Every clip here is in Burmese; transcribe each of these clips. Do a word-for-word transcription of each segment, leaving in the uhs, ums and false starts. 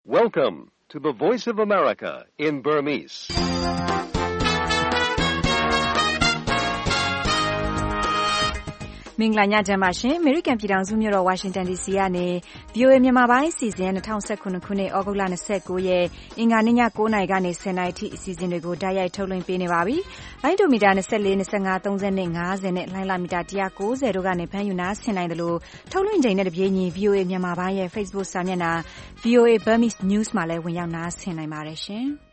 Welcome to the Voice of America in Burmese. ။မင်္ဂလာညချမ်းပါရှင်။ American ပြည်ထောင်စုမြို့တော် Washington ဒီ စီ ကနေ ဗွီအိုအေ မြန်မာပိုင်းအစီအစဉ်၂၀၁၇ ခုနှစ်ဩဂုတ်လ၂၉ရက်အင်္ဂါနေ့ည၉နာရီကနေ၁၀နာရီထိအစီအစဉ်တွေကိုတိုက်ရိုက်ထုတ်လွှင့်ပေးနေပါပြီ။လိုင်းဒိုမီတာ၂၄ ၂၅ ၃၂ ၅၀နဲ့လိုင်းလာမီတာ၁၉၀တို့ကနေဖမ်းယူနားဆင်နိုင်တယ်လို့ထုတ်လွှင့်ချိန်နဲ့တပြေးညီ ဗွီအိုအေ မြန်မာပိုင်းရဲ့ Facebook စာမျက်နှာ ဗွီအိုအေ Burmese News မှာလည်းဝင်ရောက်နားဆင်နိုင်ပါတယ်ရှင်။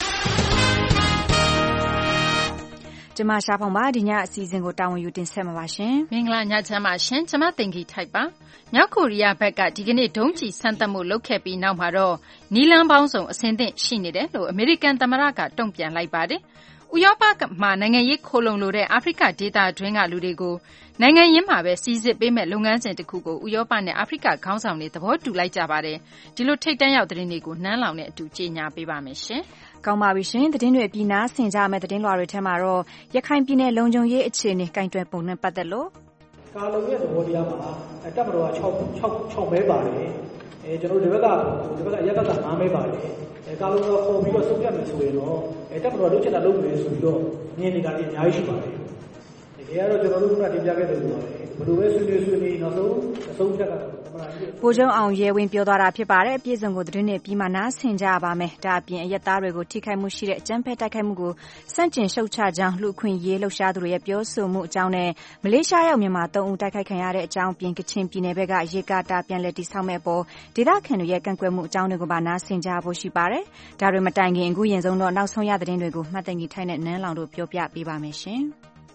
ကျမရှားဖောင်ပါဒီညအစီအစဉ်ကိုတာဝန်ယူတင်ဆက်မှာပါရှင်မင်္ဂလာညချမ်းပါရှင်ကျမတင်ကြီးထိုက်ပါမြောက်ကိုရီးယားဘက်ကဒီကနေ့ဒုံးကျည်စမ်းသပ်မှုလုပ်ခဲ့ပြီးနောက်မှာတော့နီလန်းပေါင်းစုံအဆင်သင့်ရှိနေတယ်လို့အမေရိကန်သမ္မတကတုံ့ပြန်လိုက်ပါတယ်ဥရောပမှာနိုင်ငံရေးခိုလုံလိုတဲ့အာဖရိကဒေသတွင်းကလူတွေကိုနိုင်ငံရင်းမှာပဲစီစစ်ပေးမဲ့လုပ်ငန်းစဉ်တစ်ခုကိုဥရောပနဲ့အာဖရိကခေါင်းဆောင်တွေသဘောတူလိုက်ကြပါတယ်ဒီလိုထိတ်တန့်ရောက်သတင်းတွေကိုနှမ်းလောင်နဲ့အတူကြေညာပေးပါမယ်ရှင်ကောင်းပါပြီရှင်သတင်းတွေပြည်နာဆင်ကြမယ့်သတင်းလွှာတွေထဲမှာတော့ရခိုင်ပြည်နယ်လုံခြုံရေးအခြေအနေကင်တွယ်ပုံနဲ့ပတ်သက်လို့ကာလုံရဲ့သဘောတရားမှာတပ်မတော်က6 6 6မဲပါတယ်အဲကျွန်တော်တို့ဒီဘက်ကဒီဘက်ကရက်ဘက်က၅မဲပါတယ်အဲကာလုံကခေါ်ပြီးတော့စုပ်ပြတ်မယ်ဆိုရင်တော့အဲတပ်မတော်လုပ်ချင်တာလုပ်မယ်ဆိုပြီးတော့မြင်နေတာတွေအများကြီးရှိပါတယ်တကယ်ကတော့ကျွန်တော်တို့ကတင်ပြခဲ့တယ်လို့ပါတယ်ဘယ်လိုပဲဆွေးနွေးဆွေးနွေးနောက်ဆုံးအဆုံးဖြတ်ကတော့ဗိုလ်ချုပ်အောင်ရဲဝင်းပြောသွားတာဖြစ်ပါတယ်အပြည့်စုံကိုသတင်းနဲ့ပြီးမှနားဆင်ကြပါမယ်ဒါအပြင်အရက်သားတွေကိုထိခိုက်မှုရှိတဲ့အကြမ်းဖက်တိုက်ခိုက်မှုကိုစန့်ကျင်ရှုတ်ချကြောင်းလူခွင့်ရေးလှုပ်ရှားသူတွေရဲ့ပြောဆိုမှုအကြောင်းနဲ့မလေးရှားရောက်မြန်မာသုံးဦးတိုက်ခိုက်ခံရတဲ့အကြောင်းပြင်ကချင်ပြည်နယ်ဘက်ကရေကာတာပြန်လည်တည်ဆောက်မဲ့ပေါ်ဒေသခံတွေရဲ့ကန့်ကွက်မှုအကြောင်းတွေကိုပါနားဆင်ကြဖို့ရှိပါတယ်ဒါတွေမတိုင်ခင်အခုရင်ဆုံးတော့နောက်ဆုံးရသတင်းတွေကိုမှတ်သိမ်းထိုင်တဲ့နန်းလောင်တို့ပြောပြပေးပါမယ်ရှင်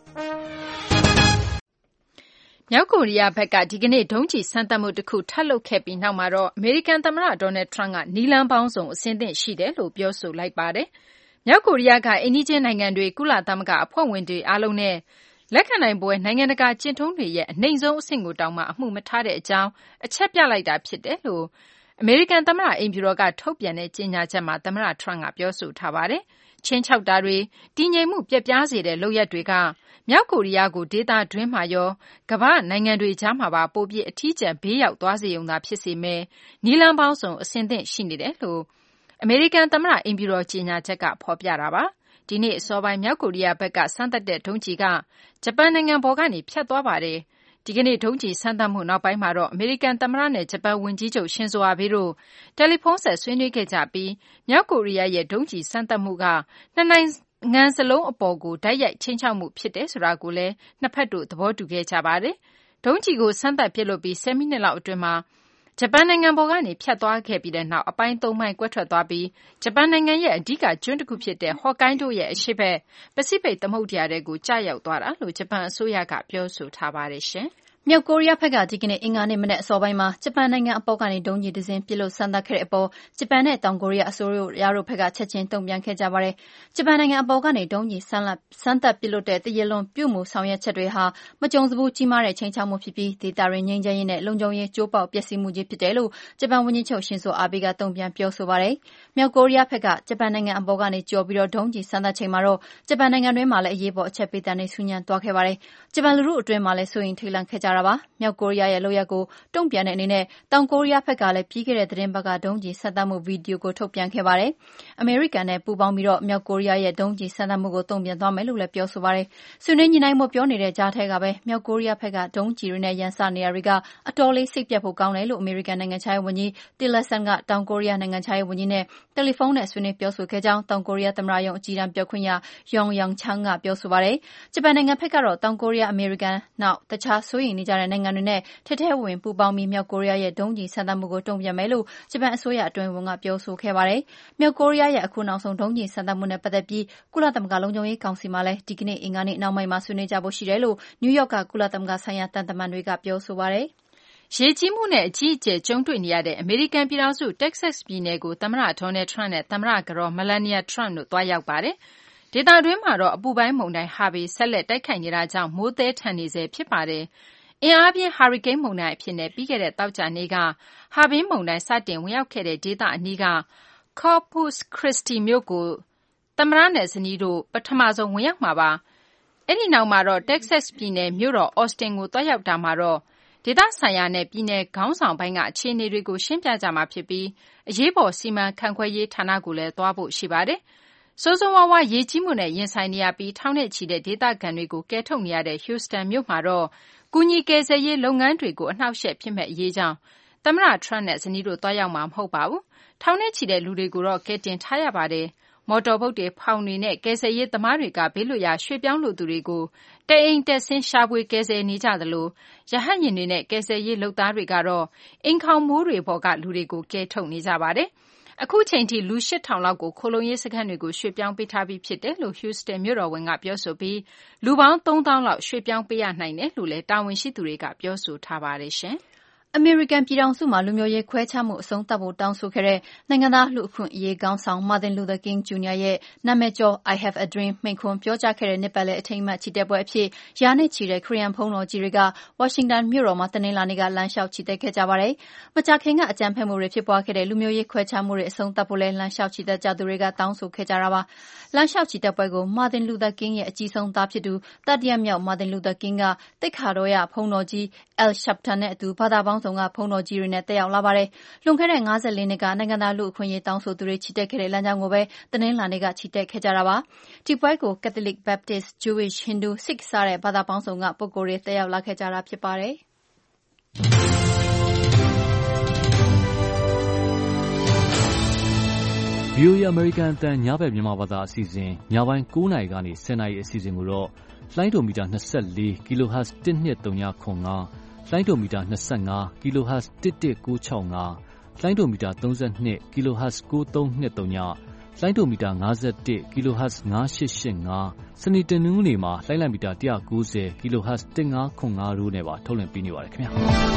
မြောက်ကိုရီးယားဘက်ကဒီကနေ့ဒုံးကျည်စမ်းသပ်မှုတစ်ခုထပ်လုပ်ခဲ့ပြီးနောက်မှာတော့အမေရိကန်သမ္မတဒေါ်နယ်ထရန့်ကနီလန်းပေါင်းစုံအဆင်သင့်ရှိတယ်လို့ပြောဆိုလိုက်ပါတယ်။မြောက်ကိုရီးယားကအိန္ဒိချင်းနိုင်ငံတွေကုလသမဂ္ဂအဖွဲ့ဝင်တွေအားလုံးနဲ့လက်ခံနိုင်ပွဲနိုင်ငံတကာကျင့်ထုံးတွေရဲ့အနှိမ်ဆုံးအဆင့်ကိုတောင်မှအမှုမထားတဲ့အကြောင်းအချက်ပြလိုက်တာဖြစ်တယ်လို့အမေရိကန်သမ္မတအိမ်ဖြူတော်ကထုတ်ပြန်တဲ့ကြေညာချက်မှာသမ္မတထရန့်ကပြောဆိုထားပါတယ်။ချင်းချောက်တာတွေတည်ငြိမ်မှုပြက်ပြားစေတဲ့လုပ်ရက်တွေကမြောက်ကိုရီးယားကိုဒေသတွင်းမှာရောကမ္ဘာနိုင်ငံတွေကြားမှာပါပိုပြီးအထီးကျန်ဘေးရောက်သွားစေုံသာဖြစ်စေမယ်နီလန်းပေါင်းစုံအဆင်သင့်ရှိနေတယ်လို့အမေရိကန်သမ္မတအိမ်ဖြူတော်ကြေညာချက်ကဖော်ပြတာပါဒီနေ့အစောပိုင်းမြောက်ကိုရီးယားဘက်ကစမ်းသပ်တဲ့ဒုံးကျည်ကဂျပန်နိုင်ငံပေါ်ကနေဖြတ်သွားပါတယ်ဒီကနေ့ဒုံးကျည်စမ်းသပ်မှုနောက်ပိုင်းမှာတော့အမေရိကန်သမ္မတနဲ့ဂျပန်ဝန်ကြီးချုပ်ရှင်ဇိုအာဘေးတို့တယ်လီဖုန်းဆက်ဆွေးနွေးခဲ့ကြပြီးမြောက်ကိုရီးယားရဲ့ဒုံးကျည်စမ်းသပ်မှုကနှစ်နိုင်ငံငန်းစလုံးအပေါ်ကိုတိုက်ရိုက်ချင်းချောက်မှုဖြစ်တယ်ဆိုတာကိုလည်းနှစ်ဖက်တို့သဘောတူခဲ့ကြပါတယ်။ဒုံးကျည်ကိုစမ်းသပ်ပစ်လွှတ်ပြီး၁၀မိနစ်လောက်အတွင်းမှာဂျပန်နိုင်ငံပေါ်ကနေဖြတ်သွားခဲ့ပြီးတဲ့နောက်အပိုင်းသုံးပိုင်းကွဲထွက်သွားပြီးဂျပန်နိုင်ငံရဲ့အဓိကကျွန်းတစ်ခုဖြစ်တဲ့ဟော့ကိုင်းဒိုရဲ့အရှေ့ဘက်ပစိဖိတ်သမုဒ္ဒရာထဲကိုကျရောက်သွားတာလို့ဂျပန်အစိုးရကပြောဆိုထားပါတယ်ရှင်။မြောက်ကိုရီးယားဘက်ကဒီကနေ့အင်္ဂါနေ့မနက်အစောပိုင်းမှာဂျပန်နိုင်ငံအပေါ်ကနေဒုံးကျည်တစ်စင်းပစ်လို့စမ်းသပ်ခဲ့တဲ့အပေါ်ဂျပန်နဲ့တောင်ကိုရီးယားအစိုးရတို့ဘက်ကချက်ချင်းတုံ့ပြန်ခဲ့ကြပါတယ်။ဂျပန်နိုင်ငံအပေါ်ကနေဒုံးကျည်စမ်းလက်စမ်းသပ်ပစ်လို့တဲ့တရလွန်ပြုမှုဆောင်ရွက်ချက်တွေဟာမကြုံစဘူးကြီးမားတဲ့ချိန်ချောက်မှုဖြစ်ပြီးဒေသရင်းငြိမ်းချမ်းရေးနဲ့လုံခြုံရေးကျိုးပေါက်ပျက်စီးမှုကြီးဖြစ်တယ်လို့ဂျပန်ဝန်ကြီးချုပ်ရှင်ဇိုအာဘေးကတုံ့ပြန်ပြောဆိုပါတယ်။မြောက်ကိုရီးယားဘက်ကဂျပန်နိုင်ငံအပေါ်ကနေကြော်ပြီးတော့ဒုံးကျည်စမ်းသပ်ချိန်မှာတော့ဂျပန်နိုင်ငံတွင်းမှာလည်းအရေးပေါ်အချက်ပေးတမ်းတွေဆူညံသွားခဲ့ပါတယ်။ဂျပန်လူထုအတွင်းမှာလည်းစိုးရိမ်ထိတ်လန့်ခဲ့ကြတာပါ။မြောက်ကိုရီးယားရဲ့လုပ်ရပ်ကိုတုံ့ပြန်တဲ့အနေနဲ့တောင်ကိုရီးယားဘက်ကလည်းပြီးခဲ့တဲ့သတင်းပတ်ကဒုံးကျည်စမ်းသပ်မှုဗီဒီယိုကိုထုတ်ပြန်ခဲ့ပါတယ်။အမေရိကန်နဲ့ပူးပေါင်းပြီးတော့မြောက်ကိုရီးယားရဲ့ဒုံးကျည်စမ်းသပ်မှုကိုတုံ့ပြန်သွားမယ်လို့လည်းပြောဆိုပါတယ်။ဆွေးနွေးညှိနှိုင်းမှုပြောနေတဲ့ကြားထဲကပဲမြောက်ကိုရီးယားဘက်ကဒုံးကျည်တွေနဲ့ရန်စနေရာတွေကအတော်လေးစိတ်ပြတ်ဖို့ကောင်းတယ်လို့အမေရိကန်နိုင်ငံခြားရေးဝန်ကြီးတီလက်ဆန်ကတောင်ကိုရီးယားနိုင်ငံခြားရေးဝန်ကြီးနဲ့တယ်လီဖုန်းနဲ့ဆွေးနွေးပြောဆိုခဲ့ကြောင်းတောင်ကိုရီးယားသမ္မတရုံးအကြီးတန်းပြောခွင့်ရယောင်ယောင်ချန်းကပြောဆိုပါတယ်။ဂျပန်နိုင်ငံဘက်ကတော့တောင်ကိုရီးယားအမေရိကန်နောက်တခြားစိုးရိမ်နေကြတဲ့နိုင်ငံတွေနဲ့ထက်ထဲဝင်ပူးပေါင်းပြီးမြောက်ကိုရီးယားရဲ့ဒုံးကျည်စမ်းသပ်မှုကိုတုံ့ပြန်မယ်လို့ဂျပန်အစိုးရအတွင်းဝန်ကပြောဆိုခဲ့ပါတယ်။မြောက်ကိုရီးယားရဲ့အခုနောက်ဆုံးဒုံးကျည်စမ်းသပ်မှုနဲ့ပတ်သက်ပြီးကုလသမဂ္ဂလုံခြုံရေးကောင်စီမှလည်းဒီကနေ့အင်္ဂါနေ့နောက်ပိုင်းမှာဆွေးနွေးကြဖို့ရှိတယ်လို့နယူးယောက်ကကုလသမဂ္ဂဆိုင်ရာတန်တမန်တွေကပြောဆိုပါတယ်။ရေကြီးမှုနဲ့အကြီးအကျယ်ကြုံတွေ့နေရတဲ့အမေရိကန်ပြည်ထောင်စုတက္ကဆက်ပြည်နယ်ကိုသမ္မတဒေါ်နယ်ထရန့်နဲ့သမ္မတကတော်မလာနီယာထရန့်တို့သွားရောက်ပါတယ်။ဒေသတွင်းမှာတော့အပူပိုင်းမုန်တိုင်းဟာဗီဆက်လက်တိုက်ခိုက်နေတာကြောင့်မိုးသည်းထန်နေစေဖြစ်ပါတယ်။အင်အားပြင်းဟာရီကိန်းမုန်တိုင်းအဖြစ်နဲ့ပြီးခဲ့တဲ့သောကြာနေ့ကဟာဗင်းမုန်တိုင်းစတင်ဝင်ရောက်ခဲ့တဲ့ဒေသအနီးက Corpus Christi မြို့ကိုသမ္မတနဲ့ဇနီးတို့ပထမဆုံးဝင်ရောက်မှာပါ။အဲ့ဒီနောက်မှာတော့ Texas ပြည်နယ်မြို့တော် Austin ကိုသွားရောက်တာမှာတော့ဒေသဆိုင်ရာနဲ့ပြည်နယ်ခေါင်းဆောင်ပိုင်းကအခြေအနေတွေကိုရှင်းပြကြမှာဖြစ်ပြီးအရေးပေါ်စီမံခန့်ခွဲရေးဌာနကိုလည်းသွားဖို့ရှိပါတယ်။စိုးစိုးဝါးဝါရေကြီးမှုနဲ့ရင်ဆိုင်နေရပြီးထောင်နဲ့ချီတဲ့ဒေသခံတွေကိုကယ်ထုတ်နေရတဲ့ Houston မြို့မှာတော့ကူညီကယ်ဆယ်ရေးလုပ်ငန်းတွေကိုအနှောက်အယှက်ဖြစ်မဲ့အရေးကြောင့်သမ္မတ Trump နဲ့ဇနီးတို့သွားရောက်မှာမဟုတ်ပါဘူး။ထောင်နဲ့ချီတဲ့လူတွေကိုတော့ကယ်တင်ထားရပါတယ်။မော်တော်ဘုတ်တွေဖောင်တွေနဲ့ကယ်ဆယ်ရေးသမားတွေကဘေးလွတ်ရာရွှေ့ပြောင်းလူသူတွေကိုတအိမ်တက်ဆင်းရှာဖွေကယ်ဆယ်နေကြသလိုရဟတ်ယာဉ်တွေနဲ့ကယ်ဆယ်ရေးလုပ်သားတွေကတော့အိမ်ခေါင်မိုးတွေပေါ်ကလူတွေကိုကယ်ထုတ်နေကြပါတယ်။အခုချိန်ထိလူရှစ်ထောင်လောက်ကိုခိုလုံရေးစခန်းတွေကိုရွှေ့ပြောင်းပေးထားပြီးဖြစ်တယ်လို့ Houston မြို့တော်ဝန်ကပြောဆိုပြီးလူပေါင်းသုံးသောင်းလောက်ရွှေ့ပြောင်းပေးရနိုင်တယ်လို့လည်းတာဝန်ရှိသူတွေကပြောဆိုထားပါတယ်ရှင်။အမေရိကန်ပြည်ထောင်စုမှာလူမျိုးရေးခွဲခြားမှုအဆုံးသတ်ဖို့တောင်းဆိုခဲ့တဲ့နိုင်ငံသားလူ့အခွင့်အရေးခေါင်းဆောင် Martin Luther King Junior ရဲ့နာမည်ကျော် I Have a Dream မိန့်ခွန်းပြောကြားခဲ့တဲ့နှစ်ပတ်လည်အထိမ်းအမှတ်ချီတက်ပွဲအဖြစ်ရာနဲ့ချီတဲ့ခရစ်ယာန်ဘုန်းတော်ကြီးတွေကဝါရှင်တန်မြို့တော်မှာတနင်္လာနေ့ကလမ်းလျှောက်ချီတက်ခဲ့ကြပါတယ်။မကြာခင်ကအကြမ်းဖက်မှုတွေဖြစ်ပွားခဲ့တဲ့လူမျိုးရေးခွဲခြားမှုတွေအဆုံးသတ်ဖို့လည်းလမ်းလျှောက်ချီတက်ကြသူတွေကတောင်းဆိုခဲ့ကြတာပါ။လမ်းလျှောက်ချီတက်ပွဲကို Martin Luther King ရဲ့အကြီးဆုံးသားဖြစ်သူတတိယမြောက် Martin Luther King ကသိက္ခာတော်ရဘုန်းတော်ကြီး Al Sharpton နဲ့အတူဘာသာပေါင်းစုံကဘုန်းတော်ကြီးတွေနဲ့တက်ရောက်လာပါတယ်။လွန်ခဲ့တဲ့၅၄နှစ်ကနိုင်ငံသားလူ့အခွင့်အရေးတောင်းဆိုသူတွေချီတက်ခဲ့တဲ့လမ်းကြောင်းကိုပဲတနင်္လာနေ့ကချီတက်ခဲ့ကြတာပါ။ဒီပွဲကို Catholic, Baptist, Jewish, Hindu, Sikh စတဲ့ဘာသာပေါင်းစုံကပုဂ္ဂိုလ်တွေတက်ရောက်လာခဲ့ကြတာဖြစ်ပါတယ်။ဗွီအိုအေ အမေရိကန်အသံညဘက်မြန်မာဘာသာအစီအစဉ်ညပိုင်း၉နာရီကနေ၁၀နာရီအစီအစဉ်ကိုတော့လိုင်းဒိုမီတာ၂၄ kilohertz တစ်နှစ်သုံးခု၅လိုင်းဒိုမီတာ၂၅ kilohertz တစ်တစ်ကိုး၆၅လိုင်းဒိုမီတာ၃၂ kilohertz ကိုးသုံး၂၃လိုင်းဒိုမီတာ၅၁ kilohertz ၅၈၈၅စနေတနင်္ဂနွေမှာလိုင်းလိုက်မီတာ၁၉၀ kilohertz တစ်ငါးခု၅တို့နဲ့ပါထုတ်လွှင့်ပေးနေပါတယ်ခင်ဗျာ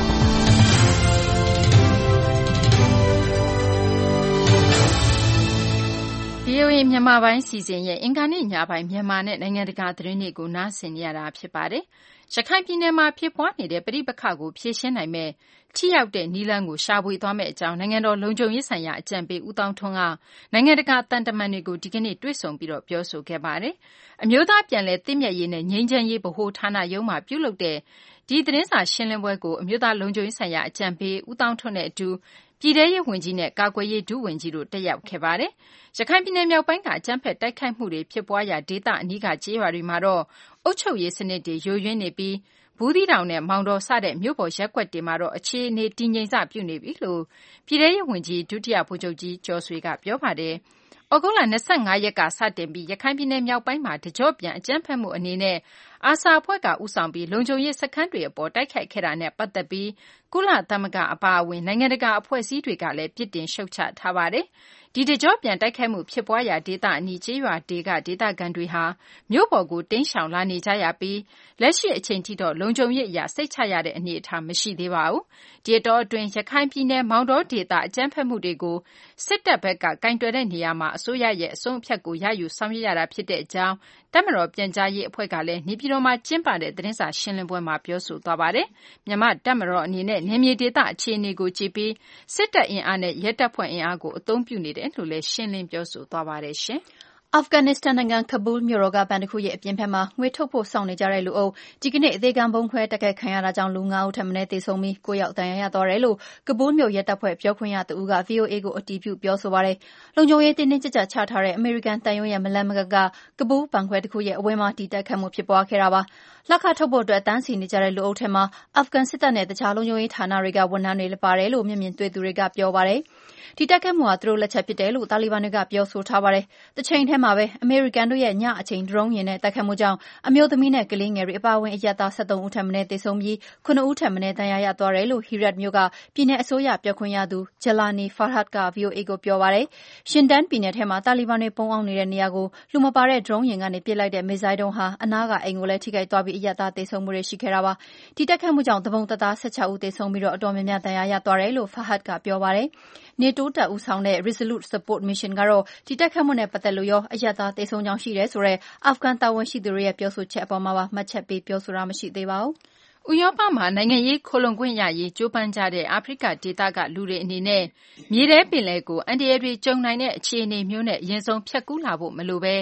ဗီအိုအေမြန်မာပိုင်းစီစဉ်ရဲ့အင်္ဂါနေ့ညပိုင်းမြန်မာနဲ့နိုင်ငံတကာသတင်းတွေကိုနားဆင်နေရတာဖြစ်ပါတယ်။ရခိုင်ပြည်နယ်မှာဖြစ်ပွားနေတဲ့ပဋိပက္ခကိုဖြေရှင်းနိုင်မဲ့ထိရောက်တဲ့နည်းလမ်းကိုရှာဖွေသွားမယ့်အကြောင်းနိုင်ငံတော်လုံခြုံရေးဆိုင်ရာအကြံပေးဦးသောင်းထွန်းကနိုင်ငံတကာတန်တမန်တွေကိုဒီကနေ့တွေ့ဆုံပြီးတော့ပြောဆိုခဲ့ပါတယ်။အမျိုးသားပြန်လည်သင့်မြတ်ရေးနဲ့ငြိမ်းချမ်းရေးဗဟိုဌာနရုံးမှာပြုလုပ်တဲ့ဒီသတင်းစာရှင်းလင်းပွဲကိုအမျိုးသားလုံခြုံရေးဆိုင်ရာအကြံပေးဦးသောင်းထွန်းနဲ့အတူပြည်ထရေးဝန်ကြီးနဲ့ကာကွယ်ရေးဒုဝန်ကြီးတို့တက်ရောက်ခဲ့ပါတယ်။ရခိုင်ပြည်နယ်မြောက်ပိုင်းကအကြမ်းဖက်တိုက်ခိုက်မှုတွေဖြစ်ပွားရာဒေသအနီးကကျေးရွာတွေမှာတော့အုပ်ချုပ်ရေးစနစ်တွေယိုယွင်းနေပြီးဘူးသီးတောင်နဲ့မောင်တော်စတဲ့မြို့ပေါ်ရပ်ကွက်တွေမှာတော့အခြေအနေတည်ငြိမ်စပြုနေပြီလို့ပြည်ထရေးဝန်ကြီးဒုတိယဗိုလ်ချုပ်ကြီးကျော်ဆွေကပြောပါတယ်။ဩဂုတ်လ၂၅ရက်ကစတင်ပြီးရခိုင်ပြည်နယ်မြောက်ပိုင်းမှာတကြော့ပြန်အကြမ်းဖက်မှုအနေနဲ့အာဆာအဖွဲ့ကဦးဆောင်ပြီးလုံခြုံရေးစခန်းတွေအပေါ်တိုက်ခိုက်ခဲ့တာနဲ့ပတ်သက်ပြီးကုလသမဂ္ဂအပါအဝင်နိုင်ငံတကာအဖွဲ့အစည်းတွေကလည်းပြစ်တင်ရှုတ်ချထားပါတယ်။ဒီတကြော့ပြန်တိုက်ခိုက်မှုဖြစ်ပွားရာဒေသအနီးကျေးရွာတွေကဒေသခံတွေဟာမြို့ပေါ်ကိုတိမ်းရှောင်လာနေကြရပြီးလက်ရှိအချိန်ထိတော့လုံခြုံရေးအရာစိတ်ချရတဲ့အနေအထားမရှိသေးပါဘူး။ဒီတော့အတွင်းရခိုင်ပြည်နယ်မောင်တော်ဒေသအကြမ်းဖက်မှုတွေကိုစစ်တပ်ဘက်ကကင်တွယ်တဲ့နေရာမှာအစိုးရရဲ့အဆုံးအဖြတ်ကိုရယူဆောင်ရွက်ရတာဖြစ်တဲ့အကြောင်းတပ်မတော်ပြန်ကြားရေးအဖွဲ့ကလည်းနေပြည်တော်မှာကျင်းပတဲ့သတင်းစာရှင်းလင်းပွဲမှာပြောဆိုသွားပါတယ်။မြန်မာတပ်မတော်အနေနဲ့နယ်မြေဒေသအခြေအနေကိုကြည့်ပြီးစစ်တပ်အင်အားနဲ့ရဲတပ်ဖွဲ့အင်အားကိုအသုံးပြုနေတယ်လို့လည်းရှင်းလင်းပြောဆိုသွားပါတယ်ရှင်။အာဖဂန်နစ္စတန်နိုင်ငံကဘူးလ်မြို့တော်ကဘဏ်တစ်ခုရဲ့အပြင်ဘက်မှာငွေထုတ်ဖို့စောင့်နေကြတဲ့လူအုပ်ဒီကနေ့အသေးခံဗုံးခွဲတိုက်ခိုက်ခံရတာကြောင့်လူငါးဦးထက်မနည်းသေဆုံးပြီးကိုးယောက်ဒဏ်ရာရသွားတယ်လို့ကဘူးလ်မြို့ရဲတပ်ဖွဲ့ပြောခွင့်ရသူက ဗွီအိုအေကိုအတည်ပြုပြောဆိုပါတယ်။လုံခြုံရေးတင်းတင်းကြပ်ကြပ်ချထားတဲ့အမေရိကန်တပ်ရင်းရဲ့မလှမ်းမကက်ကကဘူးလ်ဘဏ်ခွဲတစ်ခုရဲ့အဝင်းမှာဒီတိုက်ခိုက်မှုဖြစ်ပွားခဲ့တာပါ။လက်ခထုတ်ဖို့အတွက်တန်းစီနေကြတဲ့လူအုပ်ထဲမှာအာဖဂန်စစ်တပ်နဲ့တခြားလုံခြုံရေးဌာနတွေကဝန်ထမ်းတွေလည်းပါတယ်လို့မျက်မြင်တွေ့သူတွေကပြောပါတယ်။ဒီတိုက်ခိုက်မှုဟာသူတို့လက်ချက်ဖြစ်တယ်လို့တာလီဘန်တွေကပြောဆိုထားပါတယ်။တစ်ချိန်ထဲမှာပဲအမေရိကန်တို့ရဲ့ညအချိန်ဒရုန်းယာဉ်နဲ့တိုက်ခိုက်မှုကြောင့်အမျိုးသမီးနဲ့ကလေးငယ်တွေအပါအဝင်အရပ်သား၁၃ဦးထက်မနည်းသေဆုံးပြီးခုနစ်ဦးထက်မနည်းဒဏ်ရာရသွားတယ်လို့ဟီရတ်မြို့ကပြည်내အစိုးရပြောခွင့်ရသူဂျလာနီဖာဟတ်က ဗွီအိုအေကိုပြောပါတယ်။ရှင်ဒန်းပြည်နယ်ထဲမှာတာလီဘန်တွေပုံအောင်နေတဲ့နေရာကိုလူမပါတဲ့ဒရုန်းယာဉ်ကနေပစ်လိုက်တဲ့မစ်ဇိုင်းဒုံးဟာအနားကအိမ်ကိုလည်းထိခိုက်သွားပြီးအရပ်သားသေဆုံးမှုတွေရှိခဲ့တာပါ။ဒီတိုက်ခိုက်မှုကြောင့်တပုံတသား၁၆ဦးသေဆုံးပြီးတော့အတော်များများဒဏ်ရာရသွားတယ်လို့ဖာဟတ်ကပြောပါတယ်။နေတိုးတပ်ဦးဆောင်တဲ့ Resolute Support Mission ကတော့ဒီတိုက်ခိုက်မှုနဲ့ပတ်သက်လို့ရောအရပ်သားသေဆုံးကြောင်းရှိတယ်ဆိုတဲ့အာဖဂန်တာဝန်ရှိသူတွေရဲ့ပြောဆိုချက်အပေါ်မှာပါမှတ်ချက်ပေးပြောဆိုတာမရှိသေးပါဘူး။ဥရောပမှာနိုင်ငံရေးခိုလှုံခွင့်ရရေးကြိုးပမ်းကြတဲ့အာဖရိကဒေသကလူတွေအနေနဲ့မြေထဲပင်လယ်ကိုအန္တရာယ်တွေကြုံနိုင်တဲ့အခြေအနေမျိုးနဲ့အရင်ဆုံးဖြတ်ကူးလာဖို့မလိုပဲ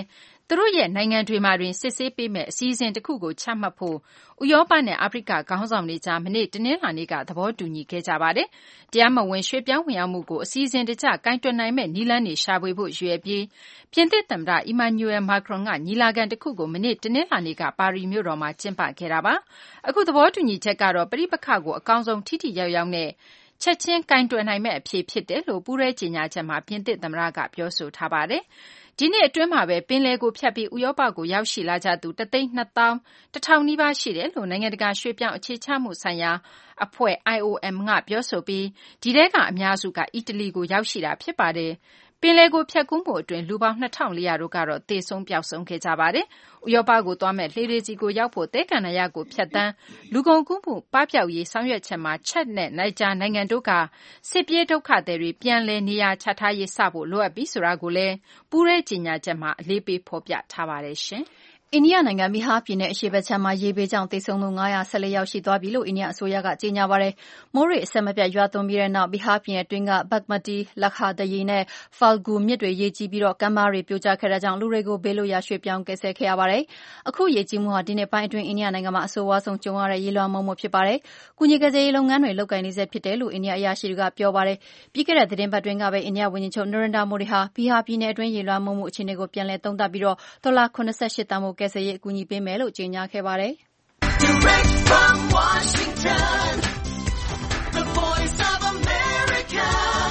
သူတို့ရဲ့နိုင်ငံတွေမှာတွင်စစ်ဆေးပေးမဲ့အစီအစဉ်တစ်ခုကိုချမှတ်ဖို့ဥရောပနဲ့အာဖရိကခေါင်းဆောင်တွေကြားမနေ့တနင်္လာနေ့ကသဘောတူညီခဲ့ကြပါတယ်။တရားမဝင်ရွှေ့ပြောင်းဝင်ရောက်မှုကိုအစီအစဉ်တကျကင်တွယ်နိုင်မဲ့နည်းလမ်းတွေရှာဖွေဖို့ရည်ရွယ်ပြီးပြင်သစ်သမ္မတအီမာနျူရယ်မာခရွန်ကညီလာခံတစ်ခုကိုမနေ့တနင်္လာနေ့ကပါရီမြို့တော်မှာကျင်းပခဲ့တာပါ။အခုသဘောတူညီချက်ကတော့ပဋိပက္ခကိုအကောင်းဆုံးထိထိရောက်ရောက်နဲ့ချက်ချင်းကင်တွယ်နိုင်မဲ့အဖြေဖြစ်တယ်လို့ပူးရဲကြေညာချက်မှာပြင်သစ်သမ္မတကပြောဆိုထားပါတယ်။ဒီနှစ်အတွင်းမှာပဲပင်လယ်ကိုဖြတ်ပြီးဥရောပကိုရောက်ရှိလာကြသူတသိန်းနှစ်သောင်းတစ်ထောင်နီးပါးရှိတယ်လို့နိုင်ငံတကာရွှေ့ပြောင်းအခြေချမှုဆိုင်ရာအဖွဲ့ I O M ကပြောဆိုပြီးဒီထဲကအများစုကအီတလီကိုရောက်ရှိတာဖြစ်ပါတယ်။ပင်လယ်ကိုဖြတ်ကူးမှုအတွင်းလူပေါင်းနှစ်ထောင်လေးရာတို့ကတော့သေဆုံးပျောက်ဆုံးခဲ့ကြပါတယ်။ဥရောပကိုသွားမဲ့လှေတွေစီကိုရောက်ဖို့သဲကန္နာရကိုဖြတ်တန်းလူကုန်ကူးမှုပပျောက်ရေးဆောင်ရွက်ချက်မှာချက်နဲ့နိုင်ဂျာနိုင်ငံတို့ကစစ်ပြေးဒုက္ခသည်တွေပြန်လည်နေရာချထားရေးစဖို့လိုအပ်ပြီးဆိုတာကိုလည်းပူးရဲကြေညာချက်မှာအလေးပေးဖော်ပြထားပါတယ်ရှင်။အိန္ဒိယနိုင်ငံဘီဟာပြည်နယ်အရှေ့ဘက်ခြမ်းမှာရေဘေးကြောင့်သေဆုံးသူ၅၁၄ယောက်ရှိသွားပြီလို့အိန္ဒိယအစိုးရကကြေညာပါတယ်။မိုးရေအဆက်မပြတ်ရွာသွန်းပြီးတဲ့နောက်ဘီဟာပြည်နယ်တွင်းက Bagmati, Lakshadweep နဲ့ Falgu မြစ်တွေရေကြီးပြီးကမ်းပါးတွေပြိုကျခဲ့တာကြောင့်လူတွေကိုဘေးလွတ်ရာရွှေ့ပြောင်းကယ်ဆယ်ခဲ့ရပါတယ်။အခုရေကြီးမှုဟာဒီနှစ်ပိုင်းအတွင်းအိန္ဒိယနိုင်ငံမှာအဆိုးဝါးဆုံးကြုံရတဲ့ရေလွှမ်းမိုးမှုဖြစ်ပါတယ်။ကူညီကယ်ဆယ်ရေးလုပ်ငန်းတွေလုပ်ကိုင်နေဆဲဖြစ်တယ်လို့အိန္ဒိယအရာရှိတွေကပြောပါတယ်။ပြီးခဲ့တဲ့သတင်းပတ်တွင်းကပဲအိန္ဒိယဝန်ကြီးချုပ် Narendra Modi ဟာဘီဟာပြည်နယ်အတွင်းရေလွှမ်းမိုးမှုအခြေအနေကိုပြန်လည်သုံးသပ်ပြီးဒေါ်လာ၇၈သန်းမို့ကယ်ဆယ်ရေးအကူအညီပေးမယ်လို့ကြေညာခဲ့ပါတယ်။ Direct from Washington, the voice of America,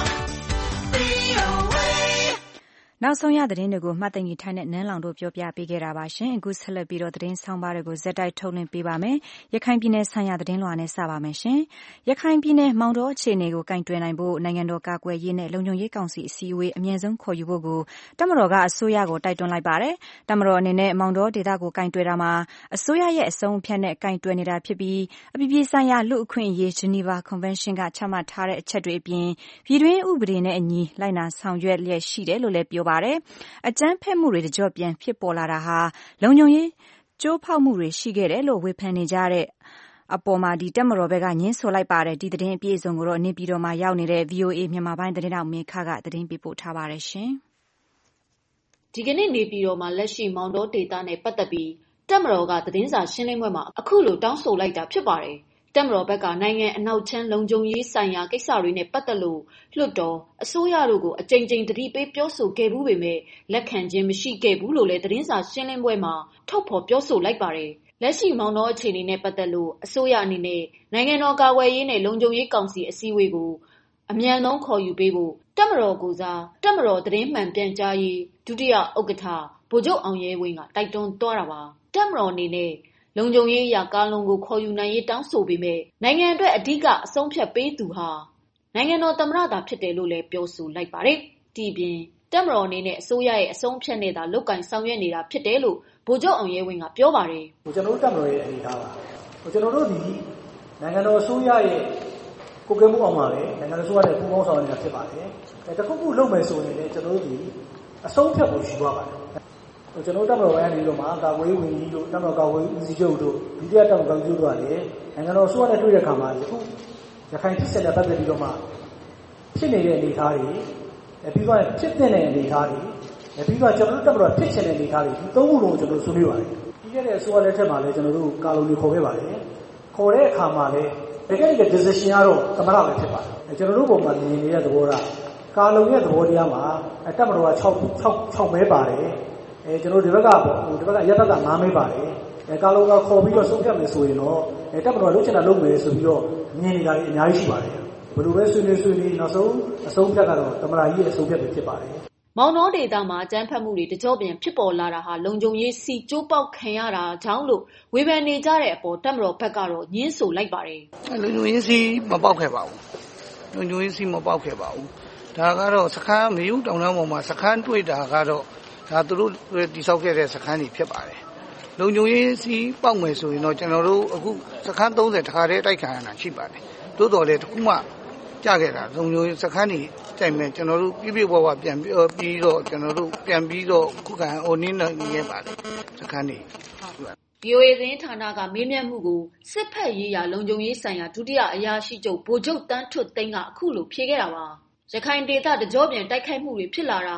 V O A နောက်ဆုံးရသတင်းတွေကိုမှတ်သိမ်းထိုင်တဲ့နန်းလောင်တို့ပြောပြပေးခဲ့တာပါရှင်အခုဆက်လက်ပြီးတော့သတင်းဆောင်ပါတွေကိုဇက်တိုက်ထုတ်လွှင့်ပေးပါမယ်ရခိုင်ပြည်နယ်ဆိုင်ရာသတင်းလွှာနဲ့စပါမယ်ရှင်ရခိုင်ပြည်နယ်မောင်တော်အခြေအနေကိုကင်တွယ်နိုင်ဖို့နိုင်ငံတော်ကာကွယ်ရေးနဲ့လုံခြုံရေးကောင်စီအစည်းအဝေးအမြင့်ဆုံးခေါ်ယူဖို့ကိုတမတော်ကအစိုးရကိုတိုက်တွန်းလိုက်ပါတယ်တမတော်အနေနဲ့မောင်တော်ဒေသကိုကင်တွယ်တာမှာအစိုးရရဲ့အဆုံးအဖြတ်နဲ့ကင်တွယ်နေတာဖြစ်ပြီးအပြည်ပြည်ဆိုင်ရာလူ့အခွင့်အရေး Geneva Convention ကချမှတ်ထားတဲ့အချက်တွေအပြင်ပြည်တွင်းဥပဒေနဲ့အညီလိုက်နာဆောင်ရွက်လျက်ရှိတယ်လို့လည်းပြောပါတယ်အကြမ်းဖက်မှုတွေတကြော့ပြန်ဖြစ်ပေါ်လာတာဟာလုံခြုံရေးကျိုးဖောက်မှုတွေရှိခဲ့တယ်လို့ဝေဖန်နေကြတဲ့အပေါ်မှာဒီတက်မတော်ဘက်ကညင်းဆိုလိုက်ပါတယ်ဒီသတင်းအပြည့်အစုံကိုတော့နေပြည်တော်မှာရောက်နေတဲ့ V O A မြန်မာပိုင်းသတင်းတောက်မေခကသတင်းပေးပို့ထားပါတယ်ရှင်ဒီကနေ့နေပြည်တော်မှာလက်ရှိမောင်တော်ဒေသနဲ့ပတ်သက်ပြီးတက်မတော်ကသတင်းစာရှင်းလင်းပွဲမှာအခုလိုတောင်းဆိုလိုက်တာဖြစ်ပါတယ်တက်မတော်ဘက်ကနိုင်ငံအနောက်ချမ်းလုံခြုံရေးဆိုင်ရာကိစ္စတွေနဲ့ပတ်သက်လို့လွှတ်တော်အစိုးရတို့ကိုအကြိမ်ကြိမ်တတိပေးပြောဆိုခဲ့မှုပေမဲ့လက်ခံခြင်းမရှိခဲ့ဘူးလို့လည်းသတင်းစာရှင်းလင်းပွဲမှာထုတ်ဖော်ပြောဆိုလိုက်ပါတယ်လက်ရှိမောင်တော်အခြေအနေနဲ့ပတ်သက်လို့အစိုးရအနေနဲ့နိုင်ငံတော်ကာကွယ်ရေးနဲ့လုံခြုံရေးကောင်စီအစည်းအဝေးကိုအမြန်ဆုံးခေါ်ယူပေးဖို့တက်မတော်ကိုစားတက်မတော်သတင်းမှန်ပြန်ကြားရေးဒုတိယဥက္ကဋ္ဌဗိုလ်ချုပ်အောင်ရဲဝင်းကတိုက်တွန်းသွားတာပါတက်မတော်အနေနဲ့လုံခြုံရေးအရာကားလုံးကိုခေါ်ယူနိုင်ရေးတောင်းဆိုပေမဲ့နိုင်ငံအတွက်အဓိကအဆုံးဖြတ်ပေးသူဟာနိုင်ငံတော်သမ္မတသာဖြစ်တယ်လို့လည်းပြောဆိုလိုက်ပါတယ်။ဒီပြင်တက်မတော်အနေနဲ့အစိုးရရဲ့အဆုံးဖြတ်နဲ့သာလုတ်ကင်ဆောင်ရွက်နေတာဖြစ်တယ်လို့ဗိုလ်ချုပ်အောင်ရဲဝင်းကပြောပါတယ်။ကျွန်တော်တို့တက်မတော်ရဲ့အနေအထားပါ။ကျွန်တော်တို့ဒီနိုင်ငံတော်အစိုးရရဲ့ကိုယ်ကဲမှုအောင်ပါလေနိုင်ငံတော်အစိုးရရဲ့ပူးပေါင်းဆောင်ရွက်နေတာဖြစ်ပါတယ်။အဲတခုခုလုပ်မယ်ဆိုရင်လည်းကျွန်တော်တို့ဒီအဆုံးဖြတ်ကိုယူရပါတယ်။ကျွန်တော်တက်မတော်ပိုင်းကနေလို့မှာကာကွယ်ရေးဝန်ကြီးတို့တက်မတော်ကာကွယ်ရေးဦးစီးချုပ်တို့ဒုတိယတက်မတော်ကြီးတို့ကလည်းနိုင်ငံတော်အစိုးရနဲ့တွေ့တဲ့အခါမှာယခုရခိုင်ပြည်ဆက်လက်ပတ်သက်ပြီးတော့မှဖြစ်နေတဲ့အနေအထားတွေပြီးတော့ဖြစ်တဲ့အနေအထားတွေပြီးတော့ကျွန်တော်တို့တက်မတော်ဖြစ်ချင်တဲ့အနေအထားတွေဒီသုံးခုလုံးကျွန်တော်ဆွေးနွေးပါတယ်ပြီးခဲ့တဲ့အစိုးရလက်ထက်မှာလည်းကျွန်တော်တို့ကာလုံတွေခေါ်ခဲ့ပါတယ်ခေါ်တဲ့အခါမှာလည်းတကယ်တကယ် decision ကတော့သမ္မတပဲဖြစ်ပါတယ်ကျွန်တော်တို့ပုံမှန်မြင်နေတဲ့သဘောကကာလုံရဲ့သဘောတရားမှာတက်မတော်က6 6 6မဲပါတယ်အဲကျွန်တော်ဒီဘက်ကပေါ့ဒီဘက်ကရက်ဘက်က၅မဲပါတယ်အဲကာလုံကခေါ်ပြီးတော့ဆုံးဖြတ်မယ်ဆိုရင်တော့အဲတက်မတော်လှုပ်ချင်တာလုပ်မယ်ဆိုပြီးတော့မြင်နေတာကြီးအများကြီးရှိပါတယ်ဘယ်လိုပဲဆွေးနွေးဆွေးနွေးနောက်ဆုံးအဆုံးဖြတ်ကတော့သမ္မတကြီးရဲ့အဆုံးဖြတ်ပဲဖြစ်ပါတယ်မောင်တော်ဒေသမှာအကြမ်းဖက်မှုတွေတကြော့ပြန်ဖြစ်ပေါ်လာတာဟာလုံခြုံရေးစီကျိုးပေါက်ခံရတာကြောင့်လို့ဝေဖန်နေကြတဲ့အပေါ်တက်မတော်ဘက်ကတော့ညှင်းဆိုလိုက်ပါတယ်လုံခြုံရေးစီမပေါက်ခဲ့ပါဘူးလုံခြုံရေးစီမပေါက်ခဲ့ပါဘူးဒါကတော့စခန်းမေယူတောင်တန်းပေါ်မှာစခန်းတွေ့တာကတော့ဒါသူတို့တိစောက်ခဲ့တဲ့စခန်းကြီးဖြစ်ပါတယ်လုံခြုံရေးစီပေါက်မယ်ဆိုရင်တော့ကျွန်တော်တို့အခုစခန်း၃၀တခါတည်းတိုက်ခံရတာရှိပါတယ်သို့တော်လည်းတခုမှကြခဲ့တာလုံခြုံရေးစခန်းကြီးတိုင်မဲ့ကျွန်တော်တို့ပြပြဘဝပြန်ပြီးတော့ကျွန်တော်တို့ပြန်ပြီးတော့ခုခံအိုနင်းနေရပါတယ်စခန်းကြီးဗီအိုအေသတင်းဌာနကမေးမြန်းမှုကိုစစ်ဖက်ရေးရာလုံခြုံရေးဆိုင်ရာဒုတိယအရာရှိချုပ်ဗိုလ်ချုပ်တန်းထွတ်သိန်းကအခုလိုဖြေခဲ့တာပါရခိုင်ဒေသတကြောပြန်တိုက်ခိုက်မှုတွေဖြစ်လာတာဟာ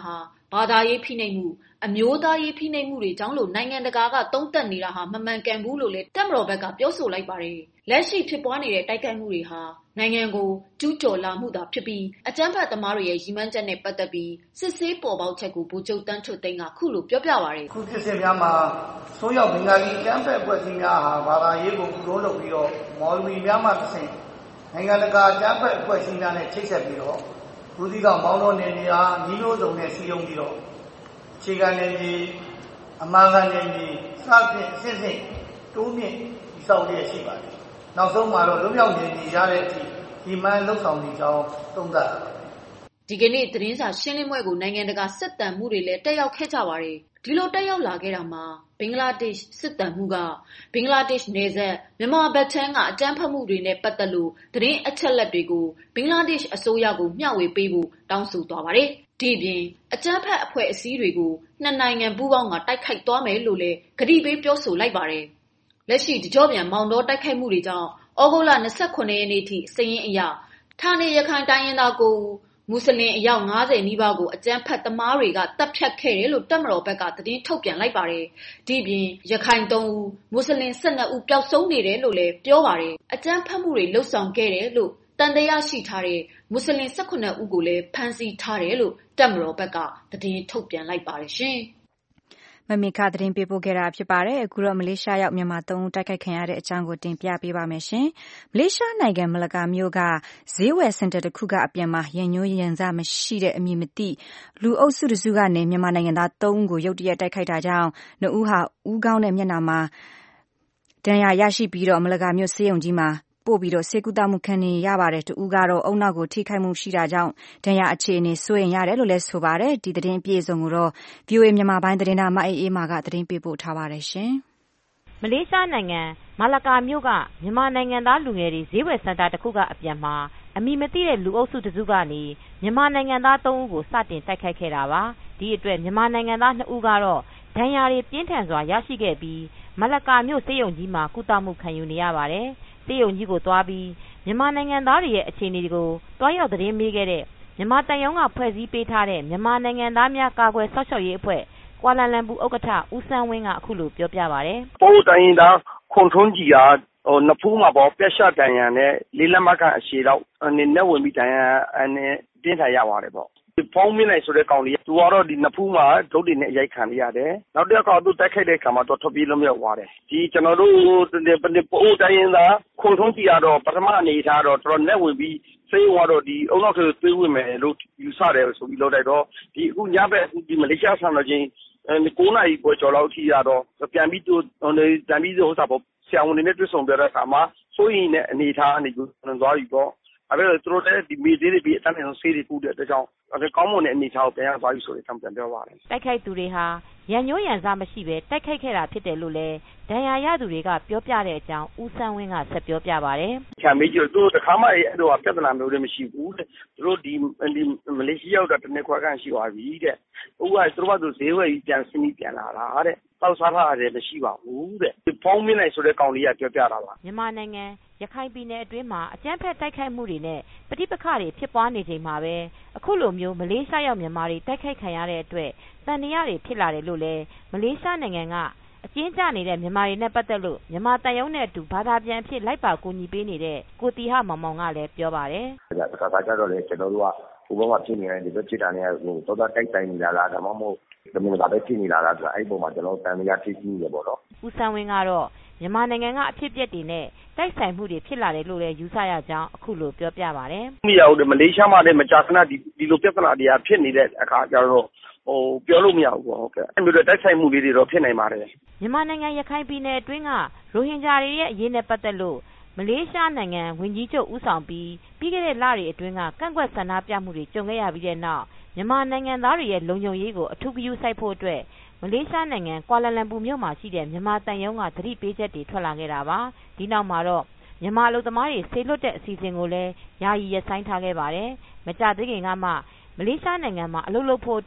ဘာသာရေးဖိနှိပ်မှုအမျိုးသားရေးဖိနှိပ်မှုတွေကြောင့်လို့နိုင်ငံတကာကသုံးသပ်နေတာဟာမမှန်ကန်ဘူးလို့လည်းတပ်မတော်ဘက်ကပြောဆိုလိုက်ပါတယ်။လက်ရှိဖြစ်ပွားနေတဲ့တိုက်ခိုက်မှုတွေဟာနိုင်ငံကိုကျူးကျော်လာမှုသာဖြစ်ပြီးအကြမ်းဖက်သမားတွေရဲ့ရည်မှန်းချက်နဲ့ပတ်သက်ပြီးစစ်ဆေးပေါ်ပေါက်ချက်ကိုဗိုလ်ချုပ်တန်းထွဋ်သိန်းကခုလိုပြောပြပါတယ်။ခုဖြစ်စဉ်များမှာဆိုးရောက်ဘင်္ဂါလီအကြမ်းဖက်အဖွဲ့အစည်းများဟာဘာသာရေးကိုကုလို့လုပ်ပြီးတော့မော်လဝီများမှတစ်ဆင့်နိုင်ငံတကာအကြမ်းဖက်အဖွဲ့အစည်းများနဲ့ချိတ်ဆက်ပြီးတော့လူသီးကောင်မောင်းတော်နေနေအားညီလိုစုံနဲ့စီယုံပြီးတော့ခြေခံနေကြီးအမှန်ကန်နေကြီးစသဖြင့်အစစ်စစ်တိုးမြင့်ဒီဆောက်ရရှိပါတယ်။နောက်ဆုံးမှာတော့လွတ်မြောက်နေကြီးရတဲ့အထိဒီမှန်လုံဆောင်နေကြောင်းသုံးသပ်ပါတယ်။ဒီကနေ့သတင်းစာရှင်းလင်းပွဲကိုနိုင်ငံတကာစစ်တမ်းမှုတွေလည်းတက်ရောက်ခဲ့ကြပါတယ်။ဒီလိုတက်ရောက်လာခဲ့တာမှာဘင်္ဂလားဒေ့ရှ်စစ်တမ်းမှုကဘင်္ဂလားဒေ့ရှ်နယ်စပ်မြန်မာဘက်ခြမ်းကအကြမ်းဖက်မှုတွေနဲ့ပတ်သက်လို့သတင်းအချက်လက်တွေကိုဘင်္ဂလားဒေ့ရှ်အစိုးရကိုမျှဝေပေးဖို့တောင်းဆိုသွားပါတယ်။ဒီပြင်အကြမ်းဖက်အဖွဲ့အစည်းတွေကိုနှစ်နိုင်ငံပူးပေါင်းကတိုက်ခိုက်သွားမယ်လို့လည်းကတိပေးပြောဆိုလိုက်ပါတယ်။လက်ရှိတကြောပြန်မောင်တော်တိုက်ခိုက်မှုတွေကြောင့်ဩဂုတ်လ၂၇ရက်နေ့ထိစာရင်းအရဌာနေရခိုင်တိုင်းရင်းသားကိုမွတ်စလင်အယောက်၅၀နီးပါးကိုအကြမ်းဖက်သမားတွေကတပ်ဖြတ်ခဲ့တယ်လို့တပ်မတော်ဘက်ကသတင်းထုတ်ပြန်လိုက်ပါတယ်။ဒီပြင်ရခိုင်၃ဦးမွတ်စလင်၁၂ဦးပျောက်ဆုံးနေတယ်လို့လည်းပြောပါတယ်။အကြမ်းဖက်မှုတွေလှုပ်ဆောင်ခဲ့တယ်လို့တန်တရားရှိထားတဲ့မွတ်စလင်၁၈ဦးကိုလည်းဖမ်းဆီးထားတယ်လို့တပ်မတော်ဘက်ကသတင်းထုတ်ပြန်လိုက်ပါတယ်ရှင်။မမေခသတင်းပေးပို့ခဲ့တာဖြစ်ပါတယ်။အခုတော့မလေးရှားရောက်မြန်မာသုံးဦးတိုက်ခိုက်ခံရတဲ့အကြောင်းကိုတင်ပြပေးပါမယ်ရှင်။မလေးရှားနိုင်ငံမလကာမြို့ကဈေးဝယ်စင်တာတစ်ခုကအပြန်မှာရန်ညိုးရန်စမရှိတဲ့အမည်မသိလူအုပ်စုတစုကနေမြန်မာနိုင်ငံသားသုံးဦးကိုရုတ်တရက်တိုက်ခိုက်တာကြောင့်နှစ်ဦးဟာဦးခေါင်းနဲ့မျက်နှာမှာဒဏ်ရာရရှိပြီးတော့မလကာမြို့ဆေးရုံကြီးမှာပို့ပြီးတော့ဆေးကုသမှုခံနေရပါတယ်။တူဦးကတော့အုံနောက်ကိုထိခိုက်မှုရှိတာကြောင့်ဒဏ်ရာအခြေအနေစိုးရင်ရတယ်လို့လည်းဆိုပါတယ်။ဒီသတင်းအပြည့်အစုံကိုတော့ ဗွီအိုအေ မြန်မာပိုင်းသတင်းသားမအေးအေးမာကသတင်းပေးပို့ထားပါတယ်ရှင်။မလေးရှားနိုင်ငံမာလာကာမြို့ကမြန်မာနိုင်ငံသားလူငယ်တွေဈေးဝယ်စင်တာတစ်ခုကအပြန်မှာအမည်မသိတဲ့လူအုပ်စုတစုကနေမြန်မာနိုင်ငံသားသုံးဦးကိုစတင်တိုက်ခိုက်ခဲ့တာပါ။ဒီအတွက်မြန်မာနိုင်ငံသားနှစ်ဦးကတော့ဒဏ်ရာတွေပြင်းထန်စွာရရှိခဲ့ပြီးမာလာကာမြို့ဆေးရုံကြီးမှာကုသမှုခံယူနေရပါတယ်။ဆေးရုံကြီးကိုသွားပြီးမြန်မာနိုင်ငံသားတွေရဲ့အခြေအနေတွေကိုတွားရောက်သတင်းမေးခဲ့တဲ့မြန်မာတန်ယုံကဖွဲ့စည်းပေးထားတဲ့မြန်မာနိုင်ငံသားများကာကွယ်စောင့်ရှောက်ရေးအဖွဲ့ကွာလာလမ်ပူဥက္ကဋ္ဌဦးစန်းဝင်းကအခုလိုပြောပြပါတယ်။ပို့တိုင်းရင်သားခွန်ထွန်းကြီးကဟိုနဖူးမှာပေါ့ပြက်ရှဒဏ်ရာနဲ့လေးလက်မခန့်အရှည်တော့အနေနဲ့ဝင်ပြီးဒဏ်ရာနဲ့တင်းထိုင်ရပါတယ်ပေါ့။ဖောင်းမင်းနိုင်ဆိုတဲ့ကောင်လေးသူကတော့ဒီနဖူးမှာဒုတ်တွေနဲ့ရိုက်ခံရတယ်။နောက်တစ်ယောက်ကသူတိုက်ခိုက်တဲ့ခါမှာတော့ထွက်ပြေးလို့မရသွားတယ်။ဒီကျွန်တော်တို့ပို့တိုင်းရင်သားခွန်ထွန်းကြီးကတော့ပထမအနေထားတော့တော်တော်နဲ့ဝင်ပြီးစိတ်ကတော့ဒီအုံနောက်ဆိုသွေးဝင်မယ်လို့ယူဆတယ်ဆိုပြီးလောက်လိုက်တော့ဒီအခုညဘက်ဒီမလေးရှားဆန်တော်ချင်း၉နာရီပေါ်ကျော်လောက်ထိရတော့ပြန်ပြီးသူပြန်ပြီးဟိုစားပေါ့ဆရာဝန်တွေနဲ့တွေ့ဆုံပြတဲ့အခါမှာစိုးရင်နဲ့အနေထားအနေကိုသွားပြီးတော့အဲ့ဒါသူတို့လည်းဒီမီသေးတွေပြီးအတန်းနဲ့ဆေးတွေပို့တဲ့အတွက်ကြောင့်အဲ့ကောင်းမွန်တဲ့အနေထားကိုပြန်ရသွားပြီဆိုတဲ့အကြောင်းပြန်ပြောပါတယ်တိုက်ခိုက်သူတွေဟာရန်ညိုးရန်စားမရှိပဲတိုက်ခိုက်ခဲ့တာဖြစ်တယ်လို့လည်းဒဏ်ရာရသူတွေကပြောပြတဲ့အကြောင်းဦးစန်းဝင်းကဆက်ပြောပြပါတယ်ခံမေးကြည့်သူတို့တစ်ခါမှအဲ့လိုပြဿနာမျိုးတွေမရှိဘူးတဲ့သူတို့ဒီမလေးရှားရောက်တာတနေ့ခွဲခန့်ရှိသွားပြီတဲ့ဥပမာသူတို့ကသူဈေးဝယ်ကြီးပြန်စင်းပြီးပြန်လာတာတဲ့တောက်စားထားရတယ်မရှိပါဘူးတဲ့ဒီဖောင်းမင်းနိုင်ဆိုတဲ့ကောင်လေးကပြောပြတာပါမြန်မာနိုင်ငံရခိုင်ပြည်နယ်အတွင်းမှာအကြမ်းဖက်တိုက်ခိုက်မှုတွေနဲ့ပဋိပက္ခတွေဖြစ်ပွားနေချိန်မှာပဲအခုလိုမျိုးမလေးရှားရောက်မြန်မာတွေတိုက်ခိုက်ခံရတဲ့အတွက်တန်တရားတွေဖြစ်လာတယ်လို့လည်းမလေးရှားနိုင်ငံကအကျဉ်းချနေတဲ့မြန်မာတွေနဲ့ပတ်သက်လို့မြန်မာတန်ယုံနဲ့အတူဘာသာပြန်အဖြစ်လိုက်ပါကူညီပေးနေတဲ့ကိုတီဟမောင်မောင်ကလည်းပြောပါတယ်။ဒါကကြတော့လေကျွန်တော်တို့ကဘုဘမှာဖြစ်နေတဲ့ဒီလိုဖြစ်တာနဲ့ဟိုတော်တော်တိုက်တိုင်နေတာလားဒါမှမဟုတ်ဒီမျိုးကပဲဖြစ်နေတာလားဆိုတာအဲ့ဒီပုံမှာကျွန်တော်တန်တရားဖြစ်ကြီးနေပေါ့နော်။ဦးစံဝင်းကတော့မြန်မာနိုင်ငံကအဖြစ်အပျက်တွေနဲ့တိုက်ဆိုင်မှုတွေဖြစ်လာတယ်လို့လည်းယူဆရကြောင်းအခုလိုပြောပြပါတယ်။မိရဟုတ်တယ်မလေးရှားမှာလည်းမကြာခဏဒီဒီလိုပြဿနာတွေကဖြစ်နေတဲ့အခါကျတော့ဟိုပြောလို့မရဘူးပေါ့ဟုတ်ကဲ့အဲ့လိုတိုက်ဆိုင်မှုလေးတွေတော့ဖြစ်နိုင်ပါတယ်မြန်မာနိုင်ငံရခိုင်ပြည်နယ်အတွင်းကရိုဟင်ဂျာတွေရဲ့အရေးနဲ့ပတ်သက်လို့မလေးရှားနိုင်ငံဝန်ကြီးချုပ်ဦးဆောင်ပြီးပြီးခဲ့တဲ့လတွေအတွင်းကကန့်ကွက်ဆန္ဒပြမှုတွေကြုံခဲ့ရပြီးတဲ့နောက်မြန်မာနိုင်ငံသားတွေရဲ့လုံခြုံရေးကိုအထူးဂရုစိုက်ဖို့အတွက်မလေးရှားနိုင်ငံကွာလာလမ်ပူမြို့မှာရှိတဲ့မြန်မာတန်ယုံကသတိပေးချက်တွေထွက်လာခဲ့တာပါဒီနောက်မှာတော့မြန်မာလူသမားတွေဆေးလွတ်တဲ့အစီအစဉ်ကိုလည်းယာယီရပ်ဆိုင်းထားခဲ့ပါတယ်မကြသေးခင်ကမှမလေးရှားနိုင်ငံမှာအလုပ်လုပ်ဖို့အတွက်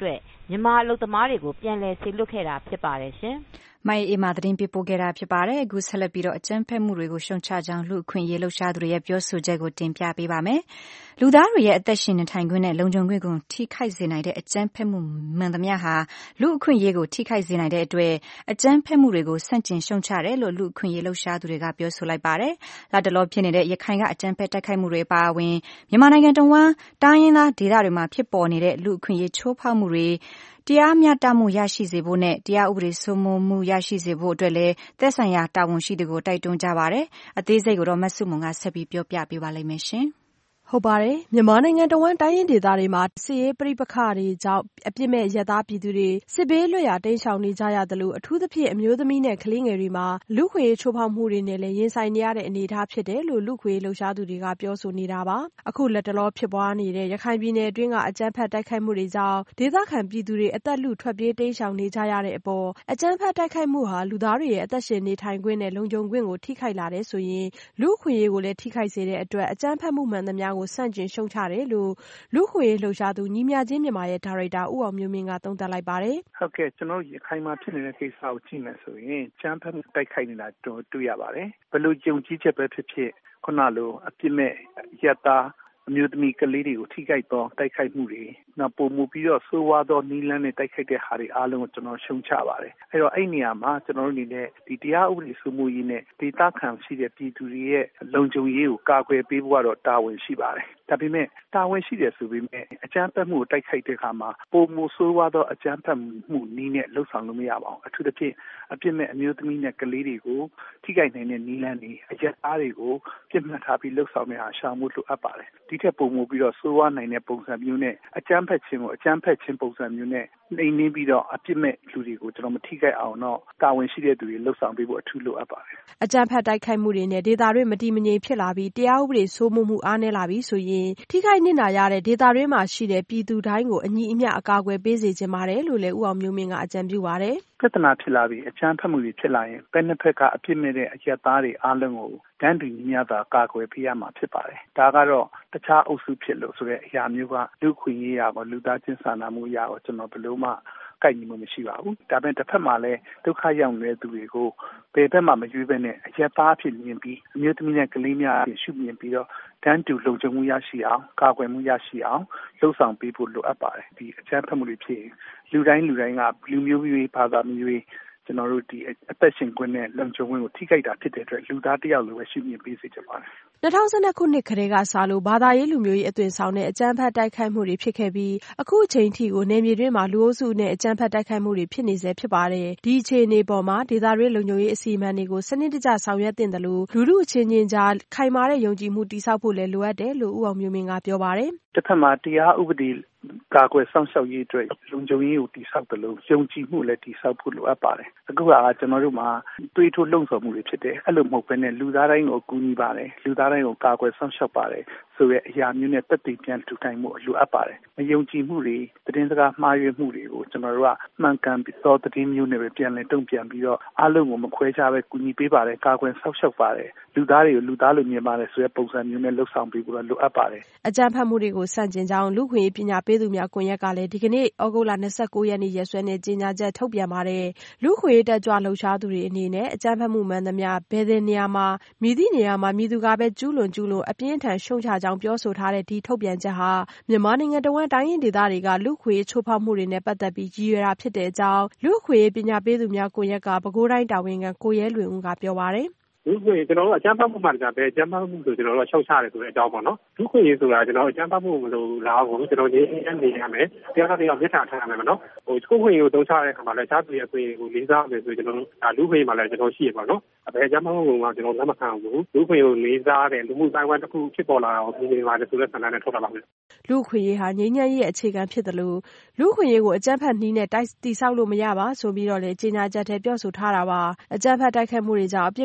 မြန်မာအလုပ်သမားတွေကိုပြန်လည်စေလွှတ်ခဲ့တာဖြစ်ပါတယ်ရှင်။မိုင်အေမာသတင်းပေးပို့ခဲ့တာဖြစ်ပါတယ်။အခုဆက်လက်ပြီးတော့အကြမ်းဖက်မှုတွေကိုရှုံချကြောင်းလူအခွင့်အရေးလှုပ်ရှားသူတွေရဲ့ပြောဆိုချက်ကိုတင်ပြပေးပါမယ်။လူသားတွေရဲ့အသက်ရှင်နေထိုင်ခွင့်နဲ့လုံခြုံခွင့်ကိုထိခိုက်စေနိုင်တဲ့အကြမ်းဖက်မှုမှန်သမျှဟာလူအခွင့်အရေးကိုထိခိုက်စေနိုင်တဲ့အတွက်အကြမ်းဖက်မှုတွေကိုဆန့်ကျင်ရှုံချတယ်လို့လူအခွင့်အရေးလှုပ်ရှားသူတွေကပြောဆိုလိုက်ပါတယ်။လတ်တလောဖြစ်နေတဲ့ရခိုင်ကအကြမ်းဖက်တိုက်ခိုက်မှုတွေအပါအဝင်မြန်မာနိုင်ငံတဝန်းတိုင်းရင်းသားဒေသတွေမှာဖြစ်ပေါ်နေတဲ့လူအခွင့်အရေးချိုးဖောက်မှုတွေတရားမျှတမှုရရှိစေဖို့နဲ့တရားဥပဒေစိုးမိုးမှုရရှိစေဖို့အတွက်လည်းသက်ဆိုင်ရာတာဝန်ရှိသူကိုတိုက်တွန်းကြပါတယ်။အသေးစိတ်ကိုတော့မဆုမွန်ကဆက်ပြီးပြောပြပေးပါလိမ့်မယ်ရှင်။ဟုတ်ပါတယ်မြန်မာနိုင်ငံတဝန်းတိုင်းရင်းဒေသတွေမှာစစ်ရေးပဋိပက္ခတွေကြောင့်အပြစ်မဲ့ရဲသားပြည်သူတွေစစ်ဘေးလွတ်ရာတိမ်းရှောင်နေကြရတယ်လို့အထူးသဖြင့်အမျိုးသမီးနဲ့ကလေးငယ်တွေမှာလူခွေချိုးဖောက်မှုတွေနဲ့လည်းရင်ဆိုင်နေရတဲ့အနေအထားဖြစ်တယ်လို့လူခွေလှုပ်ရှားသူတွေကပြောဆိုနေတာပါအခုလက်တလောဖြစ်ပွားနေတဲ့ရခိုင်ပြည်နယ်အတွင်းကအကြမ်းဖက်တိုက်ခိုက်မှုတွေကြောင့်ဒေသခံပြည်သူတွေအသက်လူထွက်ပြေးတိမ်းရှောင်နေကြရတဲ့အပေါ်အကြမ်းဖက်တိုက်ခိုက်မှုဟာလူသားတွေရဲ့အသက်ရှင်နေထိုင်ခွင့်နဲ့လုံခြုံခွင့်ကိုထိခိုက်လာတဲ့ဆိုရင်လူခွေကိုလည်းထိခိုက်စေတဲ့အတွက်အကြမ်းဖက်မှုမှန်သမျှကိုဆန့်ကျင်ရှုံချတယ်လို့လူခွေလှုပ်ရှားသူညီမြချင်းမြန်မာရဲ့ဒါရိုက်တာဦးအောင်မျိုးမင်းကသုံးသပ်လိုက်ပါတယ်။ဟုတ်ကဲ့ကျွန်တော်ရခိုင်မှာဖြစ်နေတဲ့ကိစ္စကိုကြည့်မယ်ဆိုရင်ချမ်းဖက်တိုက်ခိုက်နေတာတွေ့ရပါတယ်။ဘယ်လိုကြုံကြည်ချက်ပဲဖြစ်ဖြစ်ခုနလိုအပြစ်မဲ့ရက်သားအမျိုးသမီးကလေးတွေကိုထိခိုက်သောတိုက်ခိုက်မှုတွေနောက်ပုံမှုပြီးတော့ဆိုးဝါးသောနီးလန်းနဲ့တိုက်ခိုက်တဲ့ဟာတွေအားလုံးကိုကျွန်တော်ရှုံချပါတယ်။အဲတော့အဲ့နေရာမှာကျွန်တော်တို့အနေနဲ့ဒီတရားဥပဒေစိုးမိုးရေးနဲ့ဒေသခံရှိတဲ့ပြည်သူတွေရဲ့လုံခြုံရေးကိုကာကွယ်ပေးဖို့ကတော့တာဝန်ရှိပါတယ်။ဒါပေမဲ့တာဝန်ရှိတယ်ဆိုပေမဲ့အကြမ်းဖက်မှုကိုတိုက်ခိုက်တဲ့အခါမှာပုံမှုဆိုးဝါးသောအကြမ်းဖက်မှုနီးနဲ့လှုပ်ဆောင်လို့မရပါဘူး။အထူးသဖြင့်အပြစ်မဲ့အမျိုးသမီးနဲ့ကလေးတွေကိုထိခိုက်နိုင်တဲ့နီးလန်းတွေအရက်သားတွေကိုပြစ်မှတ်ထားပြီးလှုပ်ဆောင်နေတာရှောင်မှုလိုအပ်ပါတယ်။ဒီထက်ပုံမှုပြီးတော့ဆိုးဝါးနိုင်တဲ့ပုံစံမျိုးနဲ့အကြမ်းဖက်ခြင်းကိုအကြမ်းဖက်ခြင်းပုံစံမျိုးနဲ့နှိမ်နင်းပြီးတော့အပြစ်မဲ့လူတွေကိုကျွန်တော်မထိခိုက်အောင်တော့တာဝန်ရှိတဲ့သူတွေလှုပ်ဆောင်ပေးဖို့အထူးလိုအပ်ပါတယ်။အကြမ်းဖက်တိုက်ခိုက်မှုတွေနဲ့ဒေသတွင်းမတည်မငြိမ်ဖြစ်လာပြီးတရားဥပဒေစိုးမိုးမှုအားနည်းလာပြီးဆိုရင်ထိခိုက်နစ်နာရတဲ့ဒေသတွင်းမှာရှိတဲ့ပြည်သူတိုင်းကိုအညီအမျှအကာအကွယ်ပေးစေချင်ပါတယ်လို့လည်းဦးအောင်မျိုးမင်းကအကြံပြုပါတယ်။ပြဿနာဖြစ်လာပြီးအကြမ်းဖက်မှုတွေဖြစ်လာရင်ဘယ်နှစ်ဖက်ကအပြစ်မဲ့တဲ့အရက်သားတွေအားလုံးကိုတန်းတူညီမျှသာကာကွယ်ပေးရမှာဖြစ်ပါတယ်။ဒါကတော့တခြားအုပ်စုဖြစ်လို့ဆိုတဲ့အရာမျိုးကလူခွင့်ရေးရာကိုလူသားချင်းစာနာမှုရာကိုကျွန်တော်ဘယ်လိုမှကိုက်ညီမှုမရှိပါဘူး။ဒါပေမဲ့တစ်ဖက်မှာလည်းဒုက္ခရောက်နေတဲ့သူတွေကိုဘယ်ဘက်မှမရွေးဘဲနဲ့အရက်သားဖြစ်မြင်ပြီးအမျိုးသမီးနဲ့ကလေးများရှုမြင်ပြီးတော့တန်းတူလုံခြုံမှုရရှိအောင်ကာကွယ်မှုရရှိအောင်လှုံ့ဆော်ပေးဖို့လိုအပ်ပါတယ်။ဒီအကြမ်းဖက်မှုတွေဖြစ်ရင်လူတိုင်းလူတိုင်းကလူမျိုးမျိုးဘာသာမျိုးကျွန်တော်တို့ဒီအသက်ရှင်ခွင့်နဲ့လုံခြုံခွင့်ကိုထိခိုက်တာဖြစ်တဲ့အတွက်လူသားတယောက်လိုပဲရှုမြင်ပေးစေချင်ပါတယ်။၂၀၁၂ခုနှစ်ခရဲကစလို့ဘာသာရေးလူမျိုးရေးအသွင်ဆောင်တဲ့အကြမ်းဖက်တိုက်ခိုက်မှုတွေဖြစ်ခဲ့ပြီးအခုအချိန်ထိကိုနေမြေတွင်းမှာလူအုပ်စုနဲ့အကြမ်းဖက်တိုက်ခိုက်မှုတွေဖြစ်နေဆဲဖြစ်ပါတယ်။ဒီအခြေအနေပေါ်မှာဒေသတွင်းလုံခြုံရေးအစီအမံတွေကိုစနစ်တကျဆောင်ရွက်သင့်တယ်လို့လူထုအချင်းချင်းကြားခိုင်မာတဲ့ယုံကြည်မှုတည်ဆောက်ဖို့လည်းလိုအပ်တယ်လို့ဦးအောင်မျိုးမင်းကပြောပါတယ်။တစ်ဖက်မှာတရားဥပဒေကာကွယ်ဆောင်ရှောက်ရေးအတွက်လုံခြုံရေးကိုတည်ဆောက်တယ်လို့ယုံကြည်မှုလည်းတည်ဆောက်ဖို့လိုအပ်ပါတယ်။အခုကကျွန်တော်တို့မှာတွေးထိုးလှုံ့ဆော်မှုတွေဖြစ်တယ်။အဲ့လိုမဟုတ်ဘဲနဲ့လူသားတိုင်းကိုကူညီပါတယ်။လူသားတိုင်းကိုကာကွယ်ဆောင်ရှောက်ပါတယ်ဆိုတဲ့အရာမျိုးနဲ့တက်တည်ပြန်ထူထိုင်မှုလိုအပ်ပါတယ်။မယုံကြည်မှုတွေသတင်းစကားမှားယွင်းမှုတွေကိုကျွန်တော်တို့ကမှန်ကန်ပြီးသောသတင်းမျိုးနဲ့ပဲပြန်လည်တုံ့ပြန်ပြီးတော့အားလုံးကိုမခွဲခြားပဲကူညီပေးပါတယ်ကာကွယ်ဆောင်ရှောက်ပါတယ်လူသားတွေကိုလူသားလိုမြင်ပါတယ်ဆိုတဲ့ပုံစံမျိုးနဲ့လှုပ်ဆောင်ပေးဖို့လိုအပ်ပါတယ်။အကြမ်းဖက်မှုတွေကိုစန့်ကျင်ကြောင်းလူခွင့်ပညာပေးသူများကွန်ရက်ကလည်းဒီကနေ့ဩဂုတ်လ၂၉ရက်နေ့ရက်စွဲနဲ့ကြေညာချက်ထုတ်ပြန်ပါတယ်။လူခွင့်တက်ကြွလှုပ်ရှားသူတွေအနေနဲ့အကြမ်းဖက်မှုမှန်သမျှဘယ်တဲ့နေရာမှာမည်သည့်နေရာမှာမည်သူကပဲကျူးလွန်ကျူးလွန်အပြင်းထန်ရှုံချကြောင်းပြောဆိုထားတဲ့ဒီထုတ်ပြန်ချက်ဟာမြန်မာနိုင်ငံတဝန်းတိုင်းရင်းဒေသတွေကလူခွင့်ချိုးဖောက်မှုတွေနဲ့ပတ်သက်ပြီးရည်ရွယ်တာဖြစ်တဲ့အကြောင်းလူခွင့်ပညာပေးသူများကွန်ရက်ကပဲခူးတိုင်းတာဝန်ခံကိုရဲလွင်ဦးကပြောပါတယ်။လူခွင့်ကျွန်တော်တို့အကြမ်းဖက်မှုမှတကယ်အကြမ်းဖက်မှုဆိုကျွန်တော်တို့ရှောက်ချတယ်ဆိုတဲ့အကြောင်းပေါ့နော်လူခွင့်ရေးဆိုတာကျွန်တော်အကြမ်းဖက်မှုမလို့လားကိုကျွန်တော်ရင်းရင်းနေရမယ်တရားတရားမြတ်တာထားရမယ်မနော်ဟိုခုခွင့်ရေးကိုသုံးချတဲ့အခါမှာလည်းခြားသူရဲ့အခွင့်အရေးကိုလေးစားမယ်ဆိုကျွန်တော်တို့ဒါလူခွင့်ရေးမှာလည်းကျွန်တော်ရှိရပါတော့အဘယ်အကြမ်းဖက်မှုကကျွန်တော်လက်မခံဘူးလူခွင့်ရေးကိုလေးစားတယ်လူမှုတိုင်းဝမ်တစ်ခုဖြစ်ပေါ်လာအောင်ဒီနေရာမှာဆိုတဲ့ဆန္ဒနဲ့ထုတ်တာပါမယ်လူခွင့်ရေးဟာငြိမ်းချမ်းရေးရဲ့အခြေခံဖြစ်တယ်လို့လူခွင့်ရေးကိုအကြမ်းဖက်နှီးနဲ့တိုက်တီဆောက်လို့မရပါဆိုပြီးတော့လေကြေညာချက်ထဲပြောဆိုထားတာပါအကြမ်းဖက်တိုက်ခိုက်မှုတွေကြောင့်အပြစ်မဲ့ကလေးင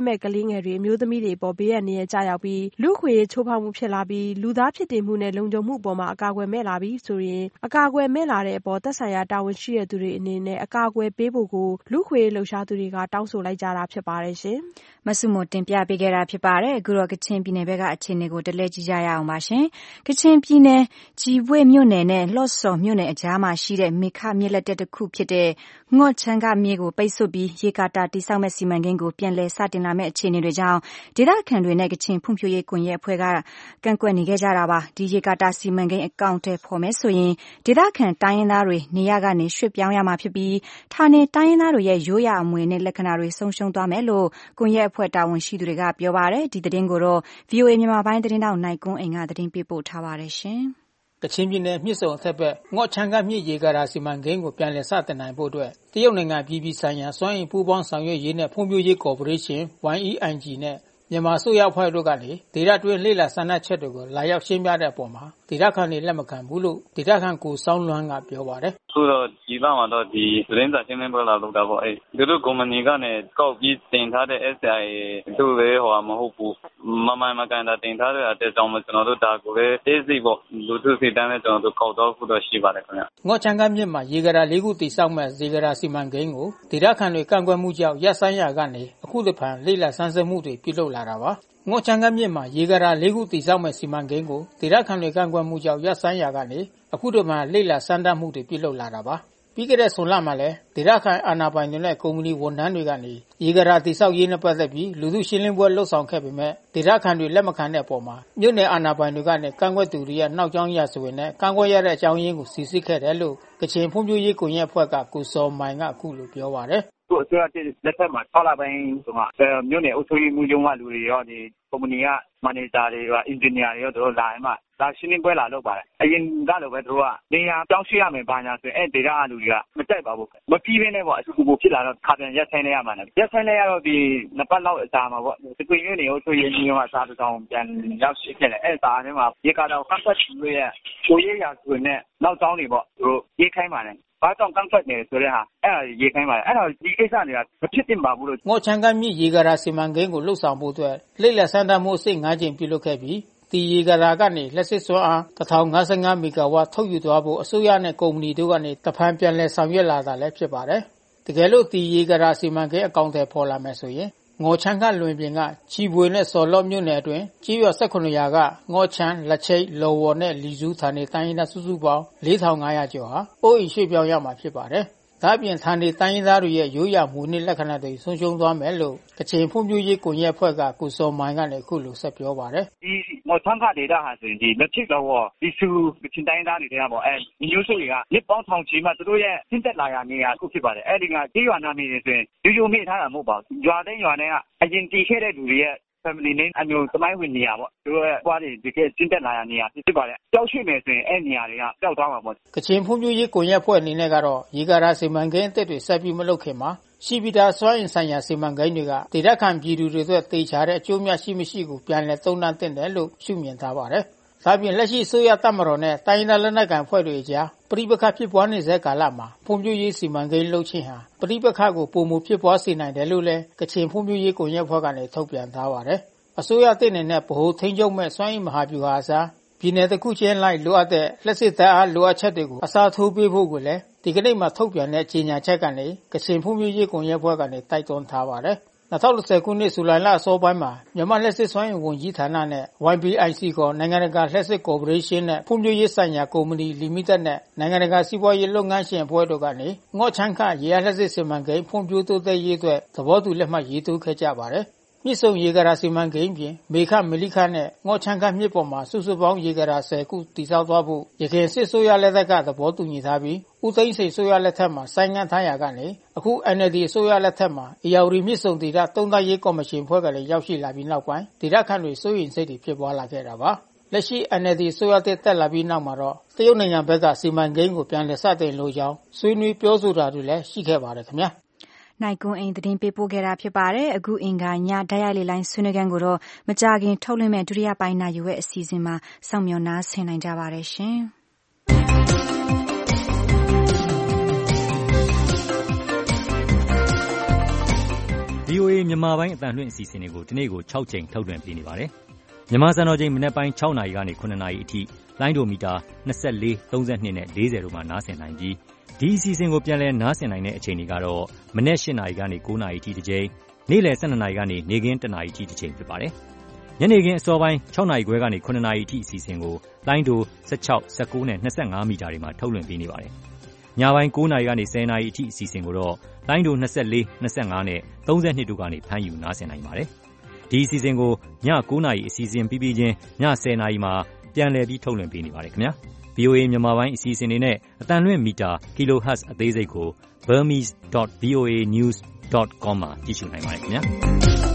ငယ်တွေအမျိုးသမီးတွေအပေါ်ဘေးအန္တရာယ်ကျရောက်ပြီးလူ့အခွင့်အရေးချိုးဖောက်မှုဖြစ်လာပြီးလူသားဖြစ်တည်မှုနဲ့လုံခြုံမှုအပေါ်မှာအကာအကွယ်မဲ့လာပြီးဆိုရင်အကာအကွယ်မဲ့လာတဲ့အပေါ်သက်ဆိုင်ရာတာဝန်ရှိတဲ့သူတွေအနေနဲ့အကာအကွယ်ပေးဖို့ကိုလူ့အခွင့်အရေးလှုပ်ရှားသူတွေကတောင်းဆိုလိုက်ကြတာဖြစ်ပါတယ်ရှင်။မဆုမတင်ပြပေးခဲ့တာဖြစ်ပါတယ်။အခုတော့ကချင်ပြည်နယ်ဘက်ကအခြေအနေကိုတလဲကြည့်ကြရအောင်ပါရှင်။ကချင်ပြည်နယ်ကြီးပွေမြို့နယ်နဲ့လော့စော်မြို့နယ်အကြားမှာရှိတဲ့မေခမြစ်လက်တက်တစ်ခုဖြစ်တဲ့ငေါ့ချမ်းကမြစ်ကိုပိတ်ဆို့ပြီးရေကာတာတိစောက်မဲ့စီမံကိန်းကိုပြန်လည်စတင်လာမဲ့အခြေအနေတွေကြောင့်ဒေသခံတွေနဲ့ကချင်ဖွံ့ဖြိုးရေးကွန်ရက်အဖွဲ့ကကန့်ကွက်နေခဲ့ကြတာပါ။ဒီရေကာတာစီမံကိန်းအကောင့်ထဲပေါ်မဲ့ဆိုရင်ဒေသခံတိုင်းရင်းသားတွေနေရကနေရွှေ့ပြောင်းရမှာဖြစ်ပြီးဌာနေတိုင်းရင်းသားတွေရဲ့ရိုးရာအမွေနဲ့လက္ခဏာတွေဆုံးရှုံးသွားမယ်လို့ကွန်ရက်အဖွဲ့တာဝန်ရှိသူတွေကပြောပါတယ်။ဒီသတင်းကိုတော့ ဗွီအိုအေ မြန်မာပိုင်းသတင်းတောက်နိုင်ကွန်းအိမ်ကသတင်းပေးပို့ထားပါတယ်ရှင်။ကချင်ပြည်နယ်မြစ်ဆုံအထက်ဘက်ငေါ့ချမ်းကမြစ်ရေကာတာစီမံကိန်းကိုပြန်လည်စတင်နိုင်ဖို့အတွက်တရုတ်နိုင်ငံပြည်ပြည်ဆိုင်ရာစွမ်းအင်ပူးပေါင်းဆောင်ရွက်ရေးနဲ့ဖွံ့ဖြိုးရေးကော်ပိုရေးရှင်း ဝိုင် အီ အိုင် ဂျီ နဲ့မြန်မာအစိုးရအဖွဲ့တို့ကနေဒေသတွင်းလေ့လာစမ်းသပ်ချက်တွေကိုလာရောက်ရှင်းပြတဲ့အပေါ်မှာဒေသခံတွေလက်မခံဘူးလို့ဒေသခံကိုစောင်းလွမ်းကပြောပါတယ်။ဆိုတော့ဒီလမှာတော့ဒီသတင်းစာရှင်းလင်းပွဲလာလုပ်တာပေါ့အဲသူတို့ကုမ္ပဏီကနေကောက်ပြီးတင်ထားတဲ့ အက်စ် အိုင် တို့လည်းဟောမဟုတ်ဘူးမမှန်မကန်တာတင်ထားတဲ့အတက်ကြောင့်ကျွန်တော်တို့ဒါကိုလည်းသိစိတ်ပေါ့လူထုစိတ်တန်းနဲ့ကျွန်တော်တို့ကောက်တော့ခုတော့ရှိပါတယ်ခင်ဗျ။ငေါ့ချမ်းကမြစ်မှာရေကာတာလေးခုတည်ဆောက်မဲ့ရေကာတာစီမံကိန်းကိုဒေသခံတွေကန့်ကွက်မှုကြောင့်ရပ်ဆိုင်းရကနေအခုတစ်ဖန်လေ့လာစမ်းစစ်မှုတွေပြုလုပ်လာတာပါ။ငေါ့ချမ်းကမြစ်မှာရေကာတာလေးခုတည်ဆောက်မဲ့စီမံကိန်းကိုဒေသခံတွေကန့်ကွက်မှုကြောင့်ရပ်ဆိုင်းရကနေအခုတည်းမှလေ့လာစမ်းသပ်မှုတွေပြုလုပ်လာတာပါပြီးခဲ့တဲ့ဇွန်လမှာလည်းဒေသခံအာဏာပိုင်တွေနဲ့ကုမ္ပဏီဝန်ထမ်းတွေကနေရေကာတာတည်ဆောက်ရေးနဲ့ပတ်သက်ပြီးလူထုရှင်းလင်းပွဲလှုပ်ဆောင်ခဲ့ပေမဲ့ဒေသခံတွေလက်မခံတဲ့အပေါ်မှာမြို့နယ်အာဏာပိုင်တွေကနေကန့်ကွက်သူတွေရဲ့နောက်ကျောင်းရဆိုရင်လည်းကန့်ကွက်ရတဲ့အကြောင်းရင်းကိုစီစစ်ခဲ့တယ်လို့ကချင်ဖွံ့ဖြိုးရေးကွန်ရက်အဖွဲ့ကကိုစောမိုင်ကအခုလိုပြောပါတယ်။ကိုအစိုးရတဲ့လက်ထက်မှာ၆လပိုင်းဆိုမှမြို့နယ်အုပ်ချုပ်ရေးမှူးရုံးကလူတွေရောဒီကုမ္ပဏီကမန်နေဂျာတွေရောအင်ဂျင်နီယာတွေရောတို့လာရင်မှဒါရှင်းလင်းပွဲလာလုပ်ပါတယ်အရင်ကလိုပဲတို့ကနေရာတောင်းရှိရမယ်ဘာညာဆိုရင်အဲ့ဒေတာလူတွေကမကြိုက်ပါဘူးမပြီးဘဲနဲ့ပေါ့အကူအကူဖြစ်လာတော့ခါပြန်ရက်ဆိုင်နေရမှာလေရက်ဆိုင်နေရတော့ဒီနှစ်ပတ်လောက်အကြာမှာပေါ့ဒီကွင်းမျိုးနေအုပ်ချုပ်ရေးမှူးရုံးကစားတောင်းပြန်ရောက်ရှိခဲ့တယ်အဲ့ဒါထဲမှာရေကာတော့ဖတ်ဖတ်လို့ရကိုရေးရာဆိုရင်နောက်တောင်းတွေပေါ့တို့ရေးခိုင်းပါတယ်ဘာကြောင့်ကန့်ကွက်နေဆိုတဲ့ဟာအဲ့ဒါရေးခိုင်းပါတယ်အဲ့ဒါဒီကိစ္စတွေကမဖြစ်သင့်ပါဘူးလို့ငေါ့ချမ်းကမြစ်ရေကာတာစီမံကိန်းကိုလှုပ်ဆောင်ဖို့အတွက်လိမ့်လက်စမ်းသပ်မှုအဆင့်၅ကြိမ်ပြုလုပ်ခဲ့ပြီးဒီရေကာတာကနေလက်စစ်စွမ်းအားတစ်ထောင်၅၅မီဂါဝပ်ထုတ်ယူသွားဖို့အစိုးရနဲ့ကုမ္ပဏီတို့ကနေတဖန်ပြန်လည်ဆောင်ရွက်လာတာလည်းဖြစ်ပါတယ်တကယ်လို့ဒီရေကာတာစီမံကိန်းအကောင့်တွေပေါ်လာမယ်ဆိုရင်ငေါ်ချမ်းကလွင်ပြင်ကချီပွေနဲ့စော်လော့မြို့နယ်အတွင်းကြီးရွာ၁၇ရာကငေါ်ချမ်းလက်ချိတ်လော်ဝေါ်နဲ့လီစုဌာနေတိုင်းရင်းသားစုစုပေါင်းလေးထောင်ငါးရာကျော်ဟာအိုးအိမ်ရွှေ့ပြောင်းရမှာဖြစ်ပါတယ်ဒါအပြင်ဌာနေတိုင်းရင်းသားတွေရဲ့ရိုးရာမူနဲ့လက္ခဏာတွေဆုံးရှုံးသွားမယ်လို့ကချင်ဖွံ့ဖြိုးရေးကွန်ရက်အဖွဲ့ကကိုစောမိုင်ကလည်းအခုလိုဆက်ပြောပါတယ်ဒီမော်ချမ်းကဒေတာဟာဆိုရင်ဒီလက်ချိတ်တော့ဒီစုကချင်တိုင်းသားတွေတည်းကပေါ့အဲမျိုးစုတွေကလက်ပေါင်းထောင်ချီမှသူတို့ရဲ့ဆင်းသက်လာရနေရအခုဖြစ်ပါတယ်အဲ့ဒီကကြေးရွာနာမည်တွေဆိုရင်ရိုးရိုးမိထားတာမဟုတ်ပါဘူးရွာတိုင်းရွာတိုင်းကအရင်တည်ခဲ့တဲ့လူတွေရဲ့family name အမျိုးသမိုင်းဝင်နေရပေါ့သူတို့ရဲ့ဘွားတွေဒီကကျင်းတက်လာရနေရဖြစ်ပါတယ်ကြောက်ရွှေ့မယ်ဆိုရင်အဲ့နေရာတွေကပျောက်သွားမှာပေါ့ကချင်ဖွံ့ဖြိုးရေးကွန်ရက်ဖွဲ့အနေနဲ့ကတော့ရေကာတာစီမံကိန်းအသစ်တွေဆက်ပြီးမလုပ်ခင်မှာရှိပြီးသားစွမ်းအင်ဆိုင်ရာစီမံကိန်းတွေကဒေသခံပြည်သူတွေအတွက်တေချာတဲ့အကျိုးများရှိမရှိကိုပြန်လည်သုံးသပ်သင့်တယ်လို့ရှုမြင်ထားပါတယ်ဒါပြင်လက်ရှိဆိုရတပ်မတော်နဲ့တိုင်းဒေသလက်နက်ကိုင်ဖွဲ့တွေကြားပဋိပက္ခဖြစ်ပွားနေစေကာလမှာဖွံ့ဖြိုးရေးစီမံကိန်းလှုပ်ခြင်းဟာပဋိပက္ခကိုပုံမူဖြစ်ပွားစေနိုင်တယ်လို့လည်းကချင်ဖွံ့ဖြိုးရေးကွန်ရက်ဖွဲ့ကနေထုတ်ပြန်ထားပါတယ်အစိုးရတဲ့နေနဲ့ဗဟိုထိန်းချုပ်မဲ့စွမ်းအင်မဟာဗျူဟာအစားပြည်내တစ်ခုချင်းလိုက်လိုအပ်တဲ့လက်စစ်သားအားလိုအပ်ချက်တွေကိုအစားထိုးပေးဖို့ကိုလည်းဒီကနေ့မှထုတ်ပြန်တဲ့ကြေညာချက်ကနေကချင်ဖွံ့ဖြိုးရေးကွန်ရက်ဖွဲ့ကနေတိုက်တွန်းထားပါတယ်၂၀၂၀ခုနှစ်ဇူလိုင်လအစောပိုင်းမှာမြန်မာလက်စစ်စွမ်းအင်ဝန်ကြီးဌာနနဲ့ ဝိုင် ပီ အိုင် စီ ခေါ်နိုင်ငံတကာလက်စစ်ကော်ပိုရေးရှင်းနဲ့ဖွံ့ဖြိုးရေးဆိုင်ရာကုမ္ပဏီလီမိတက်နဲ့နိုင်ငံတကာစီးပွားရေးလုပ်ငန်းရှင်အဖွဲ့တို့ကနေငေါ့ချမ်းခရေအားလက်စစ်စီမံကိန်းဖွံ့ဖြိုးတိုးတက်ရေးအတွက်သဘောတူလက်မှတ်ရေးထိုးခဲ့ကြပါတယ်မြစ်ဆုံရေကာတာစီမံကိန်းပြင်မေခမလိခနဲ့ငေါ့ချမ်းကမြစ်ပေါ်မှာစုစုပေါင်းရေကာတာ၁၀ခုတည်ဆောက်သွားဖို့ရခိုင်စစ်ဆိုရလက်ထက်ကသဘောတူညီထားပြီးဦးသိန်းစိန်ဆိုရလက်ထက်မှာဆိုင်းငံ့ထားရာကနေအခု အန် အယ်လ် ဒီ အစိုးရလက်ထက်မှာအေယာဝတီမြစ်ဆုံဒေသသုံးသပ်ရေးကော်မရှင်ဖွဲ့ကလည်းရောက်ရှိလာပြီးနောက်ပိုင်းဒေသခံတွေစိုးရိမ်စိတ်တွေဖြစ်ပွားလာခဲ့တာပါလက်ရှိ အန် အယ်လ် ဒီ အစိုးရတက်တက်လာပြီးနောက်မှာတော့တရုတ်နိုင်ငံဘက်ကစီမံကိန်းကိုပြန်လည်စတင်လိုကြောင်းဆွေးနွေးပြောဆိုတာတွေလည်းရှိခဲ့ပါတယ်ခင်ဗျာနိုင်ကွန်းအိမ်သတင်းပေးပို့ခဲ့တာဖြစ်ပါတယ်အခုအင်္ဂါညဓာတ်ရိုက်လေးလိုင်းဆွေးနွေးခန်းကိုတော့မကြခင်ထုတ်လွှင့်မဲ့ဒုတိယပိုင်းနာယူရဲ့အစီအစဉ်မှာစောင့်မျှော်နားဆင်နိုင်ကြပါတယ်ရှင် ဗွီအိုအေမြန်မာပိုင်းအတန်လွှင့်အစီအစဉ်တွေကိုဒီနေ့ကို၆ကြိမ်ထုတ်လွှင့်ပေးနေပါတယ်။မြန်မာစံတော်ချိန်မနက်ပိုင်း၆နာရီကနေ၇နာရီအထိလိုင်းဒိုမီတာ၂၄၊၃၂နဲ့၄၀တို့မှာနားဆင်နိုင်ပြီးဒီအစီအစဉ်ကိုပြန်လည်နားဆင်နိုင်တဲ့အချိန်တွေကတော့မနက်၈နာရီကနေ၉နာရီအထိတစ်ကြိမ်နေ့လယ်၁၂နာရီကနေနေ့ခင်း၁နာရီအထိတစ်ကြိမ်ဖြစ်ပါတယ်။ညနေခင်းအစောပိုင်း၆နာရီခွဲကနေ၇နာရီအထိအစီအစဉ်ကိုလိုင်းဒို၁၆၊၁၉နဲ့၂၅မီတာတွေမှာထုတ်လွှင့်ပေးနေပါတယ်။ညပိုင်း၉နာရီကနေ၁၀နာရီအထိအစီအစဉ်ကိုတော့လိုင်းဒို၂၄၊၂၅နဲ့၃၂တို့ကနေဖမ်းယူနားဆင်နိုင်ပါတယ်။ဒီအစီအစဉ်ကိုည၉နာရီအစီအစဉ်ပြီးပြီးချင်းည၁၀နာရီမှာပြန်လည်ပြီးထုတ်လွှင့်ပေးနေပါတယ်ခင်ဗျာ။ဗီအိုအေ မြန်မာပိုင်းအစီအစဉ်တွေနဲ့အတန်လွှင့်မီတာ kilohertz အသေးစိတ်ကို burmese dot voa news dot com မှာကြည့်ရှုနိုင်ပါတယ်ခင်ဗျာ။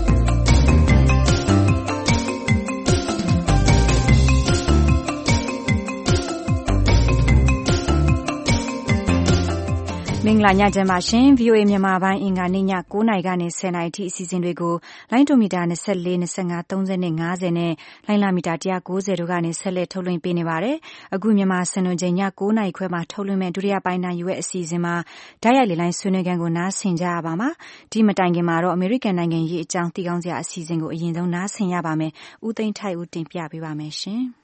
မင်္ဂလာညချမ်းပါရှင် ဗီအိုအေ မြန်မာပိုင်းအင်္ဂါနေ့ည၉နာရီကနေ၁၀နာရီထိအစီအစဉ်တွေကိုလိုင်းဒိုမီတာ၂၄၊၂၅၊၃၀နဲ့၅၀နဲ့လိုင်းလာမီတာ၁၉၀တို့ကနေဆက်လက်ထုတ်လွှင့်ပေးနေပါတယ်။အခုမြန်မာစံတော်ချိန်ည၉နာရီခွဲမှာထုတ်လွှင့်မဲ့ဒုတိယပိုင်းနိုင်ယူရဲ့အစီအစဉ်မှာဓာတ်ရိုက်လေလိုင်းဆွေးနွေးခန်းကိုနားဆင်ကြရပါမှာ။ဒီမတိုင်ခင်မှာတော့အမေရိကန်နိုင်ငံရေးအကြောင်းသိကောင်းစရာအစီအစဉ်ကိုအရင်ဆုံးနားဆင်ရပါမယ်။ဦးသိန်းထိုက်ဦးတင်ပြပေးပါမယ်ရှင်။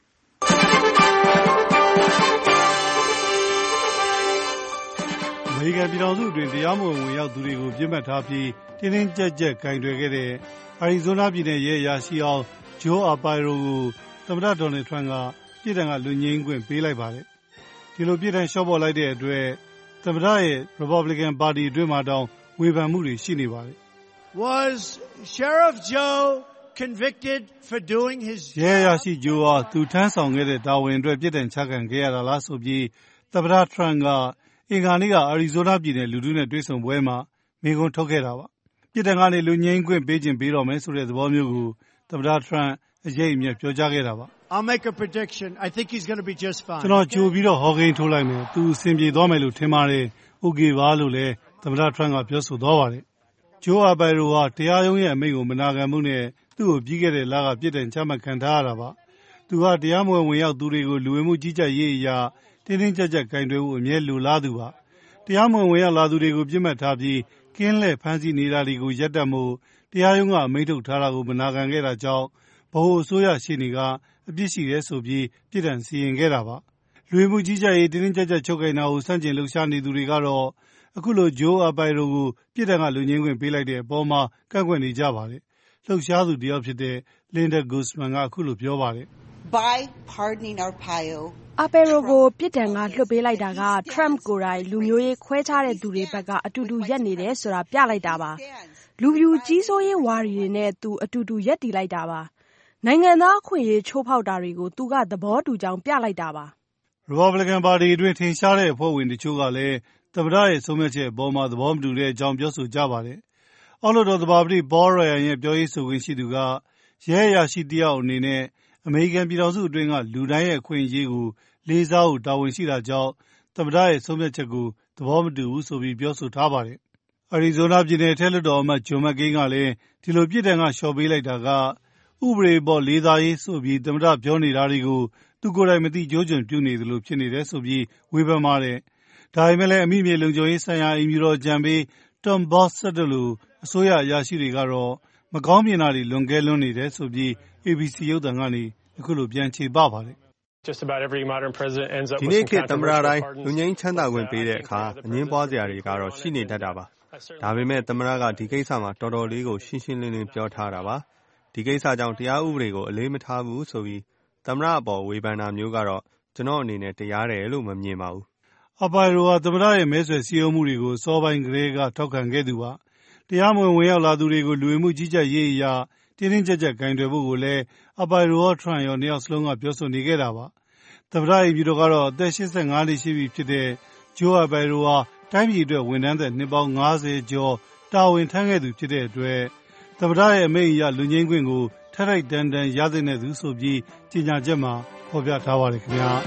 အမေရိကန်ပြည်ထောင်စုအတွင်းတရားမဝင်ဝင်ရောက်သူတွေကိုပြစ်မှတ်ထားပြီးတင်းတင်းကြပ်ကြပ်ကင်တွယ်ခဲ့တဲ့အာရီဇိုးနားပြည်နယ်ရဲ့ရာရှိအောင်ဂျိုးအာပိုင်ရိုကိုသမ္မတဒေါ်နယ်ထရန့်ကပြည်ထောင်ကလွတ်ငြိမ်းခွင့်ပေးလိုက်ပါတယ်။ဒီလိုပြည်ထောင်လျှော့ပေါ်လိုက်တဲ့အတွက်သမ္မတရဲ့ Republican ပါတီအတွင်းမှာတောင်ဝေဖန်မှုတွေရှိနေပါတယ်။ Was Sheriff Joe convicted for doing his job? ရဲရာရှိဂျိုးဟာသူထမ်းဆောင်ခဲ့တဲ့တာဝန်အတွက်ပြည်ထောင်ချခံခဲ့ရတာလားဆိုပြီးသမ္မတထရန့်ကအင်္ဂါနေ့ကအာရီဇိုးနားပြည်နယ်လူထုနဲ့တွေ့ဆုံပွဲမှာမေးခွန်းထုတ်ခဲ့တာပါ။ပြည်ထောင်ကနေလူငြိမ်းခွင့်ပေးခြင်းပေးတော်မယ်ဆိုတဲ့သဘောမျိုးကိုသမ္မတထရန့်အရေးအမြတ်ပြောကြားခဲ့တာပါ။ I'll make a prediction. I think he's going to be just fine. ကျွန်တော်ကြိုပြီးတော့ဟောကိန်းထိုးလိုက်မယ်။သူအဆင်ပြေသွားမယ်လို့ထင်ပါတယ်။ Okay ပါလို့လည်းသမ္မတထရန့်ကပြောဆိုသွားပါတယ်။ဂျိုးအာပိုင်ရိုဟာတရားရုံးရဲ့အမိန့်ကိုမနာခံမှုနဲ့သူ့ကိုပြီးခဲ့တဲ့လကပြည်ထောင်ချမှတ်ခံထားရတာပါ။သူဟာတရားမဝင်ဝင်ရောက်သူတွေကိုလူဝင်မှုကြီးကြပ်ရေးအရာတင်းတင်းကြပ်ကြပ်ကင်တွယ်ဖို့အမြဲလိုလားသူပါ။တရားမဝင်ဝင်ရောက်လာသူတွေကိုပြစ်မှတ်ထားပြီးကင်းလှည့်ဖမ်းဆီးနေတာတွေကိုရပ်တန့်မှုတရားရုံးကအမိန့်ထုတ်ထားတာကိုမနာခံခဲ့တာကြောင့်ဗဟိုအစိုးရရှေ့နေကအပြစ်ရှိတယ်ဆိုပြီးပြည်ထောင်စီရင်ခဲ့တာပါ။လူဝင်မှုကြီးကြပ်ရေးတင်းတင်းကြပ်ကြပ်ချုပ်ကိုင်တာကိုစန့်ကျင်လှုပ်ရှားနေသူတွေကတော့အခုလိုဂျိုးအာပိုင်ရိုကိုပြည်ထောင်ကလူငြိမ်းခွင့်ပေးလိုက်တဲ့အပေါ်မှာကန့်ကွက်နေကြပါတယ်။လှုပ်ရှားသူတယောက်ဖြစ်တဲ့ Linda Guzman ကအခုလိုပြောပါတယ်။ By pardoning Arpaio အာပေရိုကိုပြစ်ဒဏ်ကလွှတ်ပေးလိုက်တာက Trump ကိုယ်တိုင်လူမျိုးရေးခွဲခြားတဲ့သူတွေဘက်ကအတူတူရက်နေတယ်ဆိုတာပြလိုက်တာပါ။လူပြူကြီးစိုးရေးဝါဒီတွေနဲ့သူအတူတူရက်တည်လိုက်တာပါ။နိုင်ငံသားအခွင့်အရေးချိုးဖောက်တာတွေကိုသူကသဘောတူကြောင်းပြလိုက်တာပါ။ Republican ပါတီအတွင်းထင်ရှားတဲ့အဖွဲ့ဝင်တချို့ကလည်းသမ္မတရဲ့ဆုံးဖြတ်ချက်အပေါ်မှာသဘောမတူတဲ့အကြောင်းပြောဆိုကြပါတယ်။အောက်လွှတ်တော်သဘာပတိ Paul Ryan ရဲ့ပြောရေးဆိုခွင့်ရှိသူကရဲအရာရှိတယောက်အနေနဲ့အမေရိကန်ပြည်ထောင်စုအတွင်းကလူတိုင်းရဲ့အခွင့်အရေးကိုလေးစားဖို့တာဝန်ရှိတာကြောင့်သမ္မတရဲ့ဆုံးဖြတ်ချက်ကိုသဘောမတူဘူးဆိုပြီးပြောဆိုထားပါတယ်။အာရီဇိုးနားပြည်နယ်ထဲလွှတ်တော်အမတ်ဂျွန်မက်ကိန်းကလည်းဒီလိုပြည်ထောင်ကလျှော့ပေးလိုက်တာကဥပဒေပေါ်လေးစားရေးဆိုပြီးသမ္မတပြောနေတာတွေကိုသူကိုယ်တိုင်မသိကြိုးကျွံပြုနေသလိုဖြစ်နေတယ်ဆိုပြီးဝေဖန်ပါတယ်။ဒါပေမဲ့လည်းအမိမြေလုံခြုံရေးဆိုင်ရာအင်ဖြူတော်အကြံပေး Tom Bossett တို့လိုအစိုးရအရာရှိတွေကတော့မကောင်းမြင်တာတွေလွန်ကဲလွန်းနေတယ်ဆိုပြီး A B C ရုပ်သံကနေအခုလိုပြန်ချေပပါတယ်။ Just about every modern president ends up with some controversial pardons. ဒီနေ့ခေတ်သမ္မတတိုင်းလူငြိမ်းချမ်းသာခွင့်ပေးတဲ့အခါအငြင်းပွားစရာတွေကတော့ရှိနေတတ်တာပါ။ဒါပေမဲ့သမ္မတကဒီကိစ္စမှာတော်တော်လေးကိုရှင်းရှင်းလင်းလင်းပြောထားတာပါ။ဒီကိစ္စကြောင့်တရားဥပဒေကိုအလေးမထားဘူးဆိုပြီးသမ္မတအပေါ်ဝေဖန်တာမျိုးကတော့ကျွန်တော်အနေနဲ့တရားတယ်လို့မမြင်ပါဘူး။အာပိုင်ရိုဟာသမ္မတရဲ့မဲဆွယ်စည်းရုံးမှုတွေကိုစောပိုင်းကလေးကထောက်ခံခဲ့သူပါ။တရားမဝင်ဝင်ရောက်လာသူတွေကိုလူဝင်မှုကြီးကြပ်ရေးအရာတင်းတင်းကြပ်ကြပ်ကင်တွယ်ဖို့ကိုလည်းအာပိုင်ရိုရောထရန့်ရောနှစ်ယောက်စလုံးကပြောဆိုနေခဲ့တာပါ။သမ္မတအိမ်ဖြူတော်ကတော့အသက်၈၅နှစ်ရှိပြီဖြစ်တဲ့ဂျိုးအာပိုင်ရိုဟာတိုင်းပြည်အတွက်ဝန်ထမ်းသက်နှစ်ပေါင်း၅၀ကျော်တာဝန်ထမ်းခဲ့သူဖြစ်တဲ့အတွက်သမ္မတရဲ့အမိန့်အရလူငြိမ်းခွင့်ကိုထိုက်ထိုက်တန်တန်ရသင့်တဲ့သူဆိုပြီးကြေညာချက်မှာဖော်ပြထားပါတယ်ခင်ဗျာ။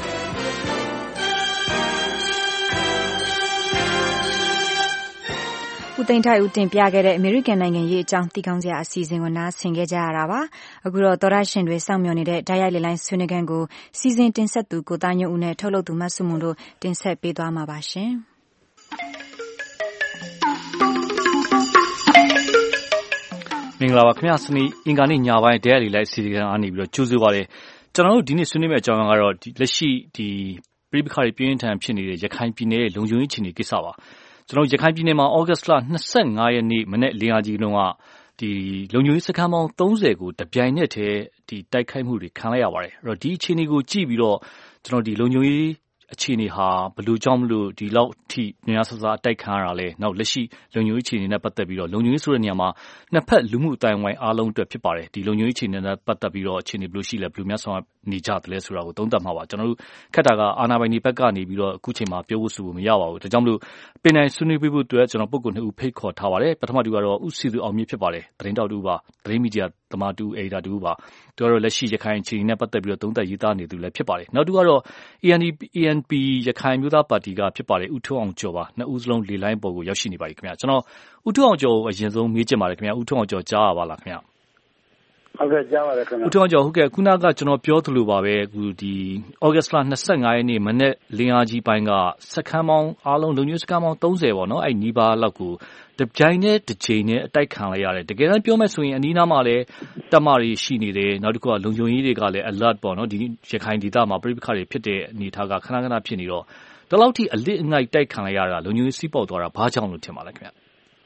ဦးသိန်းထိုက်ဦးတင်ပြခဲ့တဲ့အမေရိကန်နိုင်ငံရေးအကြောင်းသိကောင်းစရာအစီအစဉ်ကိုနားဆင်ခဲ့ကြရတာပါ။အခုတော့သောတရှင်တွေစောင့်မျှော်နေတဲ့ဓာတ်ရိုက်လေလိုင်းဆွေးနွေးခန်းကိုစီစဉ်တင်ဆက်သူကိုသားညွန့်ဦးနဲ့ထုတ်လုပ်သူမဆုမွန်တို့တင်ဆက်ပေးသွားမှာပါရှင်။မင်္ဂလာပါခင်ဗျာစနေအင်္ဂါနေ့ညပိုင်းတဲရီလိုက်စီစဉ်အားနေပြီးတော့ကြိုးစားပါတယ်ကျွန်တော်တို့ဒီနေ့ဆွေးနွေးမယ့်အကြောင်းကတော့လက်ရှိဒီပြည်ပခါတွေပြင်းထန်ဖြစ်နေတဲ့ရခိုင်ပြည်နယ်လုံခြုံရေးအခြေအနေကိစ္စပါကျွန်တော်ရခိုင်ပြည်နယ်မှာဩဂတ်စ်လ၂၅ရက်နေ့မနေ့လင်းအားကြီးလုံးကဒီလုံခြုံရေးစခန်းပေါင်း၃၀ကိုတပြိုင်နက်တည်းဒီတိုက်ခိုက်မှုတွေခံလိုက်ရပါတယ်အဲ့တော့ဒီအခြေအနေကိုကြည့်ပြီးတော့ကျွန်တော်ဒီလုံခြုံရေးအခြေအနေဟာဘယ်လိုကြောင့်မလို့ဒီလောက်ထိများဆဆအတိုက်ခံရတာလဲနောက်လက်ရှိလုံခြုံရေးအခြေအနေနဲ့ပတ်သက်ပြီးတော့လုံခြုံရေးဆိုတဲ့နေရာမှာနှစ်ဖက်လူမှုအတိုင်းဝိုင်းအားလုံးအတွက်ဖြစ်ပါတယ်ဒီလုံခြုံရေးအခြေအနေနဲ့ပတ်သက်ပြီးတော့အခြေအနေဘယ်လိုရှိလဲဘယ်လိုများဆောင်နေကြတယ်လဲဆိုတာကိုသုံးသပ်မှာပါကျွန်တော်တို့ခက်တာကအာဏာပိုင်တွေဘက်ကနေပြီးတော့အခုချိန်မှာပြောဖို့ဆိုဖို့မရပါဘူးဒါကြောင့်မလို့ပင်နိုင်ဆွေးနွေးပေးဖို့အတွက်ကျွန်တော်ပုဂ္ဂိုလ်နှစ်ဦးဖိတ်ခေါ်ထားပါတယ်ပထမတူကတော့ဥစီသူအောင်မြင့်ဖြစ်ပါတယ်သတင်းတောက်တူပါသတင်းမီဒီယာသမားတူအေဒါတူပါသူကတော့လက်ရှိရခိုင်အခြေအနေနဲ့ပတ်သက်ပြီးတော့သုံးသပ်ရေးသားနေသူလည်းဖြစ်ပါတယ်နောက်တူကတော့ A N P ရခိုင်မျိုးသားပါတီကဖြစ်ပါတယ်ဦးထွန်းအောင်ကျော်ပါနှစ်ဦးစလုံးလေလိုင်းပေါ်ကိုရောက်ရှိနေပါပြီခင်ဗျာကျွန်တော်ဦးထွန်းအောင်ကျော်အရင်ဆုံးမေးချင်ပါတယ်ခင်ဗျာဦးထွန်းအောင်ကျော်ကြားရပါလားခင်ဗျာဟုတ်ကဲ့ကြားပါတယ်ခင်ဗျာဦးထွန်းအောင်ကျော်ဟုတ်ကဲ့ခုနကကျွန်တော်ပြောသလိုပါပဲအခုဒီဩဂတ်စ်လ၂၅ရက်နေ့မနေ့လင်းအားကြီးပိုင်းကစခန်းပေါင်းအားလုံးလုံခြုံရေးစခန်းပေါင်း၃၀ပေါ့နော်အဲ့နီးပါးလောက်ကိုတပြိုင်နဲ့တစ်ချိန်နဲ့အတိုက်ခံလိုက်ရတယ်တကယ်တမ်းပြောမယ်ဆိုရင်အနီးနားမှာလည်းတပ်မတွေရှိနေတယ်နောက်တစ်ခုကလုံခြုံရေးတွေကလည်း alert ပေါ့နော်ဒီရခိုင်ဒေသမှာပြည်ပခါတွေဖြစ်တဲ့အနေအထားကခဏခဏဖြစ်နေတော့ဒီလောက်ထိအလစ်အငိုက်တိုက်ခံလိုက်ရတာလုံခြုံရေးစီးပေါက်သွားတာဘာကြောင့်လို့ထင်ပါလဲခင်ဗျ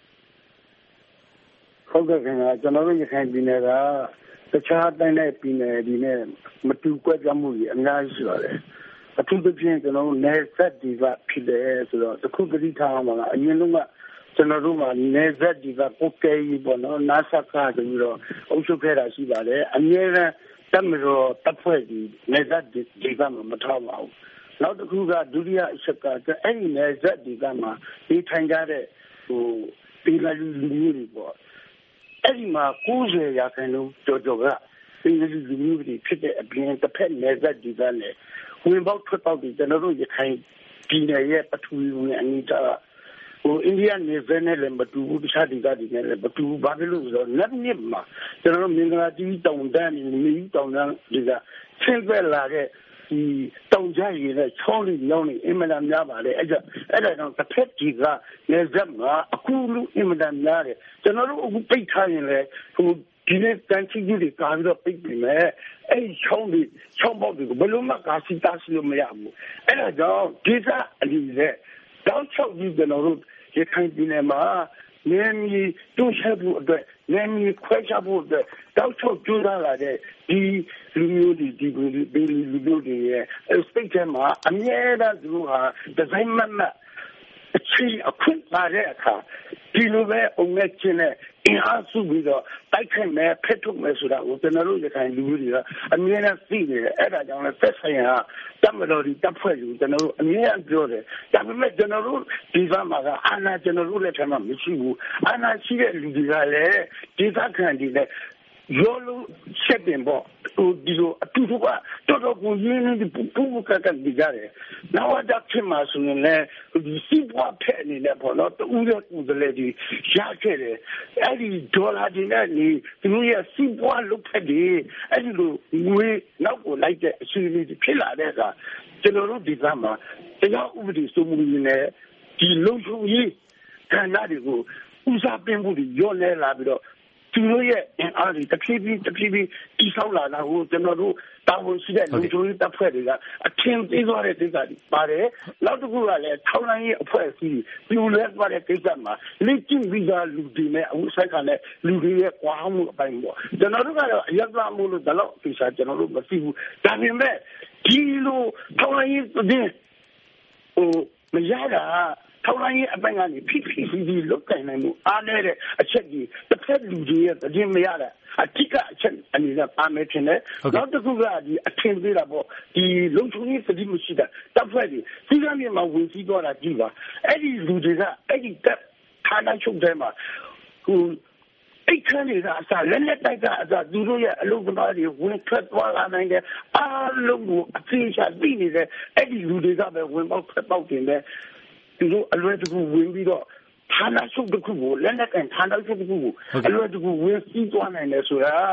ဟုတ်ကဲ့ခင်ဗျာကျွန်တော်တို့ရခိုင်ပြည်နယ်ကတခြားတိုင်းတဲ့ပြည်နယ်ဒီနဲ့မတူကွက်ကြမှုကြီးအများကြီးရှိပါတယ်အထူးသဖြင့်ကျွန်တော်တို့နယ်စပ်ဒီကဖြစ်တယ်ဆိုတော့တခုတတိထားမှာအရင်လုံးကကျွန်တော်တို့မှာနယ်စပ်ဒီကပုတ်ကဲကြီးပေါ့နော်နာဆက်ကဆိုပြီးတော့အုပ်ချုပ်ခဲ့တာရှိပါတယ်အမြဲတမ်းတပ်မတော်တပ်ဖွဲ့ကြီးနယ်စပ်ဒီကမှာမထားပါဘူးနောက်တစ်ခုကဒုတိယအချက်ကအဲ့ဒီနယ်စပ်ဒီကမှာဒီထိုင်ကြတဲ့ဟိုပြည်လာလူမျိုးတွေပေါ့အဲ့ဒီမှာ၉၀ရာခိုင်နှုန်းကျော်ကျော်ကပြည်လာလူမျိုးတွေဖြစ်တဲ့အပြင်တစ်ဖက်နယ်စပ်ဒီကလည်းဝင်ပေါက်ထွက်ပေါက်တွေကျွန်တော်တို့ရခိုင်ပြည်နယ်ရဲ့ပထဝီဝင်အနိဒာဟိုအိန္ဒိယနယ်စပ်နဲ့လည်းမတူဘူးတခြားဒေသတွေနဲ့လည်းမတူဘူးဘာဖြစ်လို့လဲဆိုတော့လက်နစ်မှာကျွန်တော်တို့မင်္ဂလာတီးတောင်တန်းနေမီးတောင်တန်းတွေကဆင်းသက်လာတဲ့ဒီတောင်ကြားရည်နဲ့ချောင်းလေးညောင်းနေအင်မတန်များပါလေအဲ့ဒါအဲ့ဒါတော့တစ်ဖက်ကြီးကနေဇက်မှာအခုလူအင်မတန်များတယ်ကျွန်တော်တို့အခုပိတ်ထားရင်လေဟိုဒီနေ့တန်ချီကြီးတွေကာပြီးတော့ပိတ်ပြီမဲ့အဲ့ချောင်းလေးချောင်းပေါက်တွေကိုဘယ်လိုမှကာစီတာစီလို့မရဘူးအဲ့ဒါကြောင့်ဒေသအလီတဲ့တောက်ချောက်ကြီးကျွန်တော်တို့ရခိုင်ပြည်နယ်မှာနေမီတွန်းချက်ဖို့အတွက်နေမီခွဲခြားဖို့အတွက်တောက်ချောက်ကျိုးလာတဲ့ဒီလူမျိုးတွေဒီလူလူမျိုးတွေရဲ့ state မှာအမြဲတမ်းသူတို့ဟာဒီဇိုင်းမမအချီအခွင့်လာတဲ့အခါဒီလိုပဲအုံနဲ့ချင်းနဲ့အင်အားစုပြီးတော့တိုက်ခိုက်မယ်ဖက်ထုတ်မယ်ဆိုတာကိုကျွန်တော်တို့ရခိုင်လူမျိုးတွေကအမြဲတမ်းသိနေတယ်အဲ့ဒါကြောင့်လည်းသက်ဆိုင်ရာတပ်မတော်ဒီတပ်ဖွဲ့တွေကျွန်တော်တို့အမြဲတမ်းပြောတယ်ဒါပေမဲ့ကျွန်တော်တို့ဒီဘက်မှာကအာဏာကျွန်တော်တို့လက်ထက်မှာမရှိဘူးအာဏာရှိတဲ့လူတွေကလည်းဒီဘက်ခံဒီနဲ့ရောလို့ချက်တင်ပေါ့ဟိုဒီလိုအတူတူကတော်တော်ကိုရင်းနေပူပူကကဒီကြတယ်နောက်တော့ဖြစ်မှာဆိုရင်လည်းဒီစီးပွားဖက်အနေနဲ့ပေါ့နော်တူရကူစလေဒီရခဲ့တယ်အဲ့ဒီဒေါ်လာတွေနဲ့ဒီသူတို့ရဲ့စီးပွားလုပ်ဖက်တွေအဲ့ဒီလိုငွေနောက်ကိုလိုက်တဲ့အစီအစဉ်ဖြစ်လာတဲ့အခါကျွန်တော်တို့ဒီကမှာတရားဥပဒေစိုးမိုးရေးနဲ့ဒီလုံခြုံရေးကဏ္ဍတွေကိုဦးစားပေးမှုတွေရောလဲလာပြီးတော့သူတို့ရဲ့အားတွေတဖြည်းဖြည်းတဖြည်းဖြည်းတိဆောက်လာတာကိုကျွန်တော်တို့တာဝန်ရှိတဲ့လူချိုးရေးတပ်ဖွဲ့တွေကအထင်သေးသွားတဲ့ကိစ္စတွေပါတယ်နောက်တစ်ခုကလည်းထောက်လိုင်းရေးအဖွဲ့အစည်းပြိုလဲသွားတဲ့ကိစ္စမှာလိကျင့်ပြီးသားလူတွေနဲ့အခုဆိုင်ကလည်းလူတွေရဲ့ကွာမှုအပိုင်းပေါ့ကျွန်တော်တို့ကတော့အရသာမှုလို့ဒါတော့ကိစ္စကျွန်တော်တို့မသိဘူးဒါပေမဲ့ဒီလိုထောက်လိုင်းရေးတဲ့ဟိုမရတာထောက်လိုင်းရေးအပိုင်းကနေဖိဖိစီစီလုတ်ကင်နိုင်မှုအားနည်းတဲ့အချက်ကြီးတစ်ဖက်လူကြီးရဲ့တည်မရတဲ့အတိကအချက်အနေနဲ့ပါမယ်ထင်တယ်နောက်တစ်ခုကဒီအထင်သေးတာပေါ့ဒီလုံချုံကြီးစတိမရှိတာတပ်ဖွဲ့ကြီးစီးကမ်းမြေမှာဝင်စီးသွားတာကြည့်ပါအဲ့ဒီလူတွေကအဲ့ဒီတပ်ဌာနချုပ်ထဲမှာဟိုအိတ်ခမ်းတွေကအစားလက်လက်တိုက်ကအစားသူတို့ရဲ့အလုပ်သမားတွေဝင်ထွက်သွားလာနိုင်တဲ့အားလုံးကိုအသေးချာသိနေတဲ့အဲ့ဒီလူတွေကပဲဝင်ပေါက်ထွက်ပေါက်တင်တဲ့သူတို့အလွယ်တကူဝင်ပြီးတော့ဌာနချုပ်တစ်ခုကိုလက်နက်ကန်ဌာနချုပ်တစ်ခုကိုအလွယ်တကူဝင်စီးသွားနိုင်တယ်ဆိုတာ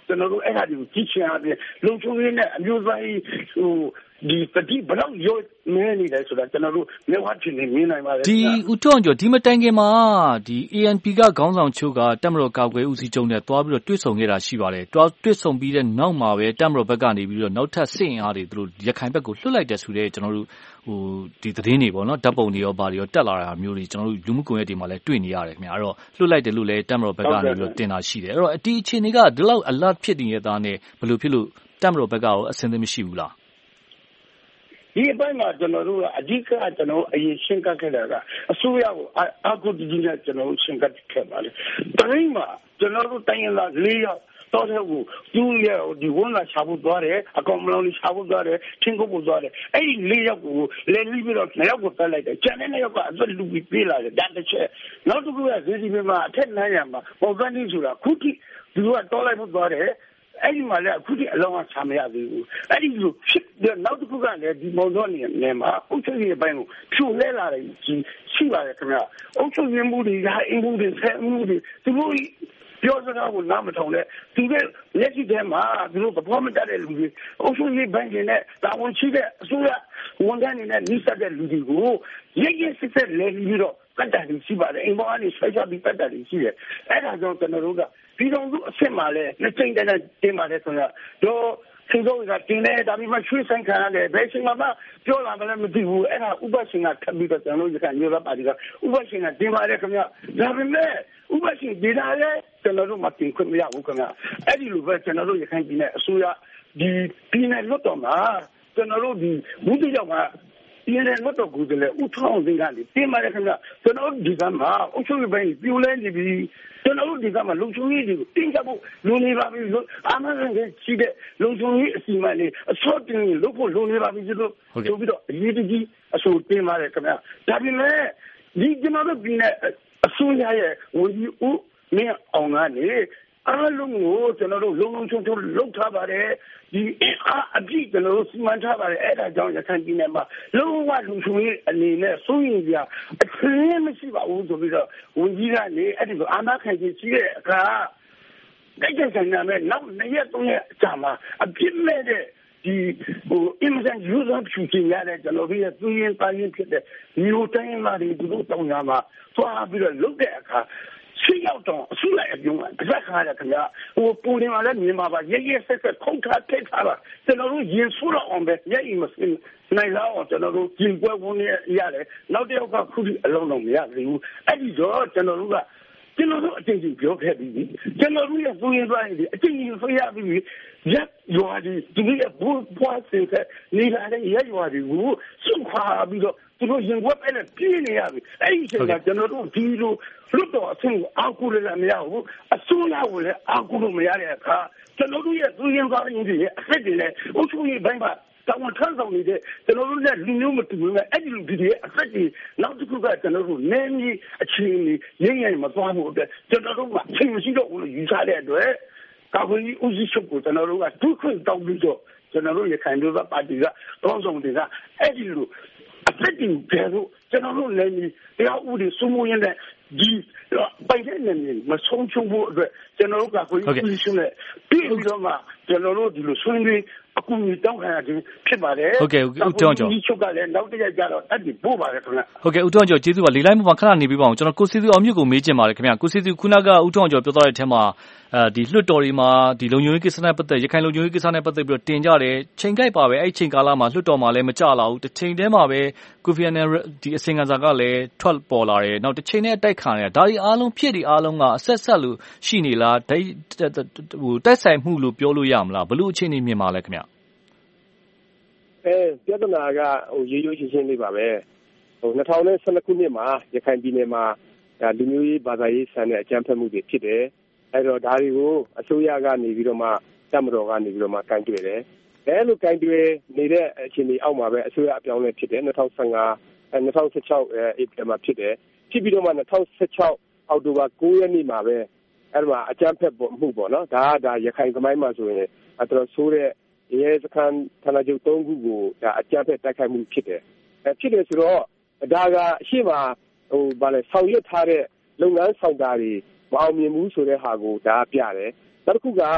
ကျွန်တော်တို့အဲ့ဒါတွေကိုကြည့်ချင်ရတယ်လုံချုံရင်းနဲ့အမျိုးသားကြီးဟိုဒီတတိဘလောက်ရောမဲနေတယ်ဆိုတာကျွန်တော်တို့မျက်ဝါးထင်နေမြင်နိုင်ပါတယ်ဒီဦးထွန်းကျော်ဒီမတိုင်ခင်မှာဒီ A N P ကခေါင်းဆောင်ချုပ်ကတပ်မတော်ကာကွယ်ဦးစီးချုပ်နဲ့တွားပြီးတော့တွေ့ဆုံခဲ့တာရှိပါတယ်တွားတွေ့ဆုံပြီးတဲ့နောက်မှာပဲတပ်မတော်ဘက်ကနေပြီးတော့နောက်ထပ်စစ်အင်အားတွေသူတို့ရခိုင်ဘက်ကိုလွှတ်လိုက်တယ်ဆိုတဲ့ကျွန်တော်တို့ဟိုဒီသတင်းတွေပေါ့နော်ဓာတ်ပုံတွေရောဘာတွေရောတက်လာတာမျိုးတွေကျွန်တော်တို့လူမှုကွန်ရက်တွေမှာလည်းတွေ့နေရတယ်ခင်ဗျာအဲ့တော့လွှတ်လိုက်တယ်လို့လည်းတပ်မတော်ဘက်ကနေပြီးတော့တင်တာရှိတယ်အဲ့တော့ဒီအခြေအနေကဒီလောက် alert ဖြစ်နေတဲ့သားနဲ့ဘယ်လိုဖြစ်လို့တပ်မတော်ဘက်ကရောအဆင်သင့်မရှိဘူးလားဒီအပိုင်းမှာကျွန်တော်တို့ကအဓိကကျွန်တော်အရင်ရှင်းကပ်ခဲ့တာကအစိုးရကိုအာကုတီကြီးနဲ့ကျွန်တော်ရှင်းကပ်ခဲ့ပါလေ။တိုင်းမှာကျွန်တော်တို့တိုင်းရင်းသားလေးယောက်တော့တဲ့ကိုသူ့ရဲ့ဒီဝန်လာချဖို့သွားတယ်အကောင်မလောင်လေးချဖို့သွားတယ်ချင်းကုတ်ဖို့သွားတယ်အဲ့ဒီလေးယောက်ကိုလဲပြီးပြီးတော့နှစ်ယောက်ကိုတက်လိုက်တယ်ကျန်တဲ့နှစ်ယောက်ကအသွက်လူပြီးပြေးလာတယ်ဒါတစ်ချက်နောက်တစ်ခုကဇေဒီမမှာအထက်နိုင်ရမှာပေါ်ကန်းကြီးဆိုတာခုထိသူကတော်လိုက်ဖို့သွားတယ်အဲ့ဒီမှာလည်းအခုထိအလုံးအချမရသေးဘူးအဲ့ဒီလိုဖြစ်တဲ့နောက်တစ်ခုကလည်းဒီမော်တော်နေမှာအုတ်ချုပ်ရေးပိုင်းကိုဖြိုလဲလာတယ်ရှိပါတယ်ခင်ဗျာအုတ်ချုပ်ရေးမှုတွေကအင်းမှုတွေဆဲမှုတွေသူတို့ပြောစကားကိုနားမထောင်နဲ့သူကလက်ရှိတည်းမှာသူတို့ဘာမှမတတ်တဲ့လူတွေအုတ်ချုပ်ရေးပိုင်းတွေနဲ့တာဝန်ရှိတဲ့အစိုးရဝန်ထမ်းတွေနဲ့နှိစက်တဲ့လူတွေကိုရရစစ်စစ်လဲပြီးတော့ကတ်တာရှိပါတယ်အိမ်ပေါ်ကနေဆွဲချပြီးကတ်တာရှိတယ်အဲ့ဒါကြောင့်ကျွန်တော်တို့ကပြည်တော်စုအစ်စ်မှာလဲနှစ်ချိန်တည်းတင်ပါတယ်ဆိုတော့တော့ခေတ်ကတင်နေဒါပေမဲ့ရွှေဆိုင်ခံရတယ်ဘယ်ချိန်မှပြောလာမလဲမသိဘူးအဲ့ဒါဥပရှင်ကထပ်ပြီးတော့ကျွန်တော်တို့ကမျိုးသားပါတီကဥပရှင်ကတင်ပါတယ်ခင်ဗျဒါပေမဲ့ဥပရှင်ဒေတာလဲကျွန်တော်တို့မတင်ခွင့်မရဘူးခင်ဗျအဲ့ဒီလိုပဲကျွန်တော်တို့ရခိုင်ပြည်နယ်အစိုးရဒီပြည်နယ်လွတ်တော်မှာကျွန်တော်တို့ဒီဘူးတိရောက်မှာဒီနေ့လွတ်တော်ကူတယ်လေဥထောင်းစင်ကနေတင်ပါတယ်ခင်ဗျကျွန်တော်ဒီကမှာအုပ်ချုပ်ရေးပိုင်းပြိုလဲနေပြီကျွန်တော်တို့ဒီကမှာလုံချုံရေးတွေကိုတင်ကြဖို့လုံနေပါပြီလို့အာမခံကြီးရှိတဲ့လုံချုံရေးအစီအမံတွေအစောတင်လို့ဖို့လုံနေပါပြီလို့ဆိုပြီးတော့အရေးကြီးအဆိုတင်ပါတယ်ခင်ဗျဒါပေမဲ့ဒီကျွန်တော်တို့ပြည်နယ်အစိုးရရဲ့ဝန်ကြီးဦးမင်းအောင်ကနေအားလုံးကိုကျွန်တော်တို့လုံလုံချုံချုံလုပ်ထားပါတယ်ဒီအားအပြည့်ကျွန်တော်တို့စီမံထားပါတယ်အဲ့ဒါကြောင့်ရခိုင်ပြည်နယ်မှာလုံးဝလူချုံရေးအနေနဲ့စိုးရင်ပြအထင်းမရှိပါဘူးဆိုပြီးတော့ဝန်ကြီးကနေအဲ့ဒီလိုအာမခံကြီးရှိတဲ့အခါတိုက်ကြဆိုင်နာမဲ့နောက်နှစ်ရက်သုံးရက်အကြာမှာအပြည့်မဲ့တဲ့ဒီဟို imagine user ဖြူချင်ရတဲ့ကျွန်တော်တို့ရဲ့သူရင်ပိုင်းရင်ဖြစ်တဲ့မျိုးတိုင်းလာတွေသူတို့တောင်းရမှာသွားပြီးတော့လုပ်တဲ့အခါရှိရောက်တော့အဆူလိုက်အပြုံးကတစ်ခါရခင်ဗျာဟိုပူနေမှာလည်းမြင်ပါပါရရဆက်ဆက်ခုန်ထားထိတ်ထားပါကျွန်တော်တို့ရင်ဆူတော့အောင်ပဲညအိမ်မစင်းနိုင်လာအောင်ကျွန်တော်တို့ကျင်ပွဲဝင်ရရတယ်နောက်တစ်ယောက်ကခုထိအလုံးလုံးမရသေးဘူးအဲ့ဒီတော့ကျွန်တော်တို့ကကျွန်တော်တို့အချင်းချင်းပြောခဲ့ပြီးကျွန်တော်တို့ရဲ့သူရင်သွားရင်အချင်းချင်းဆွေးရပြီးရက်ရွာဒီသူရဲ့ဘူပွားစင်ကနေလာတဲ့ရက်ရွာဒီကိုစုခါပြီးတော့သူတို့ရင်ဝက်ပဲနဲ့ပြင်းနေရပြီအဲ့ဒီအချိန်ကကျွန်တော်တို့ဒီလိုလွတ်တော်အဆင့်ကိုအာကူလည်းမရဘူးအစိုးရကိုလည်းအာကူလို့မရတဲ့အခါကျွန်တော်တို့ရဲ့သူရင်သွားရင်ဒီရဲ့အဆက်တွေနဲ့အုပ်ချုပ်ရေးဘိုင်းမှာတောင်းထမ်းဆောင်နေတဲ့ကျွန်တော်တို့လည်းလူမျိုးမတူဘူးနဲ့အဲ့ဒီလူတွေအဆက်တွေနောက်တစ်ခုကကျွန်တော်တို့နည်းနည်းအချင်းကြီးရင်းရင်းမသွားဖို့အတွက်ကျွန်တော်တို့ကအချင်းမရှိတော့ဘူးလို့ယူဆတဲ့အတွက်ကာကွယ်ရေးဦးစီးချုပ်ကိုကျွန်တော်တို့ကဒုက္ခတောင်းပြီးတော့ကျွန်တော်တို့ရခိုင်ပြည်ပါတီကတောင်းဆောင်တွေကအဲ့ဒီလိုအသက်တင်ကြလို့ကျွန်တော်တို့လည်းတရားဥပဒေစိုးမိုးရတဲ့ဒီပိုင်တဲ့နေမဆုံးချုံဖို့အတွက်ကျွန်တော်တို့ကကိုယ်ကြီးရှင်းနေပြီးတော့မှကျွန်တော်တို့ဒီလိုဆွေးနွေးအခုမြေတောင်းခံရခြင်းဖြစ်ပါတယ်ဟုတ်ကဲ့ဦးတောင်းကျော်ဒီချုပ်ကလည်းနောက်တစ်ရက်ကျတော့အဲ့ဒီပို့ပါတယ်ခင်ဗျဟုတ်ကဲ့ဦးတောင်းကျော်ကျေးဇူးပါလေလိုက်မှာခဏနေပြီးပါအောင်ကျွန်တော်ကိုစီသူအောင်မြင့်ကိုမေးချင်ပါတယ်ခင်ဗျကိုစီသူခုနကဦးတောင်းကျော်ပြောသွားတဲ့အထက်မှာအဲဒီလွှတ်တော်တွေမှာဒီလုံခြုံရေးကိစ္စနဲ့ပတ်သက်ရခိုင်လုံခြုံရေးကိစ္စနဲ့ပတ်သက်ပြီးတော့တင်ကြတယ်ချိန်ကိုက်ပါပဲအဲ့ချိန်ကာလမှာလွှတ်တော်မှာလည်းမကြလာဘူးတစ်ချိန်တည်းမှာပဲကိုဖီအာနန်ဒီအစင်ကန်စာကလည်းထွက်ပေါ်လာတယ်နောက်တစ်ချိန်နဲ့တိုက်ခံရတယ်ဒါဒီအားလုံးဖြစ်ဒီအားလုံးကအဆက်ဆက်လို့ရှိနေလားဟိုတိုက်ဆိုင်မှုလို့ပြောလို့ရမလားဘလို့အခြေအနေမြင်ပါလဲခင်ဗျအဲပြဿနာကဟိုရိုးရိုးရှင်းရှင်းလေးပါပဲဟို၂၀၁၂ခုနှစ်မှာရခိုင်ပြည်နယ်မှာလူမျိုးရေးဘာသာရေးဆန်တဲ့အကြမ်းဖက်မှုတွေဖြစ်တယ်အဲ့တော့ဒါတွေကိုအစိုးရကနေပြီးတော့မှတပ်မတော်ကနေပြီးတော့မှကန့်ကွက်တယ်အဲလိုကန့်ကွက်နေတဲ့အခြေအနေအောက်မှာပဲအစိုးရအပြောင်းလဲဖြစ်တယ်၂၀၁၅အဲ၂၀၁၆အဲဧပြီမှာဖြစ်တယ်ဖြစ်ပြီးတော့မှ၂၀၁၆အောက်တိုဘာ၉ရက်နေ့မှာပဲအဲ့မှာအကြမ်းဖက်မှုပေါ့နော်ဒါကဒါရခိုင်သမိုင်းမှာဆိုရင်အတော်ဆိုးတဲ့ရဲစခန်းဌာနချုပ်၃ခုကိုဒါအကြမ်းဖက်တိုက်ခိုက်မှုဖြစ်တယ်အဲဖြစ်တယ်ဆိုတော့ဒါကအရှိမဟိုဗာလဲဆောင်ရွက်ထားတဲ့လုပ်ငန်းဆောင်တာတွေမအောင်မြင်ဘူးဆိုတဲ့ဟာကိုဒါပြတယ်နောက်တစ်ခုက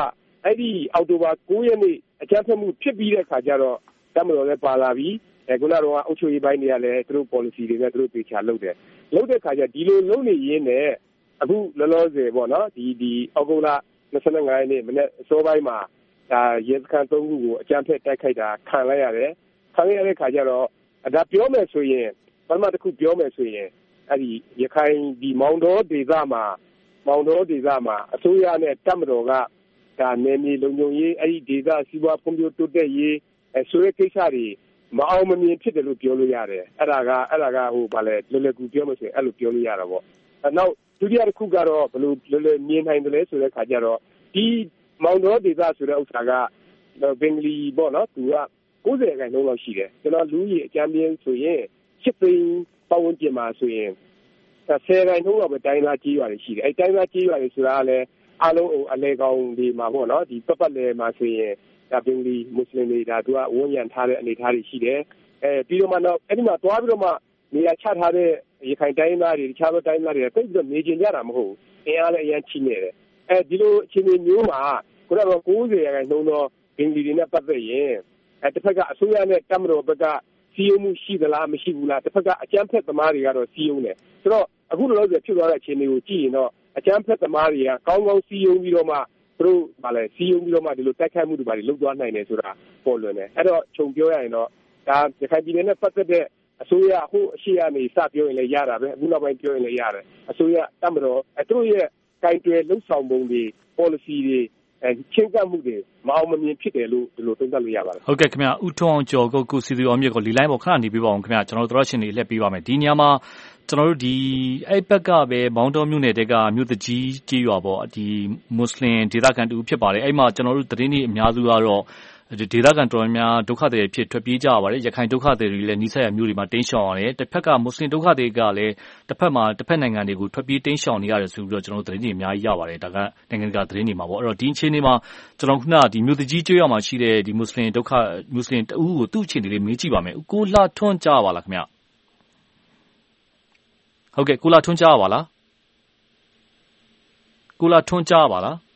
အဲ့ဒီအောက်တိုဘာ၉ရက်နေ့အကြမ်းဖက်မှုဖြစ်ပြီးတဲ့အခါကျတော့တပ်မတော်လည်းပါလာပြီးအဲခုနကတော့အုပ်ချုပ်ရေးပိုင်းတွေကလည်းသူတို့ policy တွေနဲ့သူတို့တေချာလုပ်တယ်လုပ်တဲ့အခါကျဒီလိုလုပ်နေရင်းနဲ့အခုလောလောဆယ်ပေါ့နော်ဒီဒီအောက်တိုဘာ၂၅ရက်နေ့မနေ့အစောပိုင်းမှာဒါရဲစခန်းသုံးခုကိုအကြမ်းဖက်တိုက်ခိုက်တာခံလိုက်ရတယ်ခံရတဲ့အခါကျတော့ဒါပြောမယ်ဆိုရင်ပထမတစ်ခုပြောမယ်ဆိုရင်အဲ့ဒီရခိုင်ဒီမောင်တော်ဒေသမှာမောင်တော်ဒေသမှာအစိုးရနဲ့တပ်မတော်ကဒါနယ်မြေလုံခြုံရေးအဲ့ဒီဒေသစီးပွားဖွံ့ဖြိုးတိုးတက်ရေးအဲဆိုတဲ့ကိစ္စတွေမအောင်မမြင်ဖြစ်တယ်လို့ပြောလို့ရတယ်အဲ့ဒါကအဲ့ဒါကဟိုဗာလဲလွယ်လွယ်ကူပြောလို့ဆိုရင်အဲ့လိုပြောလို့ရတာပေါ့နောက်ဒုတိယတစ်ခုကတော့ဘယ်လိုလွယ်လွယ်မြင်နိုင်တယ်လဲဆိုတဲ့ခါကျတော့ဒီမောင်တော်ဒေသဆိုတဲ့ဥစ္စာကဘင်္ဂလီပေါ့နော်သူက၉၀ခန့်လုံးလောက်ရှိတယ်ကျွန်တော်လူကြီးအကြမ်းပြင်းဆိုရင်ရှစ်သိန်းပတ်ဝန်းကျင်မှာဆိုရင်ဆယ်ခန့်လုံးလောက်ပဲတိုင်းသားကြီးရွာတွေရှိတယ်အဲတိုင်းသားကြီးရွာတွေဆိုတာကလည်းအားလုံးအလဲကောင်ဒီမှာပေါ့နော်ဒီပတ်ပတ်လဲမှာဆိုရင်ဒါဘင်္ဂလီမွတ်စလင်တွေဒါသူကဝန်းရံထားတဲ့အနေအထားတွေရှိတယ်အဲပြီးတော့မှတော့အဲ့ဒီမှာတွားပြီးတော့မှနေရာချထားတဲ့ရခိုင်တိုင်းသားတွေတခြားသောတိုင်းသားတွေတိတ်ပြီးတော့နေကျင်ကြတာမဟုတ်ဘူးအင်အားလည်းအရင်ချိနေတယ်အဲဒီလိုအခြေအနေမျိုးမှာခုနက၉၀ရာခိုင်နှုန်းသောဘင်္ဂလီတွေနဲ့ပတ်သက်ရင်အဲတစ်ဖက်ကအစိုးရနဲ့တပ်မတော်ဘက်ကစီးရုံးမှုရှိသလားမရှိဘူးလားတစ်ဖက်ကအကြမ်းဖက်သမားတွေကတော့စီးရုံးတယ်ဆိုတော့အခုလောလောဆယ်ဖြစ်သွားတဲ့အခြေအနေကိုကြည့်ရင်တော့အကြမ်းဖက်သမားတွေကကောင်းကောင်းစီးရုံးပြီးတော့မှသူတို့ဗာလဲစီးရုံးပြီးတော့မှဒီလိုတိုက်ခိုက်မှုတွေပါလုပ်သွားနိုင်တယ်ဆိုတာပေါ်လွင်တယ်အဲ့တော့ခြုံပြောရရင်တော့ဒါရခိုင်ပြည်နယ်နဲ့ပတ်သက်တဲ့အစိုးရဟိုအရှိရနေစပြောရင်လည်းရတာပဲအခုနောက်ပိုင်းပြောရင်လည်းရတယ်အစိုးရတပ်မတော်အတို့ရဲ့ကင်တွယ်လှုပ်ဆောင်ပုံတွေ policy တွေအဲချင်းကပ်မှုတွေမအောင်မမြင်ဖြစ်တယ်လို့ဒီလိုသုံးသပ်လို့ရပါတယ်ဟုတ်ကဲ့ခင်ဗျဦးထွန်းအောင်ကျော်ကိုကိုစီစီအောင်မြင့်ကိုလီလိုင်းပေါ်ခဏနေပြပါအောင်ခင်ဗျကျွန်တော်တို့တော်ရှင်တွေလက်ပေးပါမယ်ဒီညမှာကျွန်တော်တို့ဒီအဲ့ဘက်ကပဲမောင်တော်မြို့နယ်တဲကမြို့တကြီးကြီးရွာပေါ့ဒီမွတ်စလင်ဒေသခံတူဖြစ်ပါတယ်အဲ့မှာကျွန်တော်တို့သတင်းတွေအများစုကတော့ဒေသခံတော်များဒုက္ခတွေဖြစ်ထွက်ပြေးကြရပါတယ်ရခိုင်ဒုက္ခတွေတွေလည်းနှိစက်ရမျိုးတွေမှာတင်းရှောင်ရတယ်တစ်ဖက်ကမွတ်စလင်ဒုက္ခတွေကလည်းတစ်ဖက်မှာတစ်ဖက်နိုင်ငံတွေကိုထွက်ပြေးတင်းရှောင်နေရတယ်ဆိုပြီးတော့ကျွန်တော်တို့သတင်းတွေအများကြီးရပါတယ်ဒါကနိုင်ငံတကာသတင်းတွေမှာပေါ့အဲ့တော့ဒီအခြေအနေမှာကျွန်တော်ခုနကဒီမြို့တကြီးကျွေးရမှာရှိတဲ့ဒီမွတ်စလင်ဒုက္ခမွတ်စလင်တဦးကိုသူ့အခြေအနေလေးမေးကြည့်ပါမယ်ကိုလှထွန်းကြားပါလားခင်ဗျဟုတ်ကဲ့ကိုလှထွန်းကြားပါလားကိုလှထွန်းကြားပါလား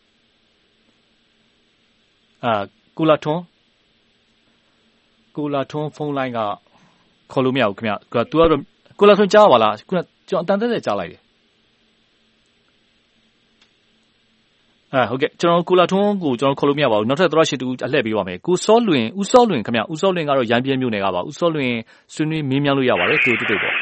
အာကိုလှထွန်းကိုလာထွန်းဖုန်းလိုင်းကခေါ်လို့မရဘူးခင်ဗျ။သူကတော့ကိုလာထွန်းကြားပါလား။ခုနကျွန်တော်အတန်သက်သက်ကြားလိုက်တယ်။အဲဟုတ်ကဲ့ကျွန်တော်ကိုလာထွန်းကိုကျွန်တော်ခေါ်လို့မရပါဘူး။နောက်ထပ်သောရရှိတူအလှည့်ပေးပါမယ်။ကိုစောလွင်ဦးစောလွင်ခင်ဗျ။ဦးစောလွင်ကတော့ရန်ပြဲမြို့နယ်ကပါ။ဦးစောလွင်ဆွေးနွေးမေးမြန်းလို့ရပါတယ်တူတူတူပေါ့။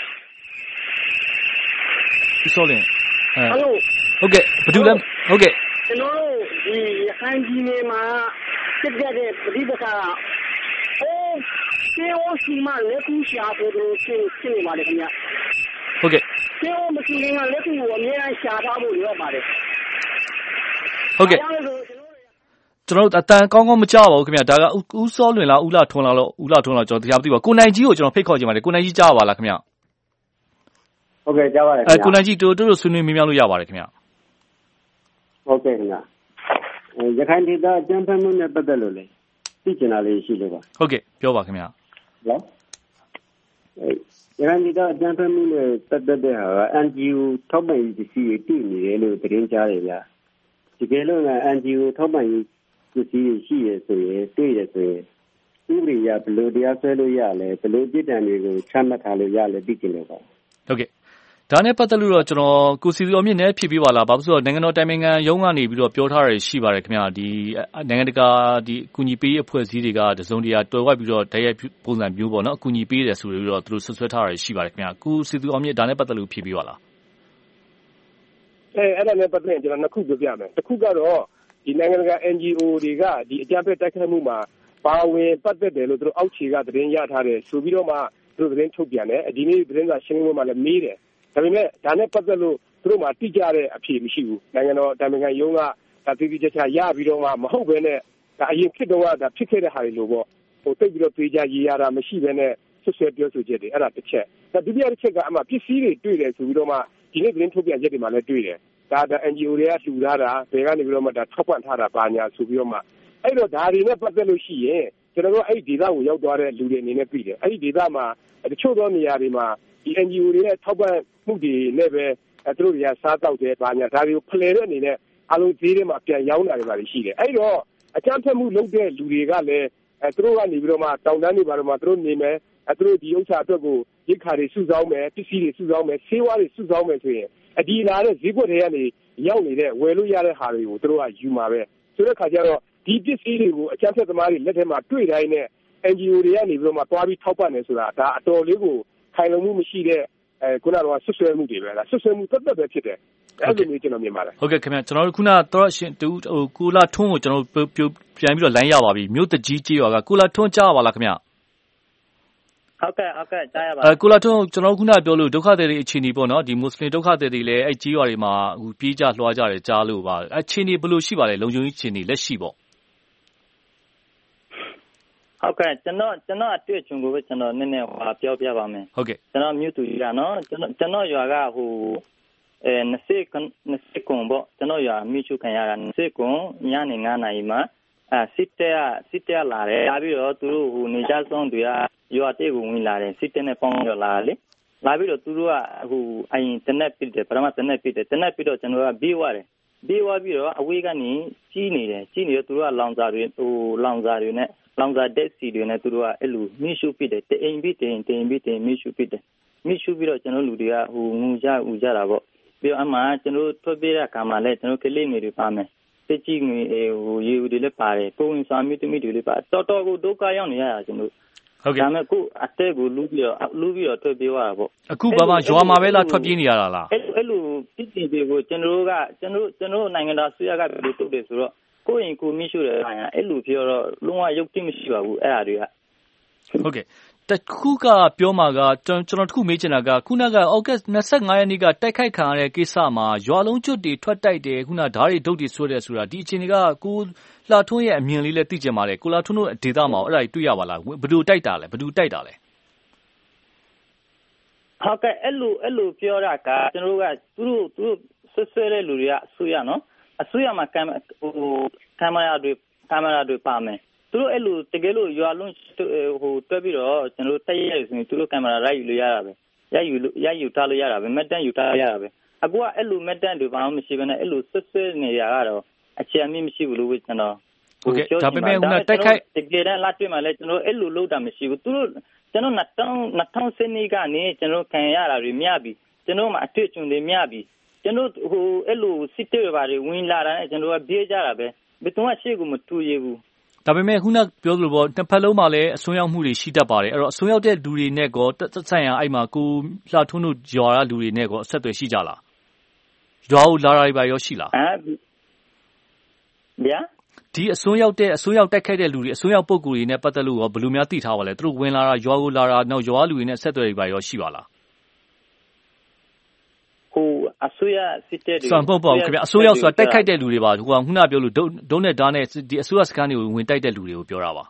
ဦးစောလွင်အဲဟုတ်ကဲ့ဘယ်သူလဲဟုတ်ကဲ့ကျွန်တော်တို့ဒီရခိုင်ပြည်နယ်မှာစစ်ကြတဲ့ပြည်ပကအိုးကျေအိုးစီမလက်ကူရှာဖို့လို့ရှင်းရှင်းနေပါတယ်ခင်ဗျဟုတ်ကဲ့ကျေအိုးမရှိရင်လက်ကူကိုအများကြီးရှာထားဖို့ရပါတယ်ဟုတ်ကဲ့ကျွန်တော်အတန်ကောင်းကောင်းမကြားပါဘူးခင်ဗျဒါကဦးစောလွင်လားဦးလာထွန်းလားလို့ဦးလာထွန်းလားကျွန်တော်တရားမသိပါဘူးကိုနိုင်ကြီးကိုကျွန်တော်ဖိတ်ခေါ်ချင်ပါတယ်ကိုနိုင်ကြီးကြားပါလားခင်ဗျဟုတ်ကဲ့ကြားပါတယ်ခင်ဗျအဲကိုနိုင်ကြီးတို့တို့ဆွေးနွေးမေးမြန်းလို့ရပါတယ်ခင်ဗျဟုတ်ကဲ့ခင်ဗျရခိုင်ဒေသအကြမ်းဖက်မှုနဲ့ပတ်သက်လို့လေသိချင်တာလေးရှိလို့ပါဟုတ်ကဲ့ပြောပါခင်ဗျာနော်အဲရန်ဒီတော့အကြမ်းဖက်မှုနဲ့ပတ်သက်တဲ့ဟာက အန် ဂျီ အို ထောက်ပံ့ရေးပစ္စည်းတွေတည်နေတယ်လို့သတင်းကြားတယ်ဗျာဒီကဲလို့က အန် ဂျီ အို ထောက်ပံ့ရေးပစ္စည်းတွေရှိရဆိုရင်တွေ့ရဆိုရင်ဥပဒေရဘယ်လိုတရားစွဲလို့ရလဲဘယ်လိုပြည်တံတွေကိုချမှတ်ထားလို့ရလဲသိချင်လို့ပါဟုတ်ကဲ့ဒါနဲ့ပတ်သက်လို့တော့ကျွန်တော်ကိုစီစီအောင်မြင့်နဲ့ဖြစ်ပြီးပါလားဘာလို့ဆိုတော့နိုင်ငံတော်တိုင်ပင်ခံရုံးကနေပြီးတော့ပြောထားရရှိပါတယ်ခင်ဗျာဒီနိုင်ငံတကာဒီအကူအညီပေးအဖွဲ့အစည်းတွေကတစုံတရာတွယ်ဝိုက်ပြီးတော့တိုက်ရိုက်ပုံစံမျိုးပေါ့နော်အကူအညီပေးတယ်ဆိုပြီးတော့သူတို့ဆွဆွဲထားရရှိပါတယ်ခင်ဗျာကိုစီစီအောင်မြင့်ဒါနဲ့ပတ်သက်လို့ဖြစ်ပြီးပါလားအဲအဲ့ဒါနဲ့ပတ်သက်ရင်ကျွန်တော်နှစ်ခုပြောပြမယ်တစ်ခုကတော့ဒီနိုင်ငံတကာ အန် ဂျီ အို တွေကဒီအကြမ်းဖက်တိုက်ခိုက်မှုမှာပါဝင်ပတ်သက်တယ်လို့သူတို့အောက်ခြေကသတင်းရထားတယ်ဆိုပြီးတော့မှသူတို့သတင်းထုတ်ပြန်တယ်ဒီနေ့သတင်းစာရှင်းလင်းပွဲမှာလည်းမေးတယ်ဒါပေမဲ့ဒါနဲ့ပတ်သက်လို့သူတို့မှတိကျတဲ့အဖြေမရှိဘူးနိုင်ငံတော်တိုင်ပင်ခံရုံးကဒါတိတိကျကျရပြီးတော့မှမဟုတ်ဘဲနဲ့ဒါအရင်ဖြစ်တော့ကဒါဖြစ်ခဲ့တဲ့ဟာတွေလို့ပေါ့ဟိုတိတ်ပြီးတော့ပြေးကြရေးရတာမရှိဘဲနဲ့ဆွဆွဲပြောဆိုချက်တွေအဲ့ဒါတစ်ချက်ဒါဒုတိယတစ်ချက်ကအမှပစ္စည်းတွေတွေ့တယ်ဆိုပြီးတော့မှဒီနေ့သတင်းထုတ်ပြန်ချက်တွေမှာလည်းတွေ့တယ်ဒါဒါ အန် ဂျီ အို တွေကလှူထားတာဘယ်ကနေပြီးတော့မှဒါထောက်ပံ့ထားတာပါညာဆိုပြီးတော့မှအဲ့တော့ဒါတွေနဲ့ပတ်သက်လို့ရှိရင်ကျွန်တော်တို့အဲ့ဒီဒေသကိုရောက်သွားတဲ့လူတွေအနေနဲ့ပြည်တယ်အဲ့ဒီဒေသမှာတချို့သောနေရာတွေမှာဒီ အန် ဂျီ အို တွေရဲ့ထောက်ပံ့မှုတွေနဲ့ပဲသူတို့တွေကစားတောက်တယ်ပါညာဒါတွေကိုဖလှယ်တဲ့အနေနဲ့အားလုံးဈေးထဲမှာပြန်ရောင်းတာတွေပါရှိတယ်အဲ့တော့အကြမ်းဖက်မှုလုပ်တဲ့လူတွေကလည်းအဲသူတို့ကနေပြီးတော့မှတောင်တန်းတွေပါတော့မှသူတို့နေမယ်အဲသူတို့ဒီဥစ္စာအတွက်ကိုရိတ်ခါတွေစုဆောင်းမယ်ပစ္စည်းတွေစုဆောင်းမယ်ဆေးဝါးတွေစုဆောင်းမယ်ဆိုရင်အဒီလာတဲ့ဈေးကွက်တွေကနေရောက်နေတဲ့ဝယ်လို့ရတဲ့ဟာတွေကိုသူတို့ကယူမှာပဲဆိုတဲ့ခါကျတော့ဒီပစ္စည်းတွေကိုအကြမ်းဖက်သမားတွေလက်ထဲမှာတွေ့တိုင်းနဲ့ N G O တွေကနေပြီးတော့မှတွားပြီးထောက်ပံ့နေဆိုတာဒါအတော်လေးကိုခိုင်လုံမှုမရှိတဲ့အဲခုနကတော့ဆွဆွဲမှုတွေပဲလားဆွဆွဲမှုတက်တက်ပဲဖြစ်တယ်အဲ့လိုမျိုးကျွန်တော်မြင်ပါတယ်ဟုတ်ကဲ့ခင်ဗျကျွန်တော်တို့ခုနတော့ရှင်တူဟိုကိုလာထွန်းကိုကျွန်တော်တို့ပြန်ပြီးတော့လိုင်းရပါပြီမြို့တကြီးကြေးရွာကကိုလာထွန်းကြားပါလားခင်ဗျဟုတ်ကဲ့ဟုတ်ကဲ့ကြားရပါအဲကိုလာထွန်းကျွန်တော်ခုနပြောလို့ဒုက္ခသည်တွေအခြေအနေပေါ့နော်ဒီမွတ်စလင်ဒုက္ခသည်တွေလည်းအဲကြေးရွာတွေမှာဟိုပြေးကြလွှားကြတယ်ကြားလို့ပါအခြေအနေဘယ်လိုရှိပါလဲလုံခြုံရေးအခြေအနေလက်ရှိပေါ့ဟုတ်ကဲ့ကျွန်တော်ကျွန်တော်အတွေ့အကြုံကိုပဲကျွန်တော်နည်းနည်းဟောပြောပြပါမယ်ဟုတ်ကဲ့ကျွန်တော်မြို့သူကြီးကနော်ကျွန်တော်ကျွန်တော်ရွာကဟိုအဲ20 20ကွန်ပေါ့ကျွန်တော်ရွာမြို့ချုခံရတာ20ကွန်ညနေ9နာရီမှာအဲစစ်တပ်စစ်တပ်လာတယ်လာပြီးတော့သူတို့ဟိုနေကြဆုံးတွေကရွာတဲ့ကိုဝင်လာတယ်စစ်တပ်နဲ့ပေါင်းတော့လာတယ်လာပြီးတော့သူတို့ကဟိုအရင်တနက်ပစ်တယ်ပထမတနက်ပစ်တယ်တနက်ပစ်တော့ကျွန်တော်ကပြေးသွားတယ်ပြေးသွားပြီးတော့အဝေးကနေကြီးနေတယ်ကြီးနေတော့သူတို့ကလောင်စာတွေဟိုလောင်စာတွေနဲ့လောင်စာတက်စီတွေနဲ့သူတို့ကအဲ့လိုမိရှုပစ်တယ်တအိမ်ပြီးတအိမ်တအိမ်ပြီးတအိမ်မိရှုပစ်တယ်မိရှုပြီးတော့ကျွန်တော်လူတွေကဟိုငူကြဥကြတာပေါ့ပြီးတော့အမှကျွန်တော်ထွက်ပြေးတဲ့အခါမှာလည်းကျွန်တော်ကလေးငယ်တွေပါမယ်တက်ကြီးငွေဟိုရေဦးတွေလည်းပါတယ်ပုံဝင်စာမျိုးတမိတွေလည်းပါတော်တော်ကိုဒုက္ခရောက်နေရတာကျွန်တော်ဟုတ်ကဲ့ဒါမဲ့ခုအတက်ကိုလူပြီးတော့လူပြီးတော့ထွက်ပြေးသွားတာပေါ့အခုဘာမှရွာမှာပဲလားထွက်ပြေးနေရတာလားအဲ့အဲ့လိုပြည်ပြည်တွေကိုကျွန်တော်ကကျွန်တော်ကျွန်တော်နိုင်ငံသားဆွေးရကဘယ်လိုလုပ်တယ်ဆိုတော့ကိုရင်ကိုမိရှုတဲ့ဟာအဲ့လိုပြောတော့လုံးဝရုပ်တိမရှိပါဘူးအဲ့အရာတွေကဟုတ်ကဲ့တခုကပြောမှာကကျွန်တော်တခုမေးချင်တာကခုနကဩဂတ်25ရက်နေ့ကတိုက်ခိုက်ခံရတဲ့ကိစ္စမှာရွာလုံးကျွတ်တွေထွက်တိုက်တယ်ခုနဓာတ်တွေဒုတ်တွေဆွဲတယ်ဆိုတာဒီအချိန်တွေကကိုလာထွန်းရဲ့အမြင်လေးလည်းသိကြပါတယ်ကိုလာထွန်းတို့ဒေတာမှာအဲ့ဒါတွေတွေ့ရပါလားဘယ်လိုတိုက်တာလဲဘယ်သူတိုက်တာလဲဟုတ်ကဲ့အဲ့လိုအဲ့လိုပြောတာကကျွန်တော်ကသူတို့သူတို့ဆွဆွဲတဲ့လူတွေကအစိုးရနော်အစိုးရမှာကင်ဟိုကင်မရာတွေကင်မရာတွေပါမယ်သူတို့အဲ့လိုတကယ်လို့ရွာလုံးဟိုတွဲပြီးတော့ကျွန်တော်တိုက်ရိုက်ဆိုရင်သူတို့ကင်မရာရိုက်ယူလို့ရတာပဲရိုက်ယူရိုက်ယူထားလို့ရတာပဲမက်တန်ယူထားရတာပဲအခုကအဲ့လိုမက်တန်တွေဘာမှမရှိဘဲနဲ့အဲ့လိုဆွဆွဲနေရကတော့အခြေအမြင့်မရှိဘူးလို့ကျွန်တော်ဟုတ်ကဲ့ဒါပေမဲ့ခုနတိုက်ခိုက်တကယ်တမ်းလာတွေ့မှလည်းကျွန်တော်အဲ့လိုလုပ်တာမရှိဘူးသူတို့ကျွန်တော်2000နှစ်ကနေကျွန်တော်ခံရတာတွေမြပြီကျွန်တော်မှအတွေ့အကြုံတွေမြပြီကျွန်တော်ဟိုအဲ့လိုစစ်တွေဘာတွေဝင်လာတာနဲ့ကျွန်တော်ကပြေးကြတာပဲဘယ်သူမှရှေ့ကိုမတူရဘူးဒါပေမဲ့ခုနပြောသလိုပေါ့နှစ်ဖက်လုံးမှာလည်းအစွန်းရောက်မှုတွေရှိတတ်ပါတယ်အဲ့တော့အစွန်းရောက်တဲ့လူတွေနဲ့ကောသက်ဆိုင်ရာအဲ့မှာကိုလှထွန်းတို့ရွာရလူတွေနဲ့ကောအဆက်အသွယ်ရှိကြလားရွာကိုလာတာတွေပါရောရှိလားဟမ်ဗျာဒီအစွန်းရောက်တဲ့အစွန်းရောက်တက်ခိုက်တဲ့လူတွေအစွန်းရောက်ပုံကိုယ်တွေနဲ့ပတ်သက်လို့ရောဘယ်လိုများသိထားပါလဲသူတို့ဝင်လာတာရွာကိုလာတာနောက်ရွာလူတွေနဲ့ဆက်သွယ်တွေပါရောရှိပါလားဟိုအစိုးရစစ်တဲ့တွေစံပေါ့ပေါ့ခင်ဗျအစိုးရဆိုတာတိုက်ခိုက်တဲ့လူတွေပါဟိုကခုနပြောလို့ဒုံးနဲ့ဓာတ်နဲ့ဒီအစိုးရစကန်တွေကိုဝင်တိုက်တဲ့လူတွေကိုပြောတာပါ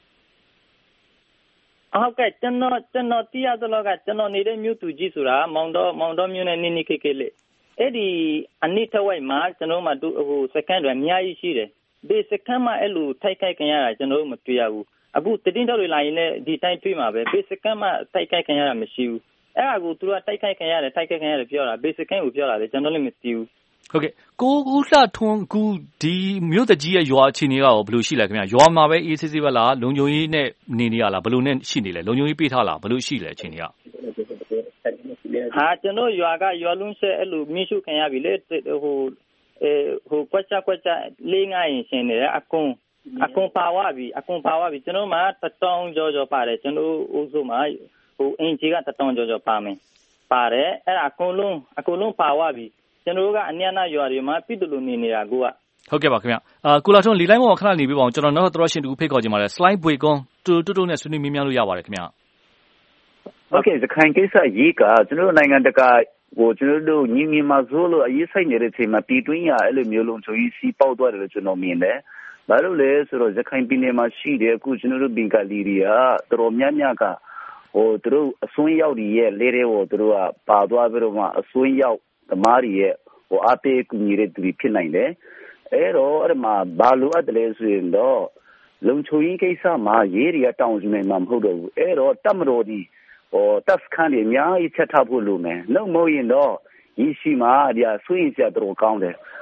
ဟုတ်ကဲ့ကျွန်တော်ကျွန်တော်သိရသလောက်ကကျွန်တော်နေတဲ့မြို့သူကြီးဆိုတာမောင်တော်မောင်တော်မြို့နဲ့နိနိခေခေလေးအဲ့ဒီအနည်းထဝိုက်မှာကျွန်တော်မှဟိုစကန်တွေအများကြီးရှိတယ်ဒီစကန်မှာအဲ့လိုထိုက်ခိုက်ခံရတာကျွန်တော်မတွေ့ရဘူးအခုတည်င်းတော်တွေလာရင်လည်းဒီတိုင်းတွေ့မှာပဲဒီစကန်မှာထိုက်ခိုက်ခံရတာမရှိဘူးအဲ့ဒါကိုသူကတိုက်ခိုက်ခံရတယ်တိုက်ခိုက်ခံရတယ်ပြောတာ basic ကိုပြောတာလေကျွန်တော်လည်းမသိဘူးဟုတ်ကဲ့ကိုဦးလှထွန်းကူဒီမြို့တကြီးရဲ့ရွာအခြေအနေကရောဘယ်လိုရှိလဲခင်ဗျရွာမှာပဲအေးဆေးဆေးပဲလားလုံခြုံရေးနဲ့နေနေရလားဘယ်လိုနဲ့ရှိနေလဲလုံခြုံရေးပေးထားလားဘယ်လိုရှိလဲအခြေအနေကဟာကျွန်တော်ရွာကရွာလုံးဆက်အဲ့လိုမိရှုခံရပြီလေဟိုအဲဟိုကွက်ချကွက်ချလေးငါရင်ရှင်နေတယ်အကုန်းအကုန်းပါဝါပြီအကုန်းပါဝါပြီကျွန်တော်မှတတောင်းကြောကြောပါတယ်ကျွန်တော်အုပ်စုမှာဟိုအင်ဂျီကတတောင်းကြောကြောပါမယ်ပါတယ်အဲ့ဒါအကုန်လုံးအကုန်လုံးပါဝါပြီကျွန်တော်ကအနည်းနာရွာတွေမှာပြည်သူလူနေနေတာကိုကဟုတ်ကဲ့ပါခင်ဗျအာကိုလာထွန်းလီလိုက်မောခဏနေပြပါအောင်ကျွန်တော်နောက်တော့ရှင်တူဖိတ်ခေါ်ကြပါမယ် slide ဘွေကွန်တူတူတူနဲ့ဆွေးနွေးမြင်းများလို့ရပါတယ်ခင်ဗျဟုတ်ကဲ့စခိုင်ကိစ္စရေးကကျွန်တော်နိုင်ငံတကာဟိုကျွန်တော်တို့ညီညီမှာဆိုလို့အရေးဆိုင်နေတဲ့အချိန်မှာပြည်တွင်းရအဲ့လိုမျိုးလုံးချိုကြီးစီးပေါက်သွားတယ်လို့ကျွန်တော်မြင်တယ်ဘာလို့လဲဆိုတော့စခိုင်ပြည်နယ်မှာရှိတဲ့အခုကျွန်တော်တို့ဘင်္ဂလီတွေကတော်တော်များများကဟိုသူတို့အစွန်းရောက်တွေရဲ့လေတွေကိုသူတို့ကပါသွားပြီးတော့မှအစွန်းရောက်သမားတွေရဲ့ဟိုအပေးကူညီတဲ့သူတွေဖြစ်နိုင်တယ်အဲ့တော့အဲ့မှာဘာလို့အပ်တယ်ဆိုရင်တော့လုံချိုကြီးကိစ္စမှာရေးတွေကတောင်းယူနေမှာမဟုတ်တော့ဘူးအဲ့တော့တမတော်ဒီဟိုတပ်စခန်းတွေအများကြီးချက်ထားဖို့လိုမယ်နှုတ်မဟုတ်ရင်တော့ရရှိမှာဒီအဆွေးရစရာတော်ကောင်းတယ်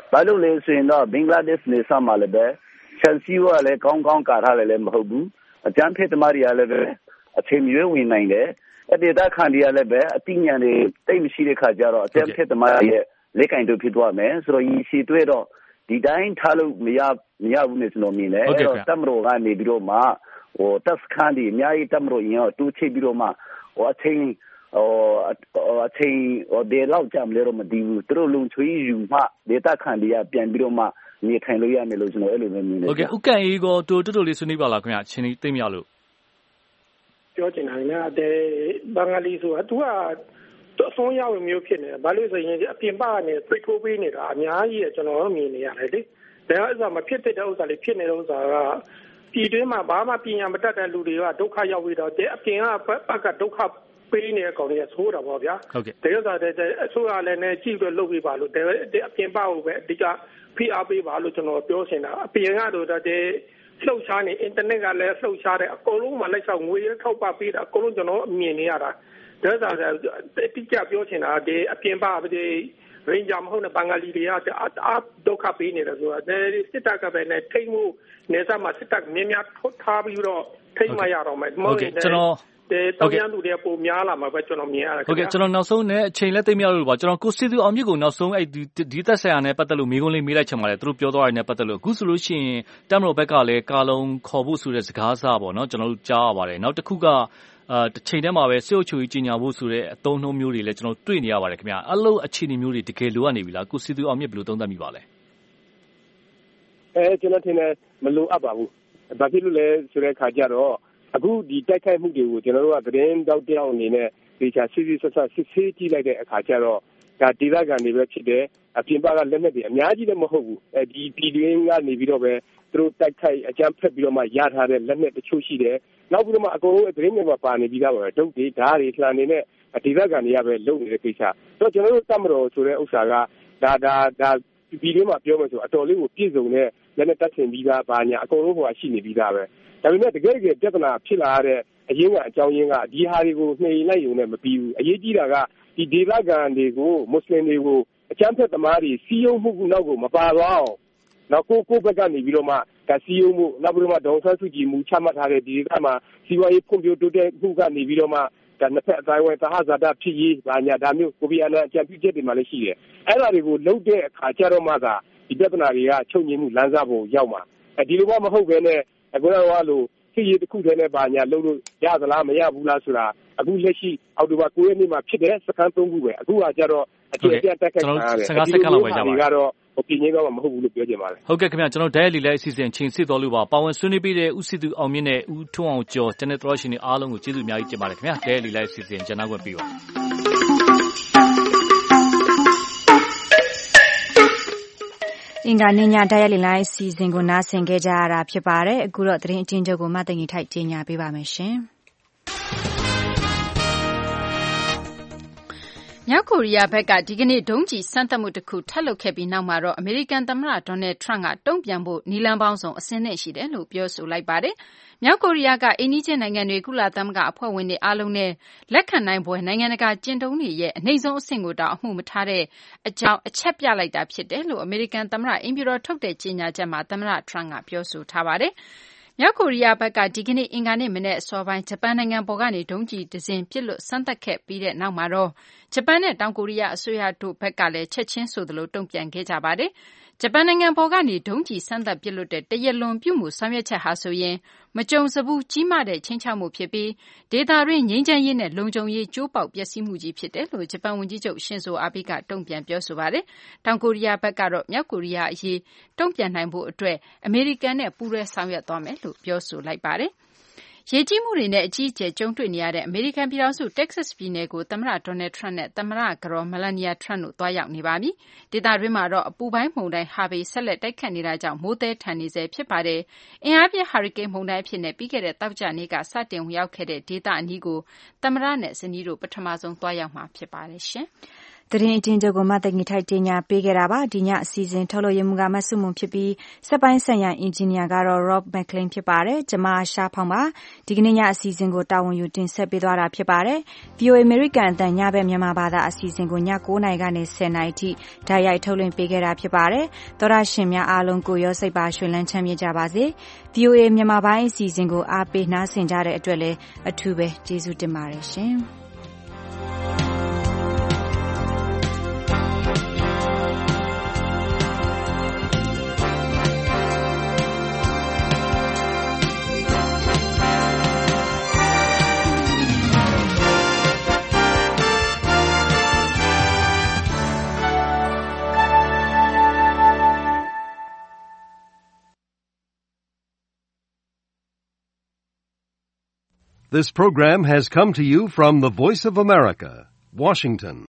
ဘာလို့လဲဆိုရင်တော့ဘင်္ဂလားဒေ့ရှ်နေဆာမှာလည်းပဲချန်စီဝါလည်းကောင်းကောင်းကာထားလည်းမဟုတ်ဘူးအကြမ်းဖက်သမားတွေကလည်းပဲအချိန်မြွေးဝင်နိုင်တယ်အဒေတာခံတွေကလည်းပဲအတိညာတွေတိတ်မရှိတဲ့ခါကျတော့အကြမ်းဖက်သမားရဲ့လက်ကင်တို့ဖြစ်သွားမယ်ဆိုတော့ဒီစီတွေ့တော့ဒီတိုင်းထားလို့မရမရဘူးနဲ့ကျွန်တော်မြင်တယ်အဲ့တော့တမရိုကနေပြီးတော့မှဟိုတက်စခန်ဒီအများကြီးတမရိုရင်တော့တူချိပြီးတော့မှဟိုအချိန်ဟိုအချိန်ဟိုဒေလောက်ကြမလဲတော့မသိဘူးသူတို့လုံချွေးယူမှဒေတာခံတွေကပြန်ပြီးတော့မှနေထိုင်လို့ရမယ်လို့ကျွန်တော်အဲ့လိုပဲမြင်တယ်ဟုတ်ကဲ့ဥက္ကံအေးကိုတူတူလေးဆွေးနွေးပါလားခင်ဗျချင်းသိမရလို့ပြောချင်တာလည်းတဲ့ဘင်္ဂလီဆိုတာ तू ကအဆုံးရောက်မျိုးဖြစ်နေတယ်ဘာလို့ဆိုရင်အပြင်ပကနေပြိထိုးပေးနေတာအများကြီးကျွန်တော်တို့မြင်နေရတယ်လေဒါဥစ္စာမဖြစ်တဲ့ဥစ္စာလေးဖြစ်နေတဲ့ဥစ္စာကပြည်တွင်းမှာဘာမှပညာမတတ်တဲ့လူတွေကဒုက္ခရောက်ပြီးတော့တဲ့အပြင်ကဘက်ကဒုက္ခပေးနေတဲ့ကောင်တွေကဆိုးတာပေါ့ဗျာဟုတ်ကဲ့ဒါဥစ္စာတဲ့အစိုးရလည်းနဲ့ကြည့်ပြီးလုပ်ပေးပါလို့တဲ့အပြင်ပကိုပဲအဓိကဖိအားပေးပါလို့ကျွန်တော်ပြောချင်တာအပြင်ကတော့တဲ့လှုပ်ရှားနေအင်တာနက်ကလည်းလှုပ်ရှားတယ်အကုန်လုံးမှလိုက်ဆောင်ငွေထောက်ပံ့ပေးတာအကုန်လုံးကျွန်တော်အမြင်နေရတာဒါဆိုတော့တိကျပြောချင်တာဒီအပြင်ပါဒီရင်ကြမဟုတ်တဲ့ဘင်္ဂလီတွေကအားဒုက္ခပေးနေတယ်ဆိုတာဒီစစ်တပ်ကပဲနဲ့ထိမှုနေစားမှာစစ်တပ်မြင်းများထုတ်ထားပြီးတော့ထိမှရတော့မယ်ဟုတ်ကဲ့ကျွန်တော်တဲ့တောင်ရန်သူတွေပုံများလာမှာပဲကျွန်တော်မြင်ရတယ်ဟုတ်ကဲ့ကျွန်တော်နောက်ဆုံးနဲ့အချိန်လက်သိမရလို့ပါကျွန်တော်ကိုစစ်သူအောင်မြင့်ကိုနောက်ဆုံးအဲ့ဒီဒီသက်ဆိုင်ရာနဲ့ပတ်သက်လို့မိကုန်းလေးမေးလိုက်ချင်ပါတယ်သူတို့ပြောသွားတယ်နဲ့ပတ်သက်လို့အခုဆိုလို့ရှိရင်တမ်မတော်ဘက်ကလည်းကာလုံးခေါ်ဖို့ဆိုတဲ့စကားစားပေါ့နော်ကျွန်တော်တို့ကြားရပါတယ်နောက်တစ်ခုကအာတစ်ချိန်တည်းမှာပဲစေအုပ်ချုပ်ရေးကြီးညာဖို့ဆိုတဲ့အသုံးနှုန်းမျိုးတွေလည်းကျွန်တော်တွေ့နေရပါတယ်ခင်ဗျာအလုံးအခြေအနေမျိုးတွေတကယ်လိုအပ်နေပြီလားကိုစစ်သူအောင်မြင့်ဘယ်လိုသုံးသပ်မိပါလဲအဲကျွန်တော်ထင်တယ်မလိုအပ်ပါဘူးဘာဖြစ်လို့လဲဆိုတဲ့ခါကျတော့အခုဒီတိုက်ခိုက်မှုတွေကိုကျွန်တော်တို့ကသတင်းတောက်တယောက်အနေနဲ့ဒီချာစစ်စစ်ဆက်ဆက်စစ်ဆေးကြည့်လိုက်တဲ့အခါကျတော့ဒါဒေသခံတွေပဲဖြစ်တယ်အပြင်ဘက်ကလက်နက်တွေအများကြီးလည်းမဟုတ်ဘူးအဲဒီပြည်တွင်းကနေပြီးတော့ပဲသူတို့တိုက်ခိုက်အကြမ်းဖက်ပြီးတော့မှရထားတဲ့လက်နက်တချို့ရှိတယ်နောက်ပြီးတော့မှအကုန်လုံးသတင်းတွေမှာပါနေပြီးသားပါပဲဒုတ်တွေဓာတ်တွေလှန်နေတဲ့ဒေသခံတွေကပဲလုပ်နေတဲ့ကိစ္စဆိုတော့ကျွန်တော်တို့တတ်မတော်ဆိုတဲ့ဥစ္စာကဒါဒါဒါပြည်တွင်းမှာပြောမယ်ဆိုအတော်လေးကိုပြည့်စုံတဲ့လက်နက်တပ်ဆင်ပြီးသားဘာညာအကုန်လုံးဟိုကရှိနေပြီးသားပဲဒါပေမဲ့တကယ်တကယ်ပြဿနာဖြစ်လာတဲ့အရင်းကအကြောင်းရင်းကဒီဟာတွေကိုနှိမ်လိုက်ရုံနဲ့မပြီးဘူးအရေးကြီးတာကဒီဒေသခံတွေကိုမွတ်စလင်တွေကိုအကြမ်းဖက်သမားတွေစီးရုံးမှုနောက်ကိုမပါသွားအောင်နောက်ကိုကိုဘက်ကနေပြီးတော့မှဒါစီးရုံးမှုနောက်ပြီးတော့မှဒေါ်ဆန်းစုကြည်မူချမှတ်ထားတဲ့ဒီဒေသမှာစီးပွားရေးဖွံ့ဖြိုးတိုးတက်မှုကနေပြီးတော့မှဒါနှစ်ဖက်အတိုင်းဝိုင်းသဟဇာတဖြစ်ရေးဘာညာဒါမျိုးကိုဗီအာနာအကြံပြုချက်တွေမှလည်းရှိတယ်အဲ့ဒါတွေကိုလုပ်တဲ့အခါကျတော့မှသာဒီပြဿနာတွေကချုပ်ငြိမ်းမှုလမ်းစာပေါ်ရောက်မှာအဲဒီလိုမှမဟုတ်ဘဲနဲ့အခုတော့လို့ဖြစ်ရေးတစ်ခုတည်းနဲ့ပါညာလုပ်လို့ရသလားမရဘူးလားဆိုတာအခုလက်ရှိအောက်တိုဘာ၉ရက်နေ့မှာဖြစ်တဲ့စကန်သုံးခုပဲအခုကကြတော့အကျဉ်းပြတ်တက်ခိုက်ထားတယ်ဒီလိုမျိုးတွေကတော့ဟိုပြည်ငင်းတော့မဟုတ်ဘူးလို့ပြောချင်ပါတယ်ဟုတ်ကဲ့ခင်ဗျာကျွန်တော်ဒိုင်လီလိုက်အစီအစဉ်ချိန်စစ်တော်လို့ပါပါဝင်ဆွေးနွေးပေးတဲ့ဦးစစ်သူအောင်မြင့်နဲ့ဦးထွန်းအောင်ကျော်တနေ့တော်ရှင်တွေအားလုံးကိုကျေးဇူးအများကြီးတင်ပါတယ်ခင်ဗျာဒိုင်လီလိုက်အစီအစဉ်ကျန်နာခွင့်ပေးပါအင်္ဂါနေ့ညတိုက်ရိုက်လိုင်းစီစဉ်ကိုနားဆင်ခဲ့ကြရတာဖြစ်ပါတယ်အခုတော့သတင်းအကျဉ်းချုပ်ကိုမသိင်ကြီးထိုက်ကြီးညာပေးပါမယ်ရှင်မြောက်ကိုရီးယားဘက်ကဒီကနေ့ဒုံးကျည်စမ်းသပ်မှုတစ်ခုထပ်လုပ်ခဲ့ပြီးနောက်မှာတော့အမေရိကန်သမ္မတဒေါ်နယ်ထရန့်ကတုံ့ပြန်ဖို့နည်းလမ်းပေါင်းစုံအဆင်သင့်ရှိတယ်လို့ပြောဆိုလိုက်ပါတယ်။မြောက်ကိုရီးယားကအိမ်နီးချင်းနိုင်ငံတွေကုလသမဂ္ဂအဖွဲ့ဝင်တွေအားလုံးနဲ့လက်ခံနိုင်ပွဲနိုင်ငံတကာကျင့်သုံးတွေရဲ့အနှိမ့်ဆုံးအဆင့်ကိုတောင်အမှုမထားတဲ့အကြောင်းအချက်ပြလိုက်တာဖြစ်တယ်လို့အမေရိကန်သမ္မတအိမ်ဖြူတော်ထုတ်တဲ့ကြေညာချက်မှာသမ္မတထရန့်ကပြောဆိုထားပါတယ်။မြောက်ကိုရီးယားဘက်ကဒီကနေ့အင်္ဂါနေ့မနက်အစောပိုင်းဂျပန်နိုင်ငံပေါ်ကနေဒုံးကျည်တစ်စင်းပစ်လွတ်စမ်းသပ်ခဲ့ပြီးတဲ့နောက်မှာတော့ဂျပန်နဲ့တောင်ကိုရီးယားအစိုးရတို့ဘက်ကလည်းချက်ချင်းဆိုသလိုတုံ့ပြန်ခဲ့ကြပါတယ်။ဂျပန်နိုင်ငံပေါ်ကနေဒုံးကျည်စမ်းသပ်ပစ်လွတ်တဲ့တရလွန်ပြုမှုဆောင်ရွက်ချက်ဟာဆိုရင်မကြုံစဘူးကြီးမားတဲ့ချင်းချောက်မှုဖြစ်ပြီးဒေသတွင်းငြိမ်းချမ်းရေးနဲ့လုံခြုံရေးကျိုးပေါက်ပျက်စီးမှုကြီးဖြစ်တယ်လို့ဂျပန်ဝန်ကြီးချုပ်ရှင်ဇိုအာဘေးကတုံ့ပြန်ပြောဆိုပါတယ်။တောင်ကိုရီးယားဘက်ကတော့မြောက်ကိုရီးယားအရေးတုံ့ပြန်နိုင်ဖို့အတွက်အမေရိကန်နဲ့ပူးတွဲဆောင်ရွက်သွားမယ်လို့ပြောဆိုလိုက်ပါတယ်။ရေကြီးမှုတွေနဲ့အကြီးအကျယ်ကြုံတွေ့နေရတဲ့အမေရိကန်ပြည်ထောင်စုတက္ကဆက်ပြည်နယ်ကိုသမ္မတဒေါ်နယ်ထရန့်နဲ့သမ္မတကတော်မလာနီယာထရန့်တို့သွားရောက်နေပါပြီ။ဒေသတွင်းမှာတော့အပူပိုင်းမုန်တိုင်းဟာဗေဆက်လက်တိုက်ခတ်နေတာကြောင့်မိုးသည်းထန်နေဆဲဖြစ်ပါတယ်။အင်အားပြင်းဟာရီကိန်းမုန်တိုင်းအဖြစ်နဲ့ပြီးခဲ့တဲ့သောကြာနေ့ကစတင်ဝင်ရောက်ခဲ့တဲ့ဒေသအနီးကိုသမ္မတနဲ့ဇနီးတို့ပထမဆုံးသွားရောက်မှာဖြစ်ပါတယ်ရှင်။သတင်းအတင်းချုပ်ကိုမသိငိထိုက်တင်ညာပေးခဲ့တာပါဒီညအစီအစဉ်ထုတ်လို့ရမှုကမဆုမွန်ဖြစ်ပြီးစက်ပိုင်းဆိုင်ရာအင်ဂျင်နီယာကတော့ Rob McLean ဖြစ်ပါတယ်ကျွန်မရှားဖောင်ပါဒီကနေ့ညအစီအစဉ်ကိုတာဝန်ယူတင်ဆက်ပေးသွားတာဖြစ်ပါတယ် ဗီအိုအေ American အသံညဘက်မြန်မာဘာသာအစီအစဉ်ကိုည၉နာရီကနေ၁၀နာရီထိဓာတ်ရိုက်ထုတ်လွှင့်ပေးခဲ့တာဖြစ်ပါတယ်သောရရှင်များအားလုံးကိုရောစိတ်ပါရွှင်လန်းချမ်းမြေ့ကြပါစေ ဗီအိုအေ မြန်မာပိုင်းအစီအစဉ်ကိုအားပေးနားဆင်ကြတဲ့အတွက်လည်းအထူးပဲကျေးဇူးတင်ပါတယ်ရှင် This program has come to you from the Voice of America, Washington.